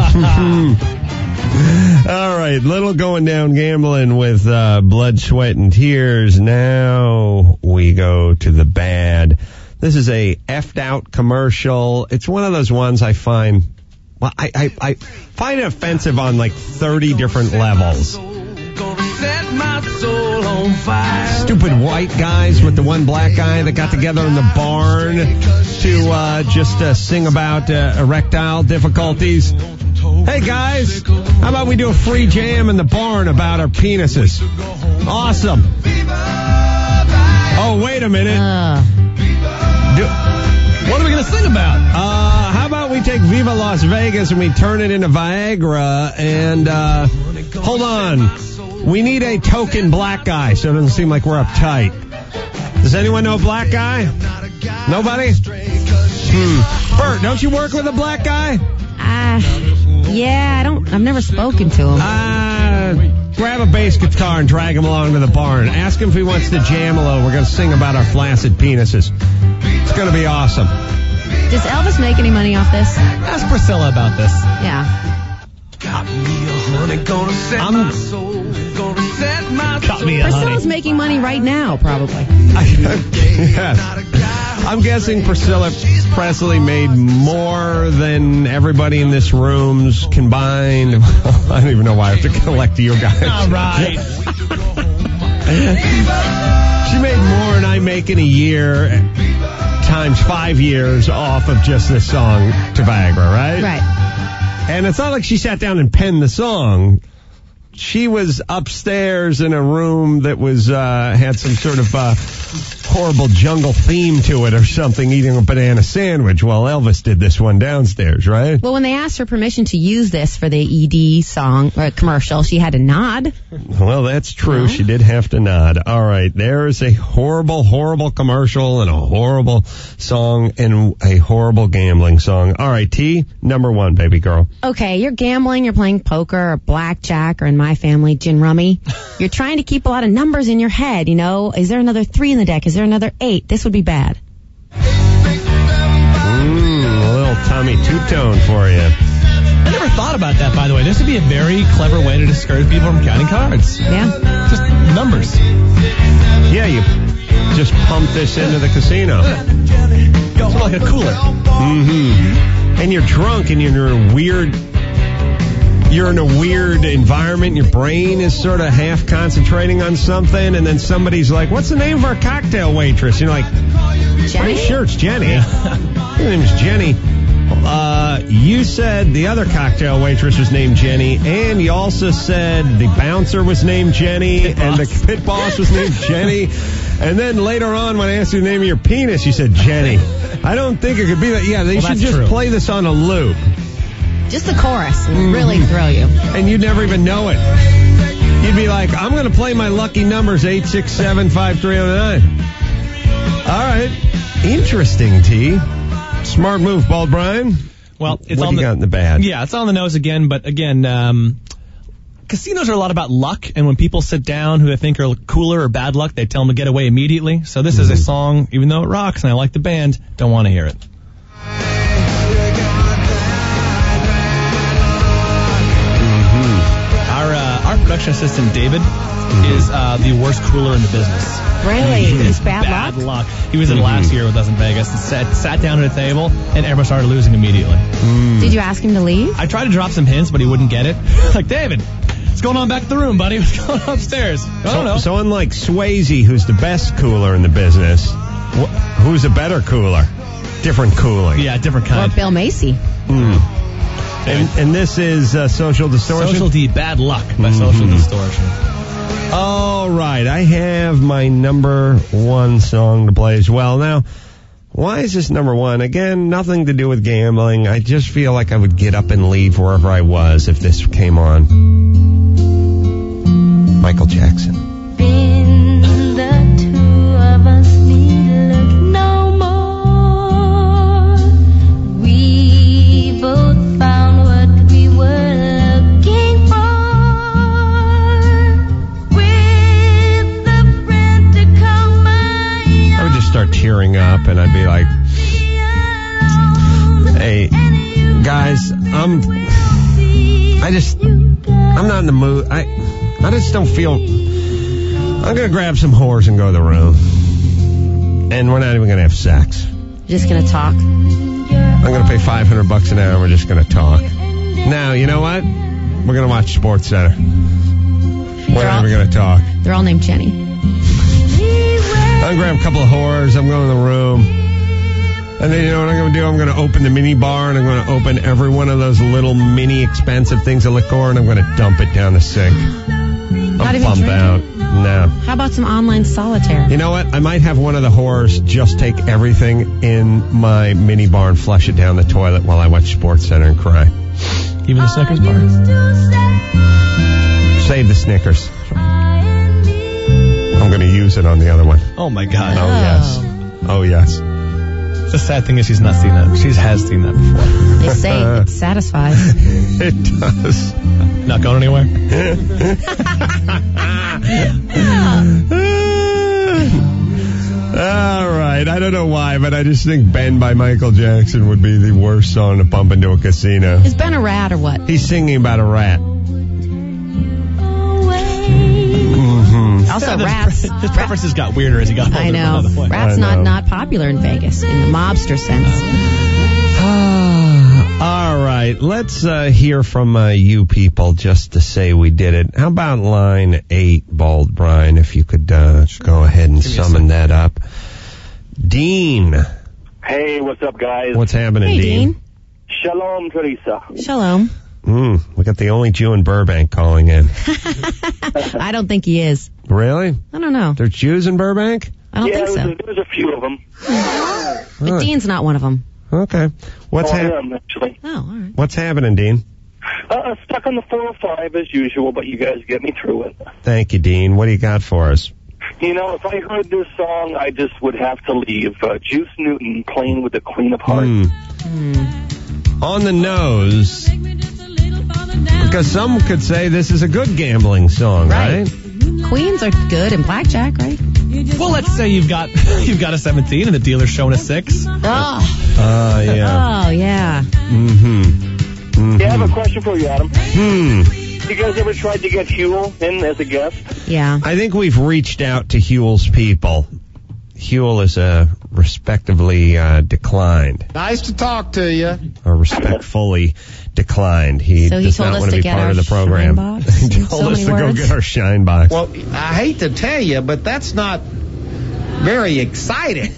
All right, little going down gambling with uh, Blood, Sweat, and Tears. Now we go to the bad. This is a effed out commercial. It's one of those ones I find, well, I, I, I find it offensive on like thirty different levels. Set my soul on fire. Stupid white guys with the one black guy that got together in the barn to uh, just uh, sing about uh, erectile difficulties. Hey guys, how about we do a free jam in the barn about our penises? Awesome. Oh, wait a minute. Uh. Do, what are we going to sing about? Uh, how about we take Viva Las Vegas and we turn it into Viagra and, uh, hold on. We need a token black guy so it doesn't seem like we're uptight. Does anyone know a black guy? Nobody? Hmm. Bert, don't you work with a black guy? Ah, uh, yeah, I don't, I've never spoken to him. Uh, grab a bass guitar and drag him along to the barn. Ask him if he wants to jam a little. We're going to sing about our flaccid penises. It's going to be awesome. Does Elvis make any money off this? Ask Priscilla about this. Yeah. Got me a honey, gonna set I'm, my soul, gonna set my Got soul. me a Priscilla's honey. making money right now, probably. yeah. I'm guessing Priscilla Presley made more than everybody in this room's combined. I don't even know why I have to collect you guys. All right. She made more than I make in a year times five years off of just this song to Viagra, right? Right. And it's not like she sat down and penned the song. She was upstairs in a room that was uh, had some sort of uh, horrible jungle theme to it or something, eating a banana sandwich while Elvis did this one downstairs, right? Well, when they asked her permission to use this for the E D song or commercial, she had to nod. Well, that's true. No. She did have to nod. All right. There's a horrible, horrible commercial and a horrible song and a horrible gambling song. All right, T, number one, baby girl. Okay, you're gambling, you're playing poker or blackjack or in my family, gin rummy. You're trying to keep a lot of numbers in your head, you know. Is there another three in the deck? Is there another eight? This would be bad. Mmm, a little Tommy Two-Tone for you. I never thought about that, by the way. This would be a very clever way to discourage people from counting cards. Yeah. Just numbers. Yeah, you just pump this into the casino. Sort of like a cooler. Mm-hmm. And you're drunk and you're in a weird... You're in a weird environment. Your brain is sort of half concentrating on something, and then somebody's like, what's the name of our cocktail waitress? You're like, Jenny? pretty sure it's Jenny. Her name's Jenny. Uh, you said the other cocktail waitress was named Jenny, and you also said the bouncer was named Jenny, Pit and boss. the pit boss was named Jenny. And then later on, when I asked you the name of your penis, you said Jenny. I don't think it could be that. Yeah, they Well, should that's just true. play this on a loop. Just the chorus will Mm-hmm. really throw you. And you'd never even know it. You'd be like, I'm going to play my lucky numbers, eight six seven, five three zero nine. All right. Interesting, T. Smart move, Bald Brian. Well, it's what on you the, got in the bad? Yeah, it's on the nose again, but again, um, casinos are a lot about luck, and when people sit down who they think are cooler or bad luck, they tell them to get away immediately. So this Mm-hmm. is a song, even though it rocks, and I like the band, don't want to hear it. Our uh, our production assistant, David, is uh, the worst cooler in the business. Really? It's bad, Bad luck? luck. He was in last year with us in Vegas and sat, sat down at a table, and everyone started losing immediately. Did you ask him to leave? I tried to drop some hints, but he wouldn't get it. Like, David, what's going on back at the room, buddy? What's going on upstairs? I don't So, know. so unlike Swayze, who's the best cooler in the business, wh- who's a better cooler? Different cooling. Yeah, different Or kind. Bill Macy? Mm. And, and this is uh, Social Distortion? Social D, Bad Luck by Mhm. Social Distortion. All right, I have my number one song to play as well. Now, Why is this number one? Again, nothing to do with gambling. I just feel like I would get up and leave wherever I was if this came on. Michael Jackson. Been the two of us need look no more. We both found what we were looking for. With a friend to come by. I would just start tearing up and I'd be like, hey, guys, I'm, I just, I'm not in the mood. I, I just don't feel, I'm going to grab some whores and go to the room. And we're not even going to have sex. Just going to talk. I'm going to pay five hundred bucks an hour and we're just going to talk. Now, you know what? We're going to watch Sports Center. We're not even going to talk. They're all named Jenny. I'm going to grab a couple of whores. I'm going to the room. And then you know what I'm going to do? I'm going to open the mini bar and I'm going to open every one of those little mini expensive things of liquor and I'm going to dump it down the sink. I'm Not even bummed drinking? out. No. How about some online solitaire? You know what? I might have one of the whores just take everything in my mini bar and flush it down the toilet while I watch Sports Center and cry. Even the Snickers bar? Save the Snickers. I'm going to use it on the other one. Oh, my God. Oh, yes. Oh, yes. The sad thing is she's not seen that. She has seen that before. They say it satisfies. It does. Not going anywhere? All right. I don't know why, but I just think Ben by Michael Jackson would be the worst song to pump into a casino. Is Ben a rat or what? He's singing about a rat. Mm-hmm. Also, Yeah, rats. His, his preferences got weirder as he got older. I know. by the way. Rats I not know. not popular in Vegas in the mobster sense. All right, let's uh, hear from uh, you people just to say we did it. How about line eight, Bald Brian, if you could uh, go ahead and summon that up. Dean. Hey, what's up, guys? What's happening, Hey, Dean? Dean. Shalom, Teresa. Shalom. Mm, we got the only Jew in Burbank calling in. I don't think he is. Really? I don't know. There's Jews in Burbank? I don't yeah, think so. there's, a, there's a few of them. But Huh. Dean's not one of them. Okay. What's, oh, I hap- am, actually. Oh, all right. What's happening, Dean? Uh, stuck on the four oh five as usual, but you guys get me through it. Thank you, Dean. What do you got for us? You know, if I heard this song, I just would have to leave. Uh, Juice Newton playing with the Queen of Hearts. Hmm. On the nose, because some could say this is a good gambling song, right? Right. Queens are good in blackjack, right? Well, let's say you've got you've got a seventeen and the dealer's showing a six. Oh, Uh, yeah. oh yeah. Mm-hmm. Mm-hmm. Yeah, I have a question for you, Adam. Hmm. You guys ever tried to get Huel in as a guest? Yeah. I think we've reached out to Huel's people. Huel is uh, respectively uh, declined, Nice to talk to you. or respectfully declined. He So he does told not us want to be get part our of the program. shine box He in told so us many to go words? get our shine box. Well, I hate to tell you, but that's not very exciting.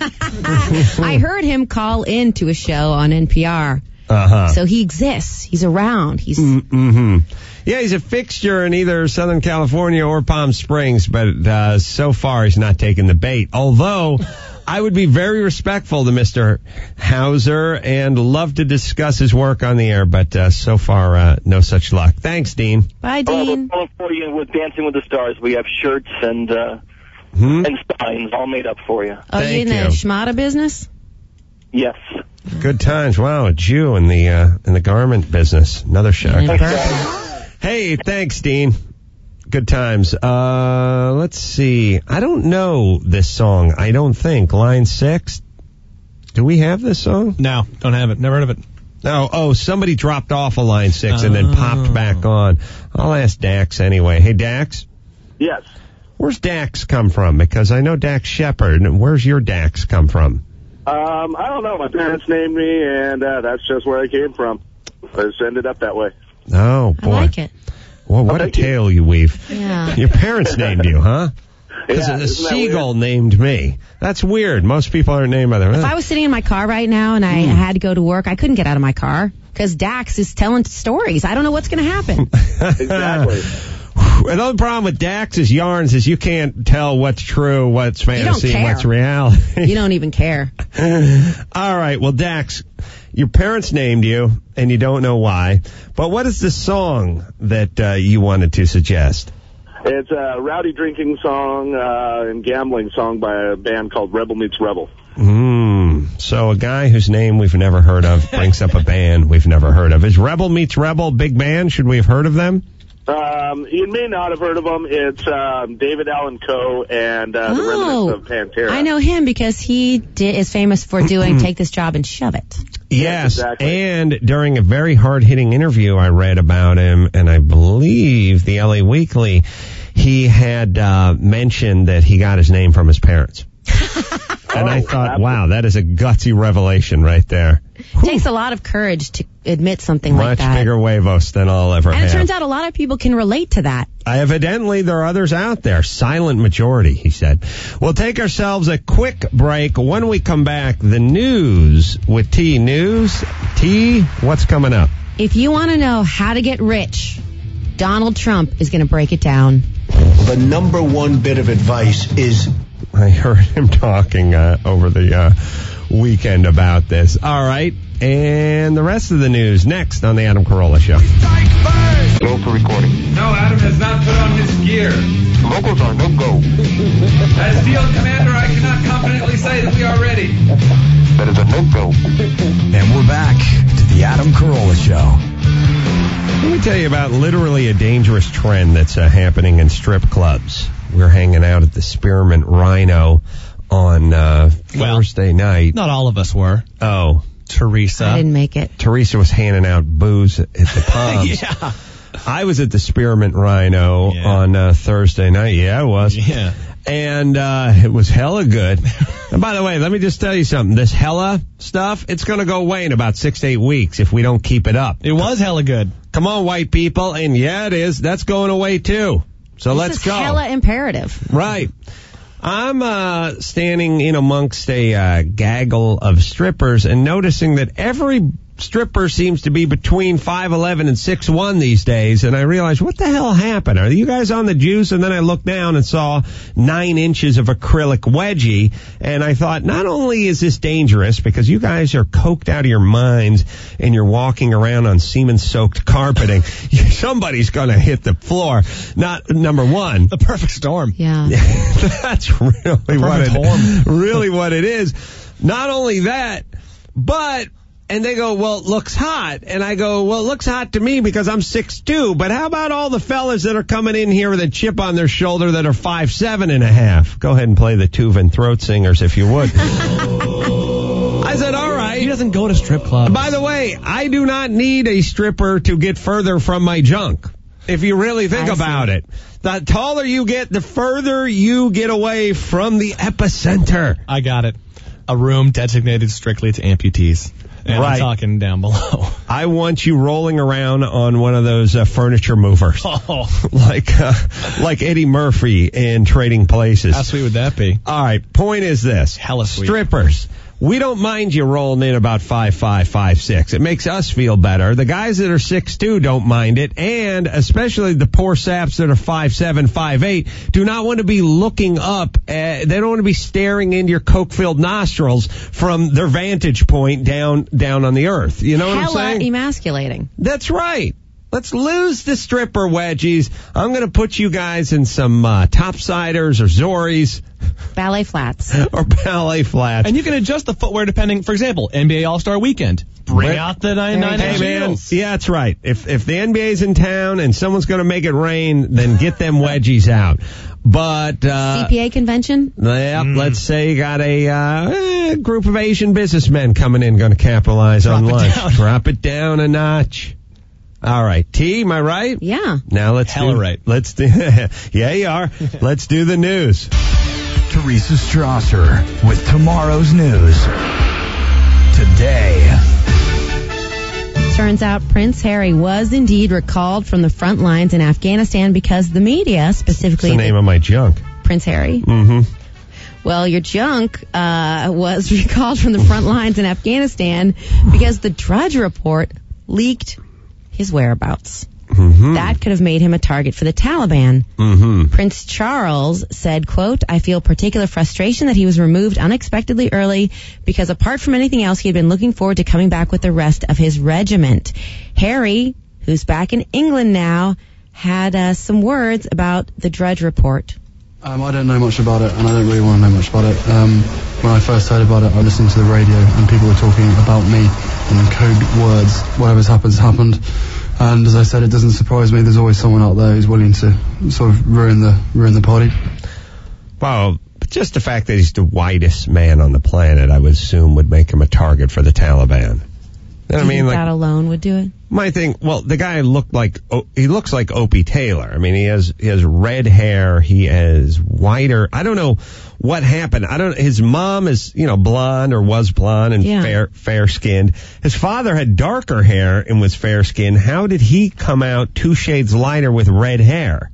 I heard him call in to a show on N P R. Uh-huh. So he exists. He's around. He's Mm-hmm. Yeah, he's a fixture in either Southern California or Palm Springs, but uh, so far he's not taken the bait. Although I would be very respectful to Mister Hauser and love to discuss his work on the air, but uh, so far uh, no such luck. Thanks, Dean. Bye, Oh, Dean. we're calling for you with Dancing with the Stars. We have shirts and uh, Hmm? and signs all made up for you. Oh, you Thank in the you. schmata business? Yes. Good times. Wow, a Jew in the uh, in the garment business. Another shock. In Burbank. Hey, thanks, Dean. Good times. Uh, let's see. I don't know this song. I don't think. Line six. Do we have this song? No, don't have it. Never heard of it. No. Oh, somebody dropped off a line six and then Oh. popped back on. I'll ask Dax anyway. Hey, Dax. Yes. Where's Dax come from? Because I know Dax Shepard. And where's your Dax come from? Um, I don't know. My parents named me, and uh, that's just where I came from. I just ended up that way. Oh, I boy. like it. Well, what a tale you weave. Yeah. Your parents named you, huh? Because Yeah, a isn't that seagull named me. That's weird. Most people aren't named by their... If I was sitting in my car right now and I Hmm. had to go to work, I couldn't get out of my car because Dax is telling stories. I don't know what's going to happen. Exactly. Another problem with Dax's yarns is you can't tell what's true, what's fantasy, and what's reality. You don't even care. All right, well, Dax, your parents named you, and you don't know why. But what is the song that uh, you wanted to suggest? It's a rowdy drinking song uh, and gambling song by a band called Rebel Meets Rebel. Mm, so a guy whose name we've never heard of brings up a band we've never heard of. Is Rebel Meets Rebel a big band? Should we have heard of them? Um, you may not have heard of them. It's um, David Allan Coe and uh, the Oh, Remnants of Pantera. I know him because he did, is famous for doing Take This Job and Shove It. Yes, exactly. And during a very hard-hitting interview I read about him, and I believe the L A Weekly, he had uh, mentioned that he got his name from his parents. And I thought, wow, that is a gutsy revelation right there. It takes a lot of courage to admit something like Much that. bigger huevos than I'll ever And have. it turns out a lot of people can relate to that. Evidently, there are others out there. Silent majority, he said. We'll take ourselves a quick break. When we come back, the news with T News. T, what's coming up? If you want to know how to get rich, Donald Trump is going to break it down. The number one bit of advice is... I heard him talking uh, over the uh, weekend about this. All right. And the rest of the news next on the Adam Carolla Show. Go for recording. No, Adam has not put on his gear. Locals are no go. As field commander, I cannot confidently say that we are ready. That is a no go. And we're back to the Adam Carolla Show. Let me tell you about literally a dangerous trend that's uh, happening in strip clubs. We're hanging out at the Spearmint Rhino on uh, Well, Thursday night. Not all of us were. Oh. Teresa. I didn't make it. Teresa was handing out booze at the pubs. Yeah. I was at the Spearmint Rhino Yeah. on uh, Thursday night. Yeah, it was. Yeah. And uh, it was hella good. And by the way, let me just tell you something. This hella stuff, it's going to go away in about six to eight weeks if we don't keep it up. It was hella good. Come on, white people. And yeah, it is. That's going away, too. So This let's is go. hella imperative. Right. I'm uh, standing in amongst a uh, gaggle of strippers and noticing that every stripper seems to be between five eleven and six one these days. And I realized, what the hell happened? Are you guys on the juice? And then I looked down and saw nine inches of acrylic wedgie. And I thought, not only is this dangerous because you guys are coked out of your minds and you're walking around on semen-soaked carpeting, somebody's going to hit the floor. Not number one. The perfect storm. Yeah. That's really what it, horn. really what it is. Not only that, but, and they go, well, it looks hot. And I go, well, it looks hot to me because I'm six two. But how about all the fellas that are coming in here with a chip on their shoulder that are five seven and a half? Go ahead and play the Tuvan Throat Singers if you would. I said, all right. He doesn't go to strip clubs. By the way, I do not need a stripper to get further from my junk. If you really think I about see. it. The taller you get, the further you get away from the epicenter. I got it. A room designated strictly to amputees. And Right. I'm talking down below. I want you rolling around on one of those uh, furniture movers. Oh, like uh, like Eddie Murphy in Trading Places. how sweet would that be? All right, point is this. Hella sweet. Strippers. We don't mind you rolling in about five five, five six. It makes us feel better. The guys that are six two don't mind it, and especially the poor saps that are five seven, five eight do not want to be looking up. Uh, they don't want to be staring into your coke-filled nostrils from their vantage point down down on the earth. You know what I'm Hella saying? emasculating. That's right. Let's lose the stripper wedgies. I'm going to put you guys in some uh, topsiders or Zoris Ballet flats. or ballet flats. And you can adjust the footwear depending, for example, N B A All-Star Weekend. Bring Right. out the ninety-nine Hey, inch man. heels. Yeah, that's right. If if the N B A's in town and someone's going to make it rain, then get them wedgies out. But, uh, C P A convention? yeah, Mm. let's say you got a uh, eh, group of Asian businessmen coming in going to capitalize Drop on it lunch. down. Drop it down a notch. All right. T, am I right? Yeah. Now let's Hella do, right. Let's do, yeah, you are. Let's do the news. Teresa Strasser with tomorrow's news. Today. Turns out Prince Harry was indeed recalled from the front lines in Afghanistan because the media, What's specifically the name of my junk? Prince Harry. Mm-hmm. Well, your junk uh, was recalled from the front lines in Afghanistan because the Drudge Report leaked his whereabouts. Mm-hmm. That could have made him a target for the Taliban. Mm-hmm. Prince Charles said, quote, I feel particular frustration that he was removed unexpectedly early because apart from anything else, he had been looking forward to coming back with the rest of his regiment. Harry, who's back in England now, had uh, some words about the Drudge Report. Um, I don't know much about it, and I don't really want to know much about it. Um, when I first heard about it, I listened to the radio, and people were talking about me in code words. Whatever's happened's happened. And as I said, it doesn't surprise me. There's always someone out there who's willing to sort of ruin the ruin the party. Well, just the fact that he's the whitest man on the planet, I would assume, would make him a target for the Taliban. You know what I mean? Like, like that alone would do it? My thing, well, the guy looked like, oh, he looks like Opie Taylor. I mean, he has, he has red hair. He has whiter. I don't know what happened. I don't, his mom is, you know, blonde or was blonde and Yeah. fair, fair skinned. His father had darker hair and was fair skinned. How did he come out two shades lighter with red hair?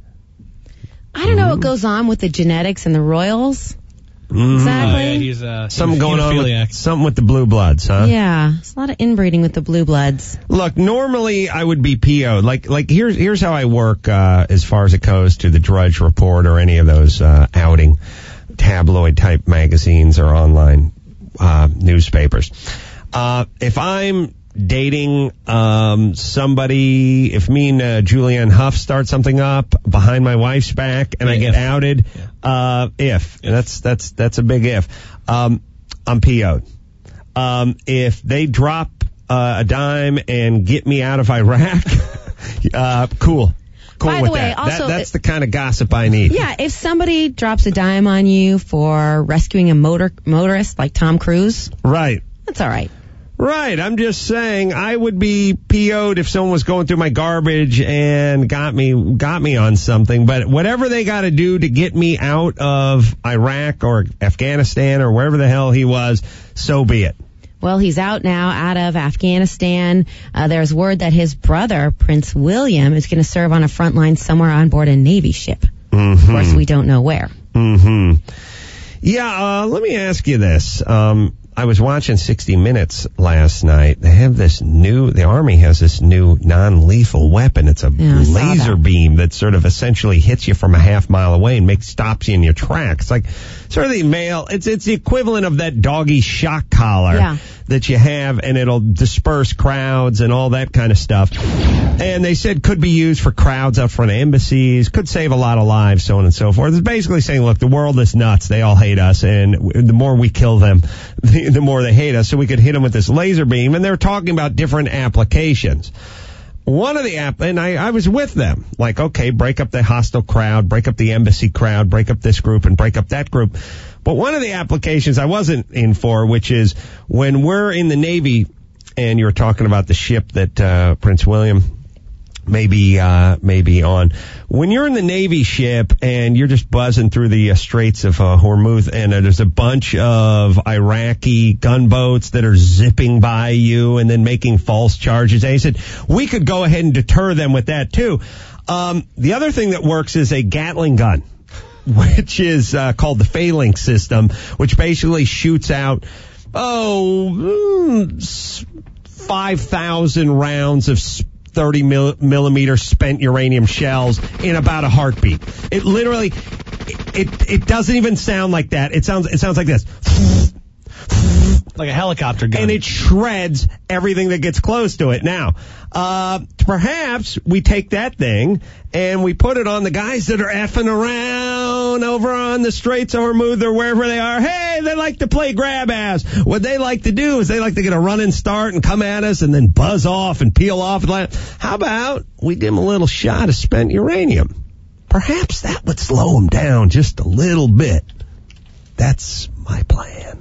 I don't know what goes on with the genetics and the royals. Mm. Exactly. Oh, yeah, he's uh, Something going on hemophiliac. with, something with the blue bloods, huh? Yeah, there's a lot of inbreeding with the blue bloods. Look, normally I would be P O'd. Like, like here's here's how I work uh, as far as it goes to the Drudge Report or any of those uh, outing tabloid type magazines or online uh, newspapers. Uh, if I'm dating um, somebody, if me and uh, Julianne Hough start something up behind my wife's back and I get outed, uh, if that's that's that's a big if, um, I'm P O'd. Um, if they drop uh, a dime and get me out of Iraq, uh, cool. Cool By the with way, that. also- that. That's the kind of gossip I need. Yeah, if somebody drops a dime on you for rescuing a motor motorist like Tom Cruise, Right. that's all right. Right. I'm just saying I would be P O'd if someone was going through my garbage and got me got me on something. But whatever they got to do to get me out of Iraq or Afghanistan or wherever the hell he was, so be it. Well, he's out now, out of Afghanistan. Uh, there's word that his brother, Prince William, is going to serve on a front line somewhere on board a Navy ship. Mm-hmm. Of course, we don't know where. Mm-hmm. Yeah, uh, let me ask you this. Um, I was watching sixty minutes last night. They have this new, the Army has this new non-lethal weapon. It's a Yeah, I saw laser that. beam that sort of essentially hits you from a half mile away and makes stops you in your tracks. It's like sort of the male, it's, it's the equivalent of that doggy shock collar Yeah. that you have, and it'll disperse crowds and all that kind of stuff. And they said could be used for crowds out front of embassies, could save a lot of lives, so on and so forth. It's basically saying, look, the world is nuts. They all hate us, and w- the more we kill them, the, the more they hate us. So we could hit them with this laser beam, and they're talking about different applications. One of the app, and I, I was with them, like, okay, break up the hostile crowd, break up the embassy crowd, break up this group, and break up that group. But one of the applications I wasn't in for, which is when we're in the Navy, and you're talking about the ship that uh, Prince William maybe uh maybe on, when you're in the Navy ship and you're just buzzing through the uh, Straits of uh, Hormuz, and uh, there's a bunch of Iraqi gunboats that are zipping by you and then making false charges. And he said we could go ahead and deter them with that too. Um the other thing that works is a Gatling gun, which is uh, called the Phalanx system, which basically shoots out oh mm, five thousand rounds of sp- thirty millimeter spent uranium shells in about a heartbeat. It literally, it, it it doesn't even sound like that. It sounds it sounds like this. Like a helicopter gun. And it shreds everything that gets close to it. Now, uh, perhaps we take that thing and we put it on the guys that are effing around over on the Straits of Hormuz or wherever they are. Hey, they like to play grab ass. What they like to do is they like to get a running start and come at us and then buzz off and peel off. And like, how about we give them a little shot of spent uranium? Perhaps that would slow them down just a little bit. That's my plan.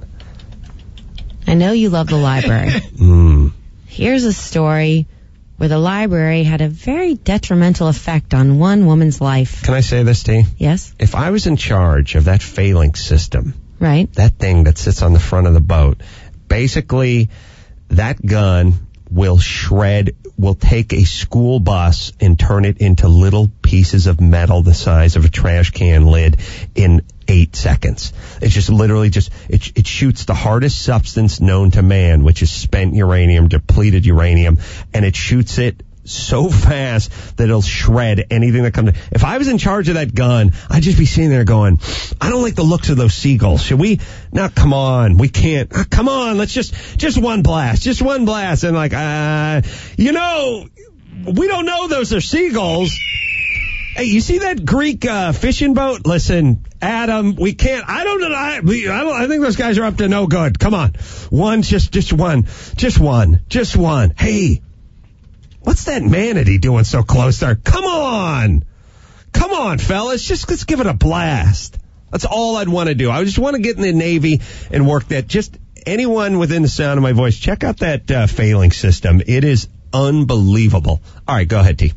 I know you love the library. Mm. Here's a story where the library had a very detrimental effect on one woman's life. Can I say this, T? Yes? If I was in charge of that Phalanx system, Right. that thing that sits on the front of the boat, basically that gun will shred, will take a school bus and turn it into little pieces of metal the size of a trash can lid in eight seconds. It's just literally just, it, it shoots the hardest substance known to man, which is spent uranium, depleted uranium, and it shoots it so fast that it'll shred anything that comes. If I was in charge of that gun, I'd just be sitting there going, I don't like the looks of those seagulls. Should we? Now, come on. We can't. Uh, come on. Let's just, just one blast. Just one blast. And like, uh, you know, we don't know those are seagulls. Hey, you see that Greek uh, fishing boat? Listen, Adam, we can't. I don't know. I, we, I don't. I think those guys are up to no good. Come on, one, just, just one, just one, just one. Hey, what's that manatee doing so close there? Come on, come on, fellas, just let's give it a blast. That's all I'd want to do. I just want to get in the Navy and work that. Just anyone within the sound of my voice, check out that uh, failing system. It is unbelievable. All right, go ahead, T.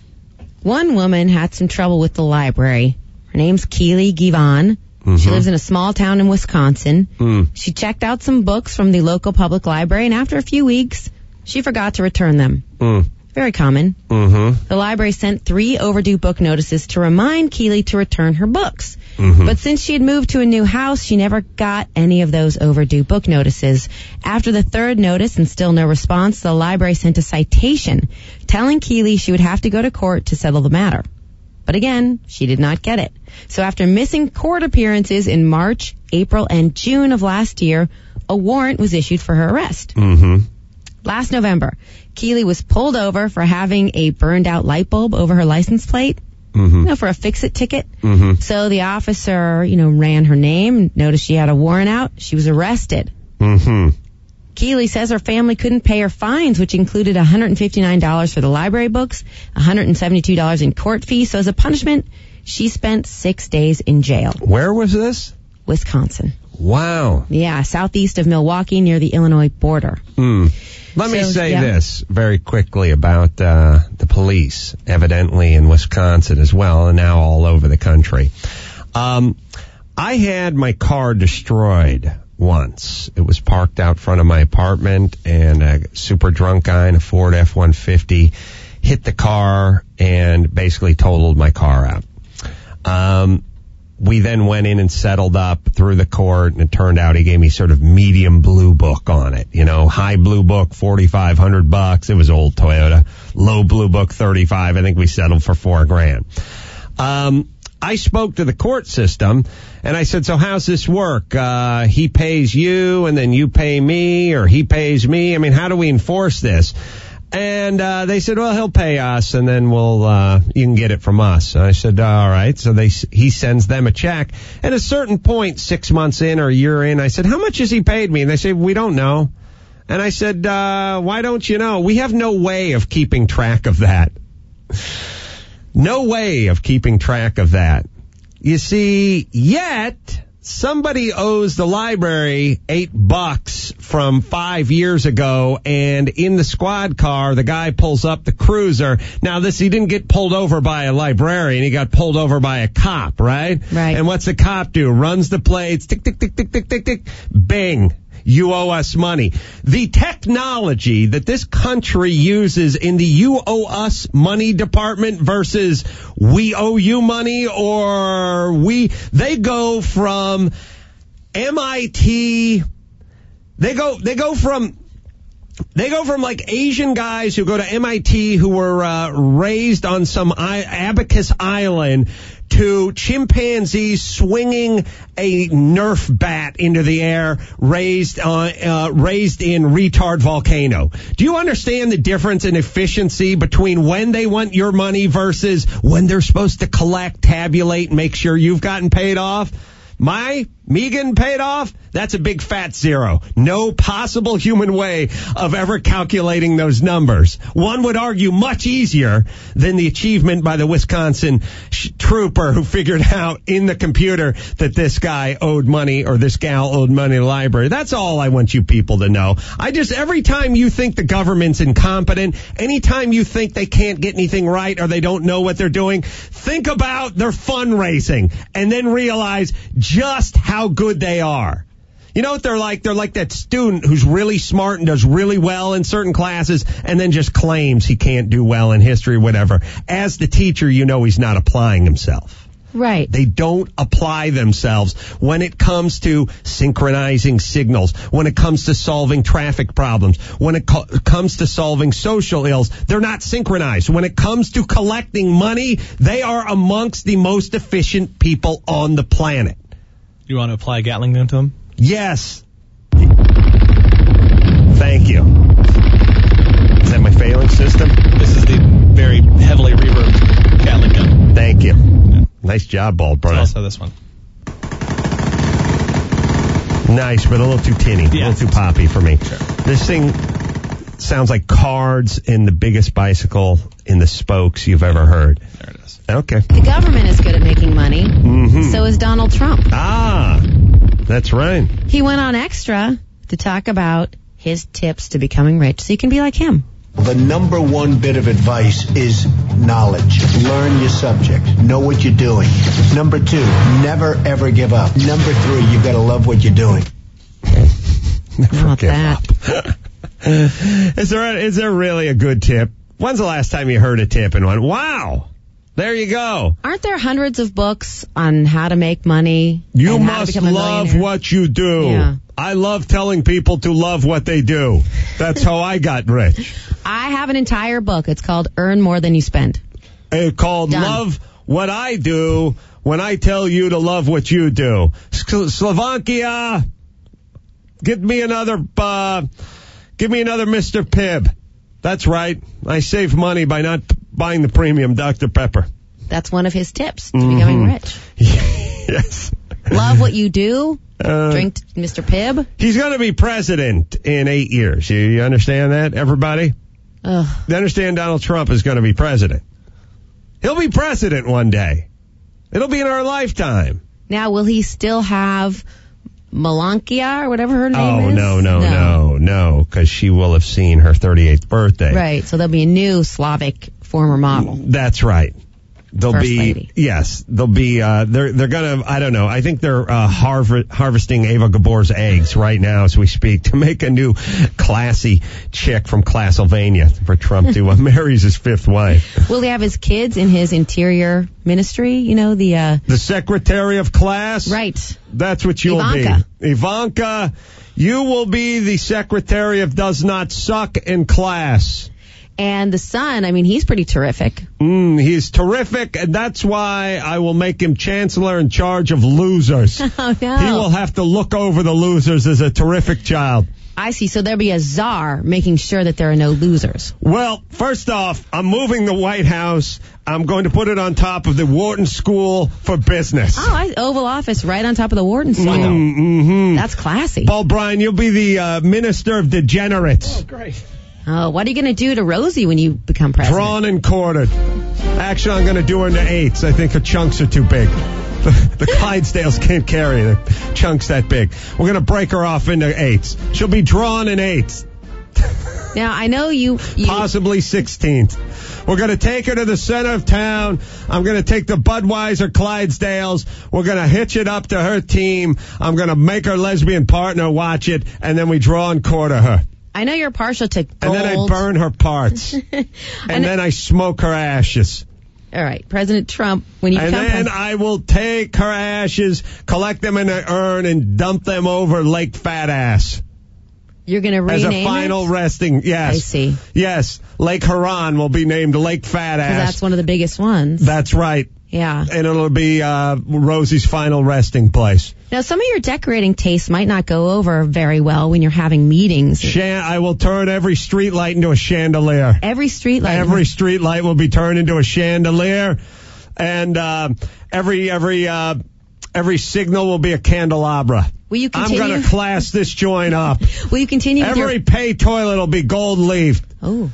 One woman had some trouble with the library. Her name's Keely Givon. Mm-hmm. She lives in a small town in Wisconsin. Mm. She checked out some books from the local public library, and after a few weeks, she forgot to return them. Mm. Very common. Mm-hmm. The library sent three overdue book notices to remind Keely to return her books. Mm-hmm. But since she had moved to a new house, she never got any of those overdue book notices. After the third notice and still no response, the library sent a citation telling Keely she would have to go to court to settle the matter. But again, she did not get it. So after missing court appearances in March, April, and June of last year, a warrant was issued for her arrest. Mm-hmm. Last November, Keely was pulled over for having a burned-out light bulb over her license plate. Mm-hmm. You know, for a fix-it ticket. Mm-hmm. So the officer, you know, ran her name, noticed she had a warrant out. She was arrested. Mm-hmm. Keely says her family couldn't pay her fines, which included one hundred fifty-nine dollars for the library books, one hundred seventy-two dollars in court fees. So as a punishment, she spent six days in jail. Where was this? Wisconsin. Wow. Yeah, southeast of Milwaukee near the Illinois border. Mm. Let so, me say yeah. this very quickly about uh, the police, evidently in Wisconsin as well, and now all over the country. Um, I had my car destroyed once. It was parked out front of my apartment, and a super drunk guy in a Ford F one fifty hit the car and basically totaled my car out. Um, we then went in and settled up through the court, and it turned out he gave me sort of medium blue book on it. You know, high blue book, forty-five hundred bucks. It was old Toyota. Low blue book, thirty-five. I think we settled for four grand. Um, I spoke to the court system, and I said, so how's this work? Uh, he pays you, and then you pay me, or he pays me? I mean, how do we enforce this? And uh, they said, well, he'll pay us, and then we'll uh, you can get it from us. And I said, all right. So they he sends them a check. At a certain point, six months in or a year in, I said, how much has he paid me? And they say, we don't know. And I said, uh, why don't you know? We have no way of keeping track of that. No way of keeping track of that. You see, yet somebody owes the library eight bucks from five years ago, and in the squad car, the guy pulls up the cruiser. Now, this, he didn't get pulled over by a librarian. He got pulled over by a cop, right? Right. And what's the cop do? Runs the plates, tick, tick, tick, tick, tick, tick, tick, bing. You owe us money. The technology that this country uses in the you owe us money department versus we owe you money, or we, they go from M I T, they go, they go from, They go from like Asian guys who go to M I T who were uh, raised on some I- Abacus Island to chimpanzees swinging a Nerf bat into the air, raised uh, uh, raised in retard volcano. Do you understand the difference in efficiency between when they want your money versus when they're supposed to collect, tabulate, and make sure you've gotten paid off? My, me getting paid off, that's a big fat zero. No possible human way of ever calculating those numbers. One would argue much easier than the achievement by the Wisconsin sh- trooper who figured out in the computer that this guy owed money or this gal owed money to the library. That's all I want you people to know. I just, every time you think the government's incompetent, anytime you think they can't get anything right or they don't know what they're doing, think about their fundraising and then realize just how good they are. You know what they're like? They're like that student who's really smart and does really well in certain classes and then just claims he can't do well in history or whatever. As the teacher, you know he's not applying himself. Right. They don't apply themselves when it comes to synchronizing signals, when it comes to solving traffic problems, when it co- comes to solving social ills. They're not synchronized. When it comes to collecting money, they are amongst the most efficient people on the planet. You want to apply a Gatling gun to him? Yes. Thank you. Is that my failing system? This is the very heavily reverbed Gatling gun. Thank you. Yeah. Nice job, Bald Brother. Also this one. Nice, but a little too tinny, yeah. a little too poppy for me. Sure. This thing sounds like cards in the biggest bicycle in the spokes you've ever heard. There it is. Okay. The government is good at making money. Mm-hmm. So is Donald Trump. Ah, that's right. He went on Extra to talk about his tips to becoming rich so you can be like him. The number one bit of advice is knowledge. Learn your subject. Know what you're doing. Number two, never ever give up. Number three, you've got to love what you're doing. Never Not give that. up. is there a, is there really a good tip? When's the last time you heard a tip and went, wow, there you go? Aren't there hundreds of books on how to make money? You and how to must become a love millionaire? what you do. Yeah. I love telling people to love what they do. That's how I got rich. I have an entire book. It's called Earn More Than You Spend. It's called Done. Love What I Do When I Tell You to Love What You Do. Sl- Slovakia, give me another, uh, give me another Mister Pibb. That's right. I save money by not buying the premium Doctor Pepper. That's one of his tips to Mm-hmm. becoming rich. Yes. Love what you do. Uh, Drink Mister Pibb. He's going to be president in eight years. You, you understand that, everybody? Ugh. You understand Donald Trump is going to be president. He'll be president one day. It'll be in our lifetime. Now, will he still have Melania or whatever her name Oh, is? no, no, no, no, because she will have seen her thirty-eighth birthday. Right, so there'll be a new Slavic former model. That's right. They'll First be lady. yes. They'll be uh, they're they're gonna I don't know. I think they're uh, harv- harvesting Ava Gabor's eggs right now as we speak to make a new classy chick from Classylvania for Trump to uh, marry his fifth wife. Will he have his kids in his interior ministry? You know the uh, The Secretary of Class. right. That's what you'll Ivanka. be. Ivanka, you will be the Secretary of Does Not Suck in Class. And the son, I mean, he's pretty terrific. Mm, he's terrific, and that's why I will make him chancellor in charge of losers. Oh, no. He will have to look over the losers as a terrific child. I see. So there'll be a czar making sure that there are no losers. Well, first off, I'm moving the White House. I'm going to put it on top of the Wharton School for Business. Oh, I, Oval Office right on top of the Wharton School. Mm, mm-hmm. That's classy. Paul Bryan, you'll be the uh, Minister of Degenerates. Oh, great. Oh, what are you going to do to Rosie when you become president? Drawn and quartered. Actually, I'm going to do her into eights. I think her chunks are too big. The, the Clydesdales can't carry the chunks that big. We're going to break her off into eights. She'll be drawn in eights. Now, I know you... you Possibly sixteenth. We're going to take her to the center of town. I'm going to take the Budweiser Clydesdales. We're going to hitch it up to her team. I'm going to make her lesbian partner watch it, and then we draw and quarter her. I know you're partial to gold. And then I burn her parts. and, and then I smoke her ashes. All right, President Trump, when you and become then president... I will take her ashes, collect them in an urn, and dump them over Lake Fat Ass. You're going to rename As a final it? resting, yes. I see. Yes, Lake Huron will be named Lake Fat Ass. Because that's one of the biggest ones. That's right. Yeah. And it'll be uh, Rosie's final resting place. Now, some of your decorating tastes might not go over very well when you're having meetings. Shan- I will turn every street light into a chandelier. Every street light. Every street light will be turned into a chandelier. And uh, every every uh, every signal will be a candelabra. Will you continue? I'm going to class this joint up. Will you continue with Every your... pay toilet will be gold leafed. Oh.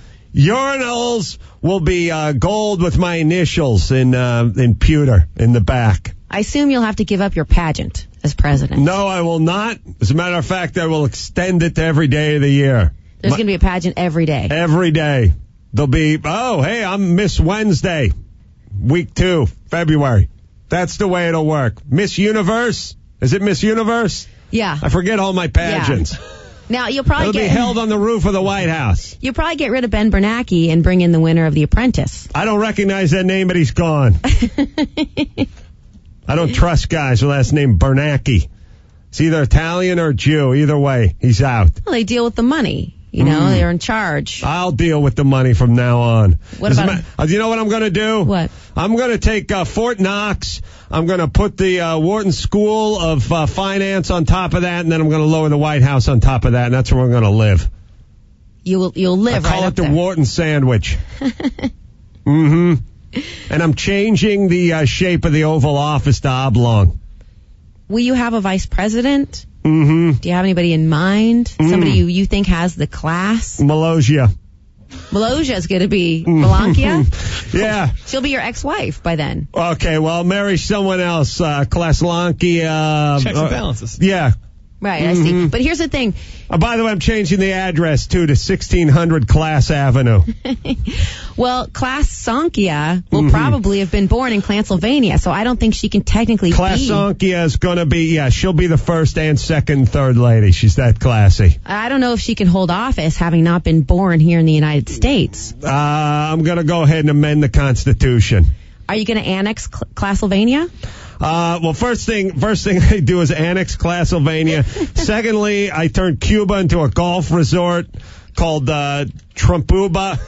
Urinals will be uh, gold with my initials in uh, in pewter in the back. I assume you'll have to give up your pageant as president. No, I will not. As a matter of fact, I will extend it to every day of the year. There's My- going to be a pageant every day. Every day. There'll be, oh, hey, I'm Miss Wednesday, week two, February. That's the way it'll work. Miss Universe? Is it Miss Universe? Yeah. I forget all my pageants. Yeah. Now, you'll probably It'll get... be held on the roof of the White House. You'll probably get rid of Ben Bernanke and bring in the winner of The Apprentice. I don't recognize that name, but he's gone. I don't trust guys with last name Bernanke. It's either Italian or Jew. Either way, he's out. Well, they deal with the money. You know, Mm. they're in charge. I'll deal with the money from now on. What As a about- ma- uh, you know what I'm going to do? What? I'm going to take uh, Fort Knox. I'm going to put the uh, Wharton School of uh, Finance on top of that, and then I'm going to lower the White House on top of that, and that's where we're going to live. You will, you'll live I call right it up the there. Wharton Sandwich. Mm-hmm. And I'm changing the uh, shape of the Oval Office to oblong. Will you have a vice president? Mm-hmm. Do you have anybody in mind? Mm. Somebody you, you think has the class? Melosia. Melosia's going to be Melankia? Yeah. She'll be your ex-wife by then. Okay, well, marry someone else. Uh, Klaslankia. Uh, Checks and uh, balances. Yeah. Right, I see. Mhm. But here's the thing. Uh, by the way, I'm changing the address, too, to sixteen hundred Class Avenue. Well, Class Sankia will Mhm. probably have been born in Transylvania, so I don't think she can technically Class be. Sankia is going to be, yeah, she'll be the first and second and third lady. She's that classy. I don't know if she can hold office having not been born here in the United States. Uh, I'm going to go ahead and amend the Constitution. Are you going to annex Cl- Transylvania? Uh, well, first thing, first thing I do is annex Transylvania. Secondly, I turn Cuba into a golf resort called, uh, Trumpuba.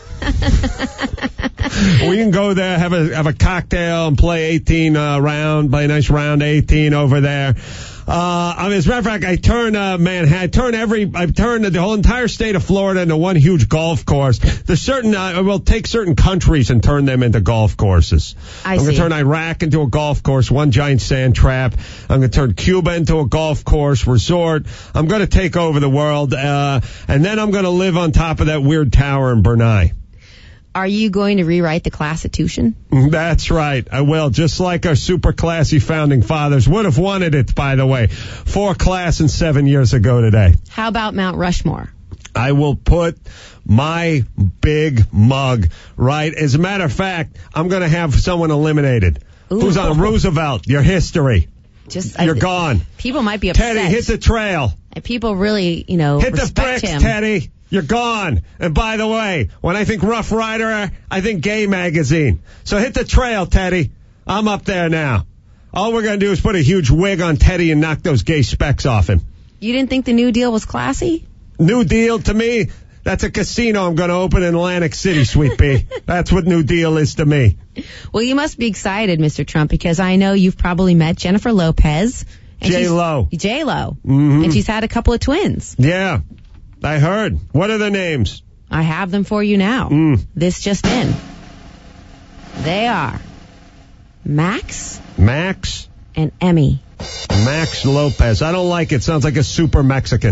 We can go there, have a, have a cocktail and play eighteen, uh, round, play a nice round eighteen over there. Uh, I mean, as a matter of fact, I turn, uh, Manhattan, I turn every, I turn the whole entire state of Florida into one huge golf course. There's certain, uh, we'll take certain countries and turn them into golf courses. I I'm going see. to turn Iraq into a golf course, one giant sand trap. I'm going to turn Cuba into a golf course resort. I'm going to take over the world, uh, and then I'm going to live on top of that weird tower in Brunei. Are you going to rewrite the Constitution? That's right. I will. Just like our super classy founding fathers would have wanted it, by the way. Four class and seven years ago today. How about Mount Rushmore? I will put my big mug right. As a matter of fact, I'm going to have someone eliminated. Ooh. Who's on Roosevelt? Your history. Just You're I, gone. People might be upset. Teddy, hit the trail. And people really, you know, Hit the respect bricks, him. Teddy. You're gone. And by the way, when I think Rough Rider, I think Gay Magazine. So hit the trail, Teddy. I'm up there now. All we're going to do is put a huge wig on Teddy and knock those gay specs off him. You didn't think the New Deal was classy? New Deal, to me, that's a casino I'm going to open in Atlantic City, Sweet Pea. That's what New Deal is to me. Well, you must be excited, Mister Trump, because I know you've probably met Jennifer Lopez. and she's- J-Lo. J-Lo. Mhm. And she's had a couple of twins. Yeah, I heard. What are their names? I have them for you now. Mm. This just in. They are Max Max? and Emmy. Max Lopez. I don't like it. Sounds like a super Mexican.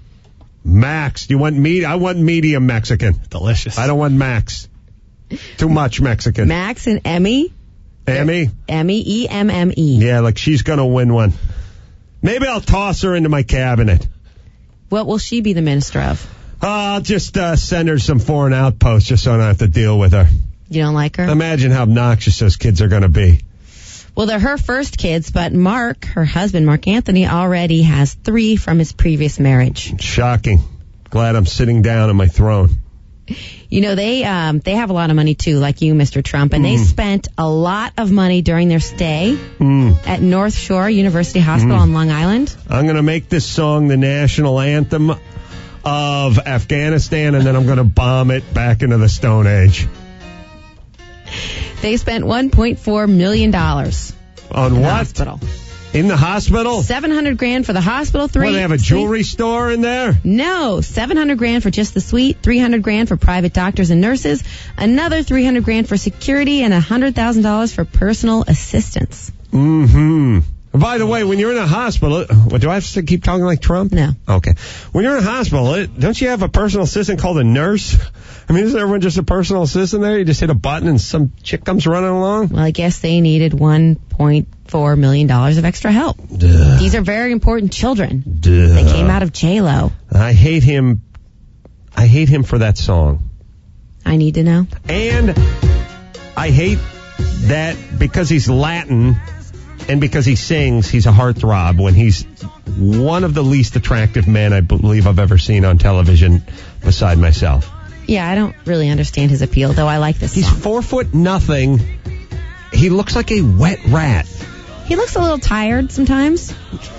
Max. Do you want meat? I want medium Mexican. Delicious. I don't want Max. Too much Mexican. Max and Emmy. Emmy? Emmy, E M M E. Yeah, like she's going to win one. Maybe I'll toss her into my cabinet. What will she be the minister of? Uh, I'll just uh, send her some foreign outposts just so I don't have to deal with her. You don't like her? Imagine how obnoxious those kids are going to be. Well, they're her first kids, but Mark, her husband, Mark Anthony, already has three from his previous marriage. Shocking. Glad I'm sitting down on my throne. You know, they um, they have a lot of money, too, like you, Mister Trump, and Mm. they spent a lot of money during their stay Mm. at North Shore University Hospital Mm. on Long Island. I'm going to make this song the national anthem of Afghanistan, and then I'm going to bomb it back into the Stone Age. They spent one point four million dollars On in the what? hospital. In the hospital? seven hundred grand for the hospital, three. What, they have a jewelry store in there? No, seven hundred grand for just the suite, three hundred grand for private doctors and nurses, another three hundred grand for security, and one hundred thousand dollars for personal assistance. Mm-hmm. By the way, when you're in a hospital, what, do I have to keep talking like Trump? No. Okay. When you're in a hospital, it, don't you have a personal assistant called a nurse? I mean, isn't everyone just a personal assistant there? You just hit a button and some chick comes running along? Well, I guess they needed one point four million dollars of extra help. Duh. These are very important children. Duh. They came out of J-Lo. I hate him. I hate him for that song. I need to know. And I hate that because he's Latin and because he sings, he's a heartthrob when he's one of the least attractive men I believe I've ever seen on television beside myself. Yeah, I don't really understand his appeal, though I like this He's song. four foot nothing. He looks like a wet rat. He looks a little tired sometimes.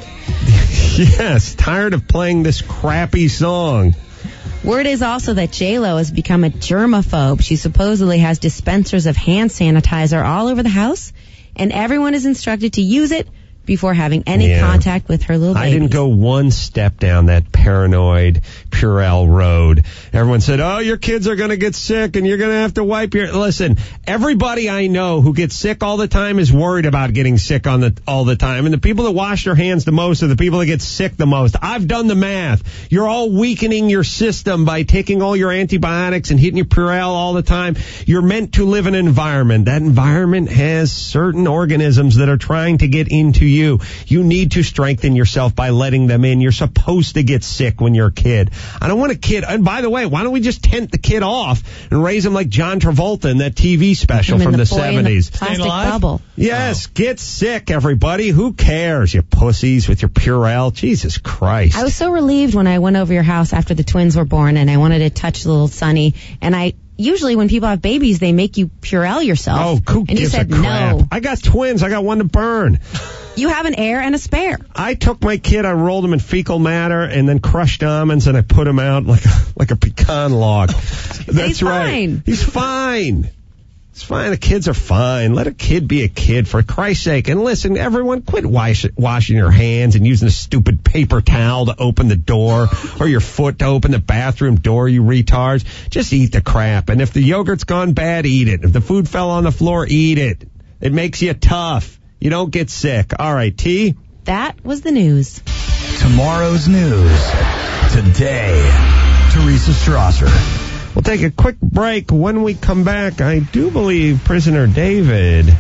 Yes, tired of playing this crappy song. Word is also that J-Lo has become a germaphobe. She supposedly has dispensers of hand sanitizer all over the house, and everyone is instructed to use it before having any Yeah. contact with her little baby. I didn't go one step down that paranoid Purell road. Everyone said, oh, your kids are going to get sick and you're going to have to wipe your... Listen, everybody I know who gets sick all the time is worried about getting sick on the all the time. And the people that wash their hands the most are the people that get sick the most. I've done the math. You're all weakening your system by taking all your antibiotics and hitting your Purell all the time. You're meant to live in an environment. That environment has certain organisms that are trying to get into you. You need to strengthen yourself by letting them in. You're supposed to get sick when you're a kid. I don't want a kid. And by the way, why don't we just tent the kid off and raise him like John Travolta in that T V special from the, the seventies? The plastic bubble. Yes, oh. Get sick, everybody. Who cares, you pussies with your Purell? Jesus Christ. I was so relieved when I went over your house after the twins were born and I wanted to touch little Sonny. And I usually when people have babies, they make you Purell yourself. Oh, who and gives you said a crap? No. I got twins. I got one to burn. You have an heir and a spare. I took my kid, I rolled him in fecal matter, and then crushed almonds, and I put him out like a, like a pecan log. That's He's right. Fine. He's fine. It's fine. The kids are fine. Let a kid be a kid, for Christ's sake. And listen, everyone, quit wash, washing your hands and using a stupid paper towel to open the door or your foot to open the bathroom door, you retards. Just eat the crap. And if the yogurt's gone bad, eat it. If the food fell on the floor, eat it. It makes you tough. You don't get sick. All right, T? That was the news. Tomorrow's news. Today, Teresa Strasser. We'll take a quick break. When we come back, I do believe Prisoner David...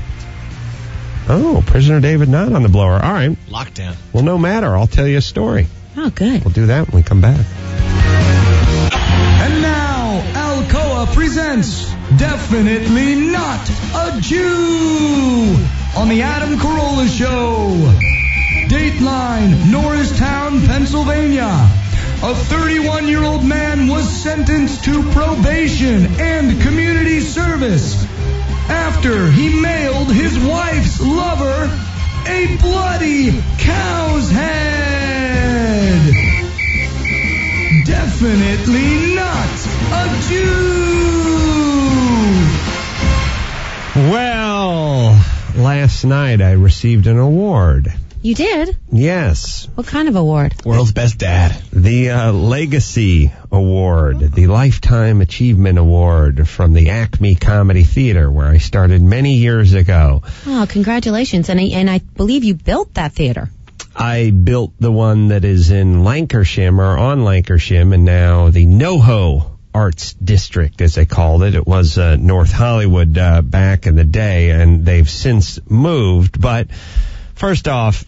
Oh, Prisoner David not on the blower. All right. Lockdown. Well, no matter. I'll tell you a story. Oh, good. We'll do that when we come back. And now, Alcoa presents Definitely Not a Jew on the Adam Carolla Show. Dateline, Norristown, Pennsylvania. A thirty-one-year-old man was sentenced to probation and community service after he mailed his wife's lover a bloody cow's head. Definitely not a Jew. Well, last night I received an award. You did? Yes. What kind of award? World's Best Dad. The uh, Legacy Award, the Lifetime Achievement Award from the Acme Comedy Theater, where I started many years ago. Oh, congratulations. And I, and I believe you built that theater. I built the one that is in Lancashire, or on Lancashire, and now the NoHo Arts District, as they called it. It was uh, North Hollywood uh, back in the day, and they've since moved. But first off,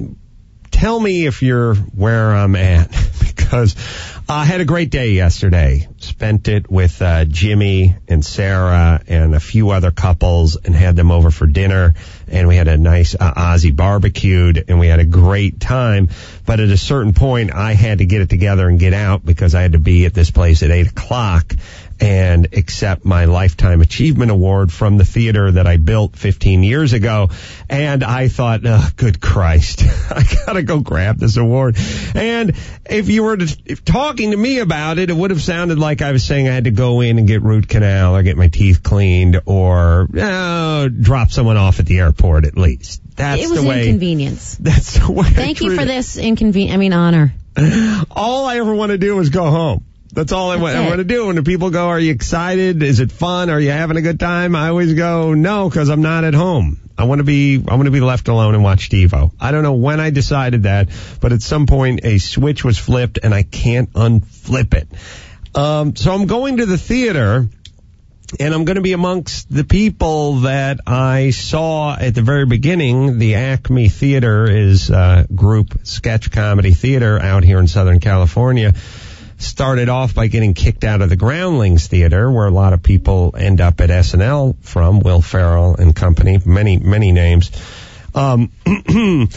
tell me if you're where I'm at, because I had a great day yesterday. Spent it with uh, Jimmy and Sarah and a few other couples and had them over for dinner. And we had a nice uh, Aussie barbecued and we had a great time. But at a certain point, I had to get it together and get out because I had to be at this place at eight o'clock and accept my Lifetime Achievement Award from the theater that I built fifteen years ago. And I thought, oh, good Christ, I gotta go grab this award. And if you were to, if talking to me about it, it would have sounded like I was saying I had to go in and get root canal or get my teeth cleaned or uh, drop someone off at the airport at least. That's it was the way. Inconvenience. That's the way. Thank you for this inconven. I mean, honor. All I ever want to do is go home. That's all I want, I want to do. When the people go, are you excited? Is it fun? Are you having a good time? I always go, no, because I'm not at home. I want to be, I want to be left alone and watch TiVo. I don't know when I decided that, but at some point a switch was flipped and I can't unflip it. Um, so I'm going to the theater and I'm going to be amongst the people that I saw at the very beginning. The Acme Theater is a group sketch comedy theater out here in Southern California. Started off by getting kicked out of the Groundlings Theater, where a lot of people end up at S N L from, Will Ferrell and company, many, many names. Um,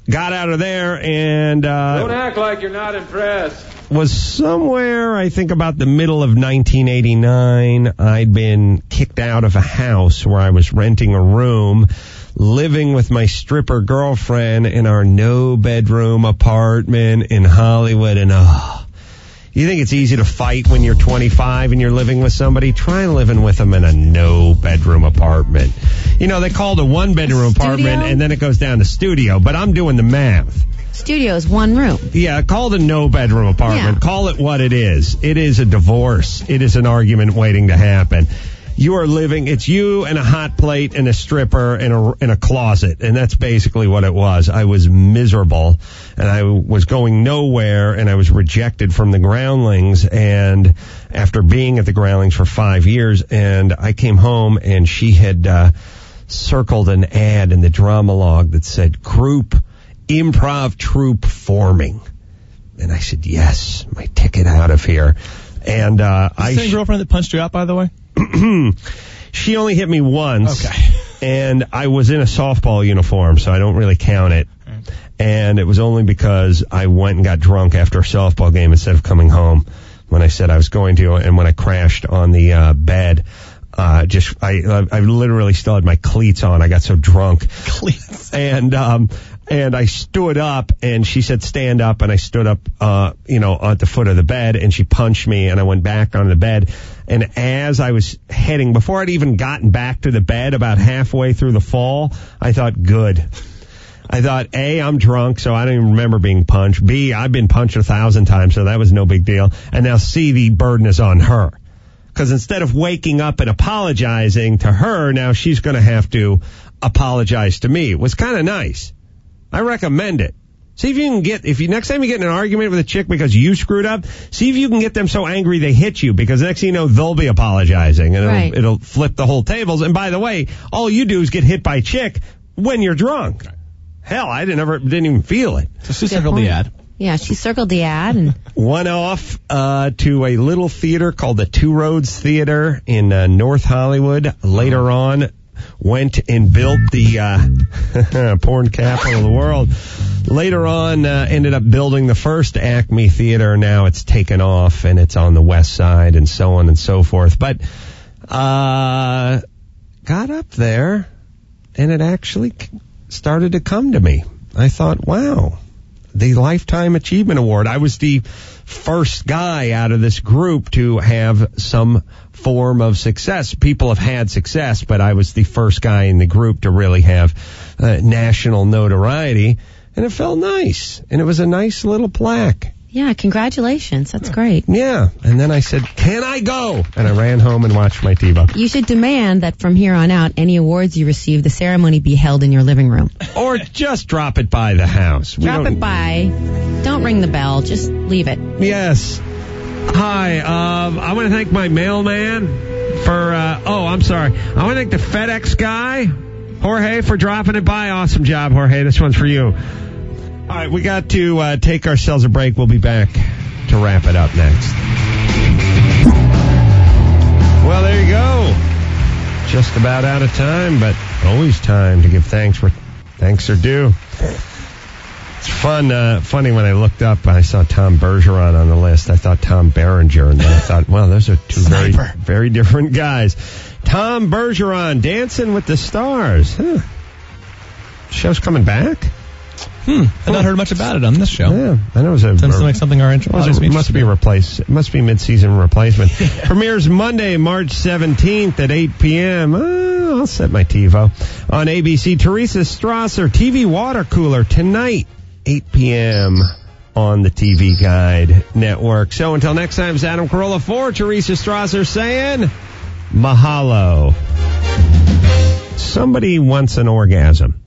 got out of there and uh, Don't act like you're not impressed. was somewhere, I think about the middle of nineteen eighty-nine. I'd been kicked out of a house where I was renting a room, living with my stripper girlfriend in our no-bedroom apartment in Hollywood. And, oh, you think it's easy to fight when you're twenty-five and you're living with somebody? Try living with them in a no-bedroom apartment. You know, they called a one-bedroom apartment, and then it goes down to studio, but I'm doing the math. Studio is one room. Yeah, call it a no-bedroom apartment. Yeah. Call it what it is. It is a divorce. It is an argument waiting to happen. You are living, it's you and a hot plate and a stripper and a, and a closet, and that's basically what it was. I was miserable, and I was going nowhere, and I was rejected from the Groundlings, and after being at the Groundlings for five years, and I came home, and she had uh, circled an ad in the drama log that said, group improv troupe forming. And I said, yes, my ticket out of here. And uh, the I same sh- girlfriend that punched you out, by the way? She only hit me once. Okay. And I was in a softball uniform, so I don't really count it. And it was only because I went and got drunk after a softball game instead of coming home when I said I was going to. And when I crashed on the uh, bed, uh, just I, I literally still had my cleats on. I got so drunk. Cleats. And um, and I stood up, and she said stand up, and I stood up, uh, you know, at the foot of the bed, and she punched me, and I went back on the bed. And as I was heading, before I'd even gotten back to the bed, about halfway through the fall, I thought, good. I thought, A, I'm drunk, so I don't even remember being punched. B, I've been punched a thousand times, so that was no big deal. And now C, the burden is on her. Because instead of waking up and apologizing to her, now she's going to have to apologize to me. It was kind of nice. I recommend it. See if you can get, if you, next time you get in an argument with a chick because you screwed up, see if you can get them so angry they hit you, because next thing you know, they'll be apologizing, and it'll, Right. it'll flip the whole tables. And by the way, all you do is get hit by a chick when you're drunk. Hell, I didn't ever, didn't even feel it. So she circled the ad. Yeah, she circled the ad and Went off uh, to a little theater called the Two Roads Theater in uh, North Hollywood. Later on, went and built the uh, porn capital of the world. Later on, uh, ended up building the first Acme Theater. Now it's taken off, and it's on the west side, and so on and so forth. But uh, got up there, and it actually started to come to me. I thought, wow, the Lifetime Achievement Award. I was the first guy out of this group to have some form of success. People have had success, but I was the first guy in the group to really have uh, national notoriety, and it felt nice. And it was a nice little plaque. yeah, congratulations. That's great. Yeah. And then I said, can I go? And I ran home and watched my TiVo. You should demand that from here on out, any awards you receive, the ceremony be held in your living room. Or just drop it by the house. We Drop don't- it by. Don't ring the bell. Just leave it. Yes. Hi, um, I want to thank my mailman for, uh, oh, I'm sorry. I want to thank the FedEx guy, Jorge, for dropping it by. Awesome job, Jorge. This one's for you. All right, we got to uh, take ourselves a break. We'll be back to wrap it up next. Well, there you go. Just about out of time, but always time to give thanks where thanks are due. It's fun, uh, funny when I looked up, I saw Tom Bergeron on the list. I thought Tom Berenger, and then I thought, well, those are two very, very different guys. Tom Bergeron, Dancing with the Stars. Huh. Show's coming back? Hmm. I've not heard much about it on this show. Yeah, I know it was a... Tends to make something our interest. Well, it must be a replace. It must be mid-season replacement. Premieres Monday, March seventeenth at eight p.m. Oh, I'll set my TiVo. On A B C, Teresa Strasser, T V Water Cooler, tonight, eight p.m. on the T V Guide Network. So until next time, it's Adam Carolla for Teresa Strasser saying, mahalo. Somebody wants an orgasm.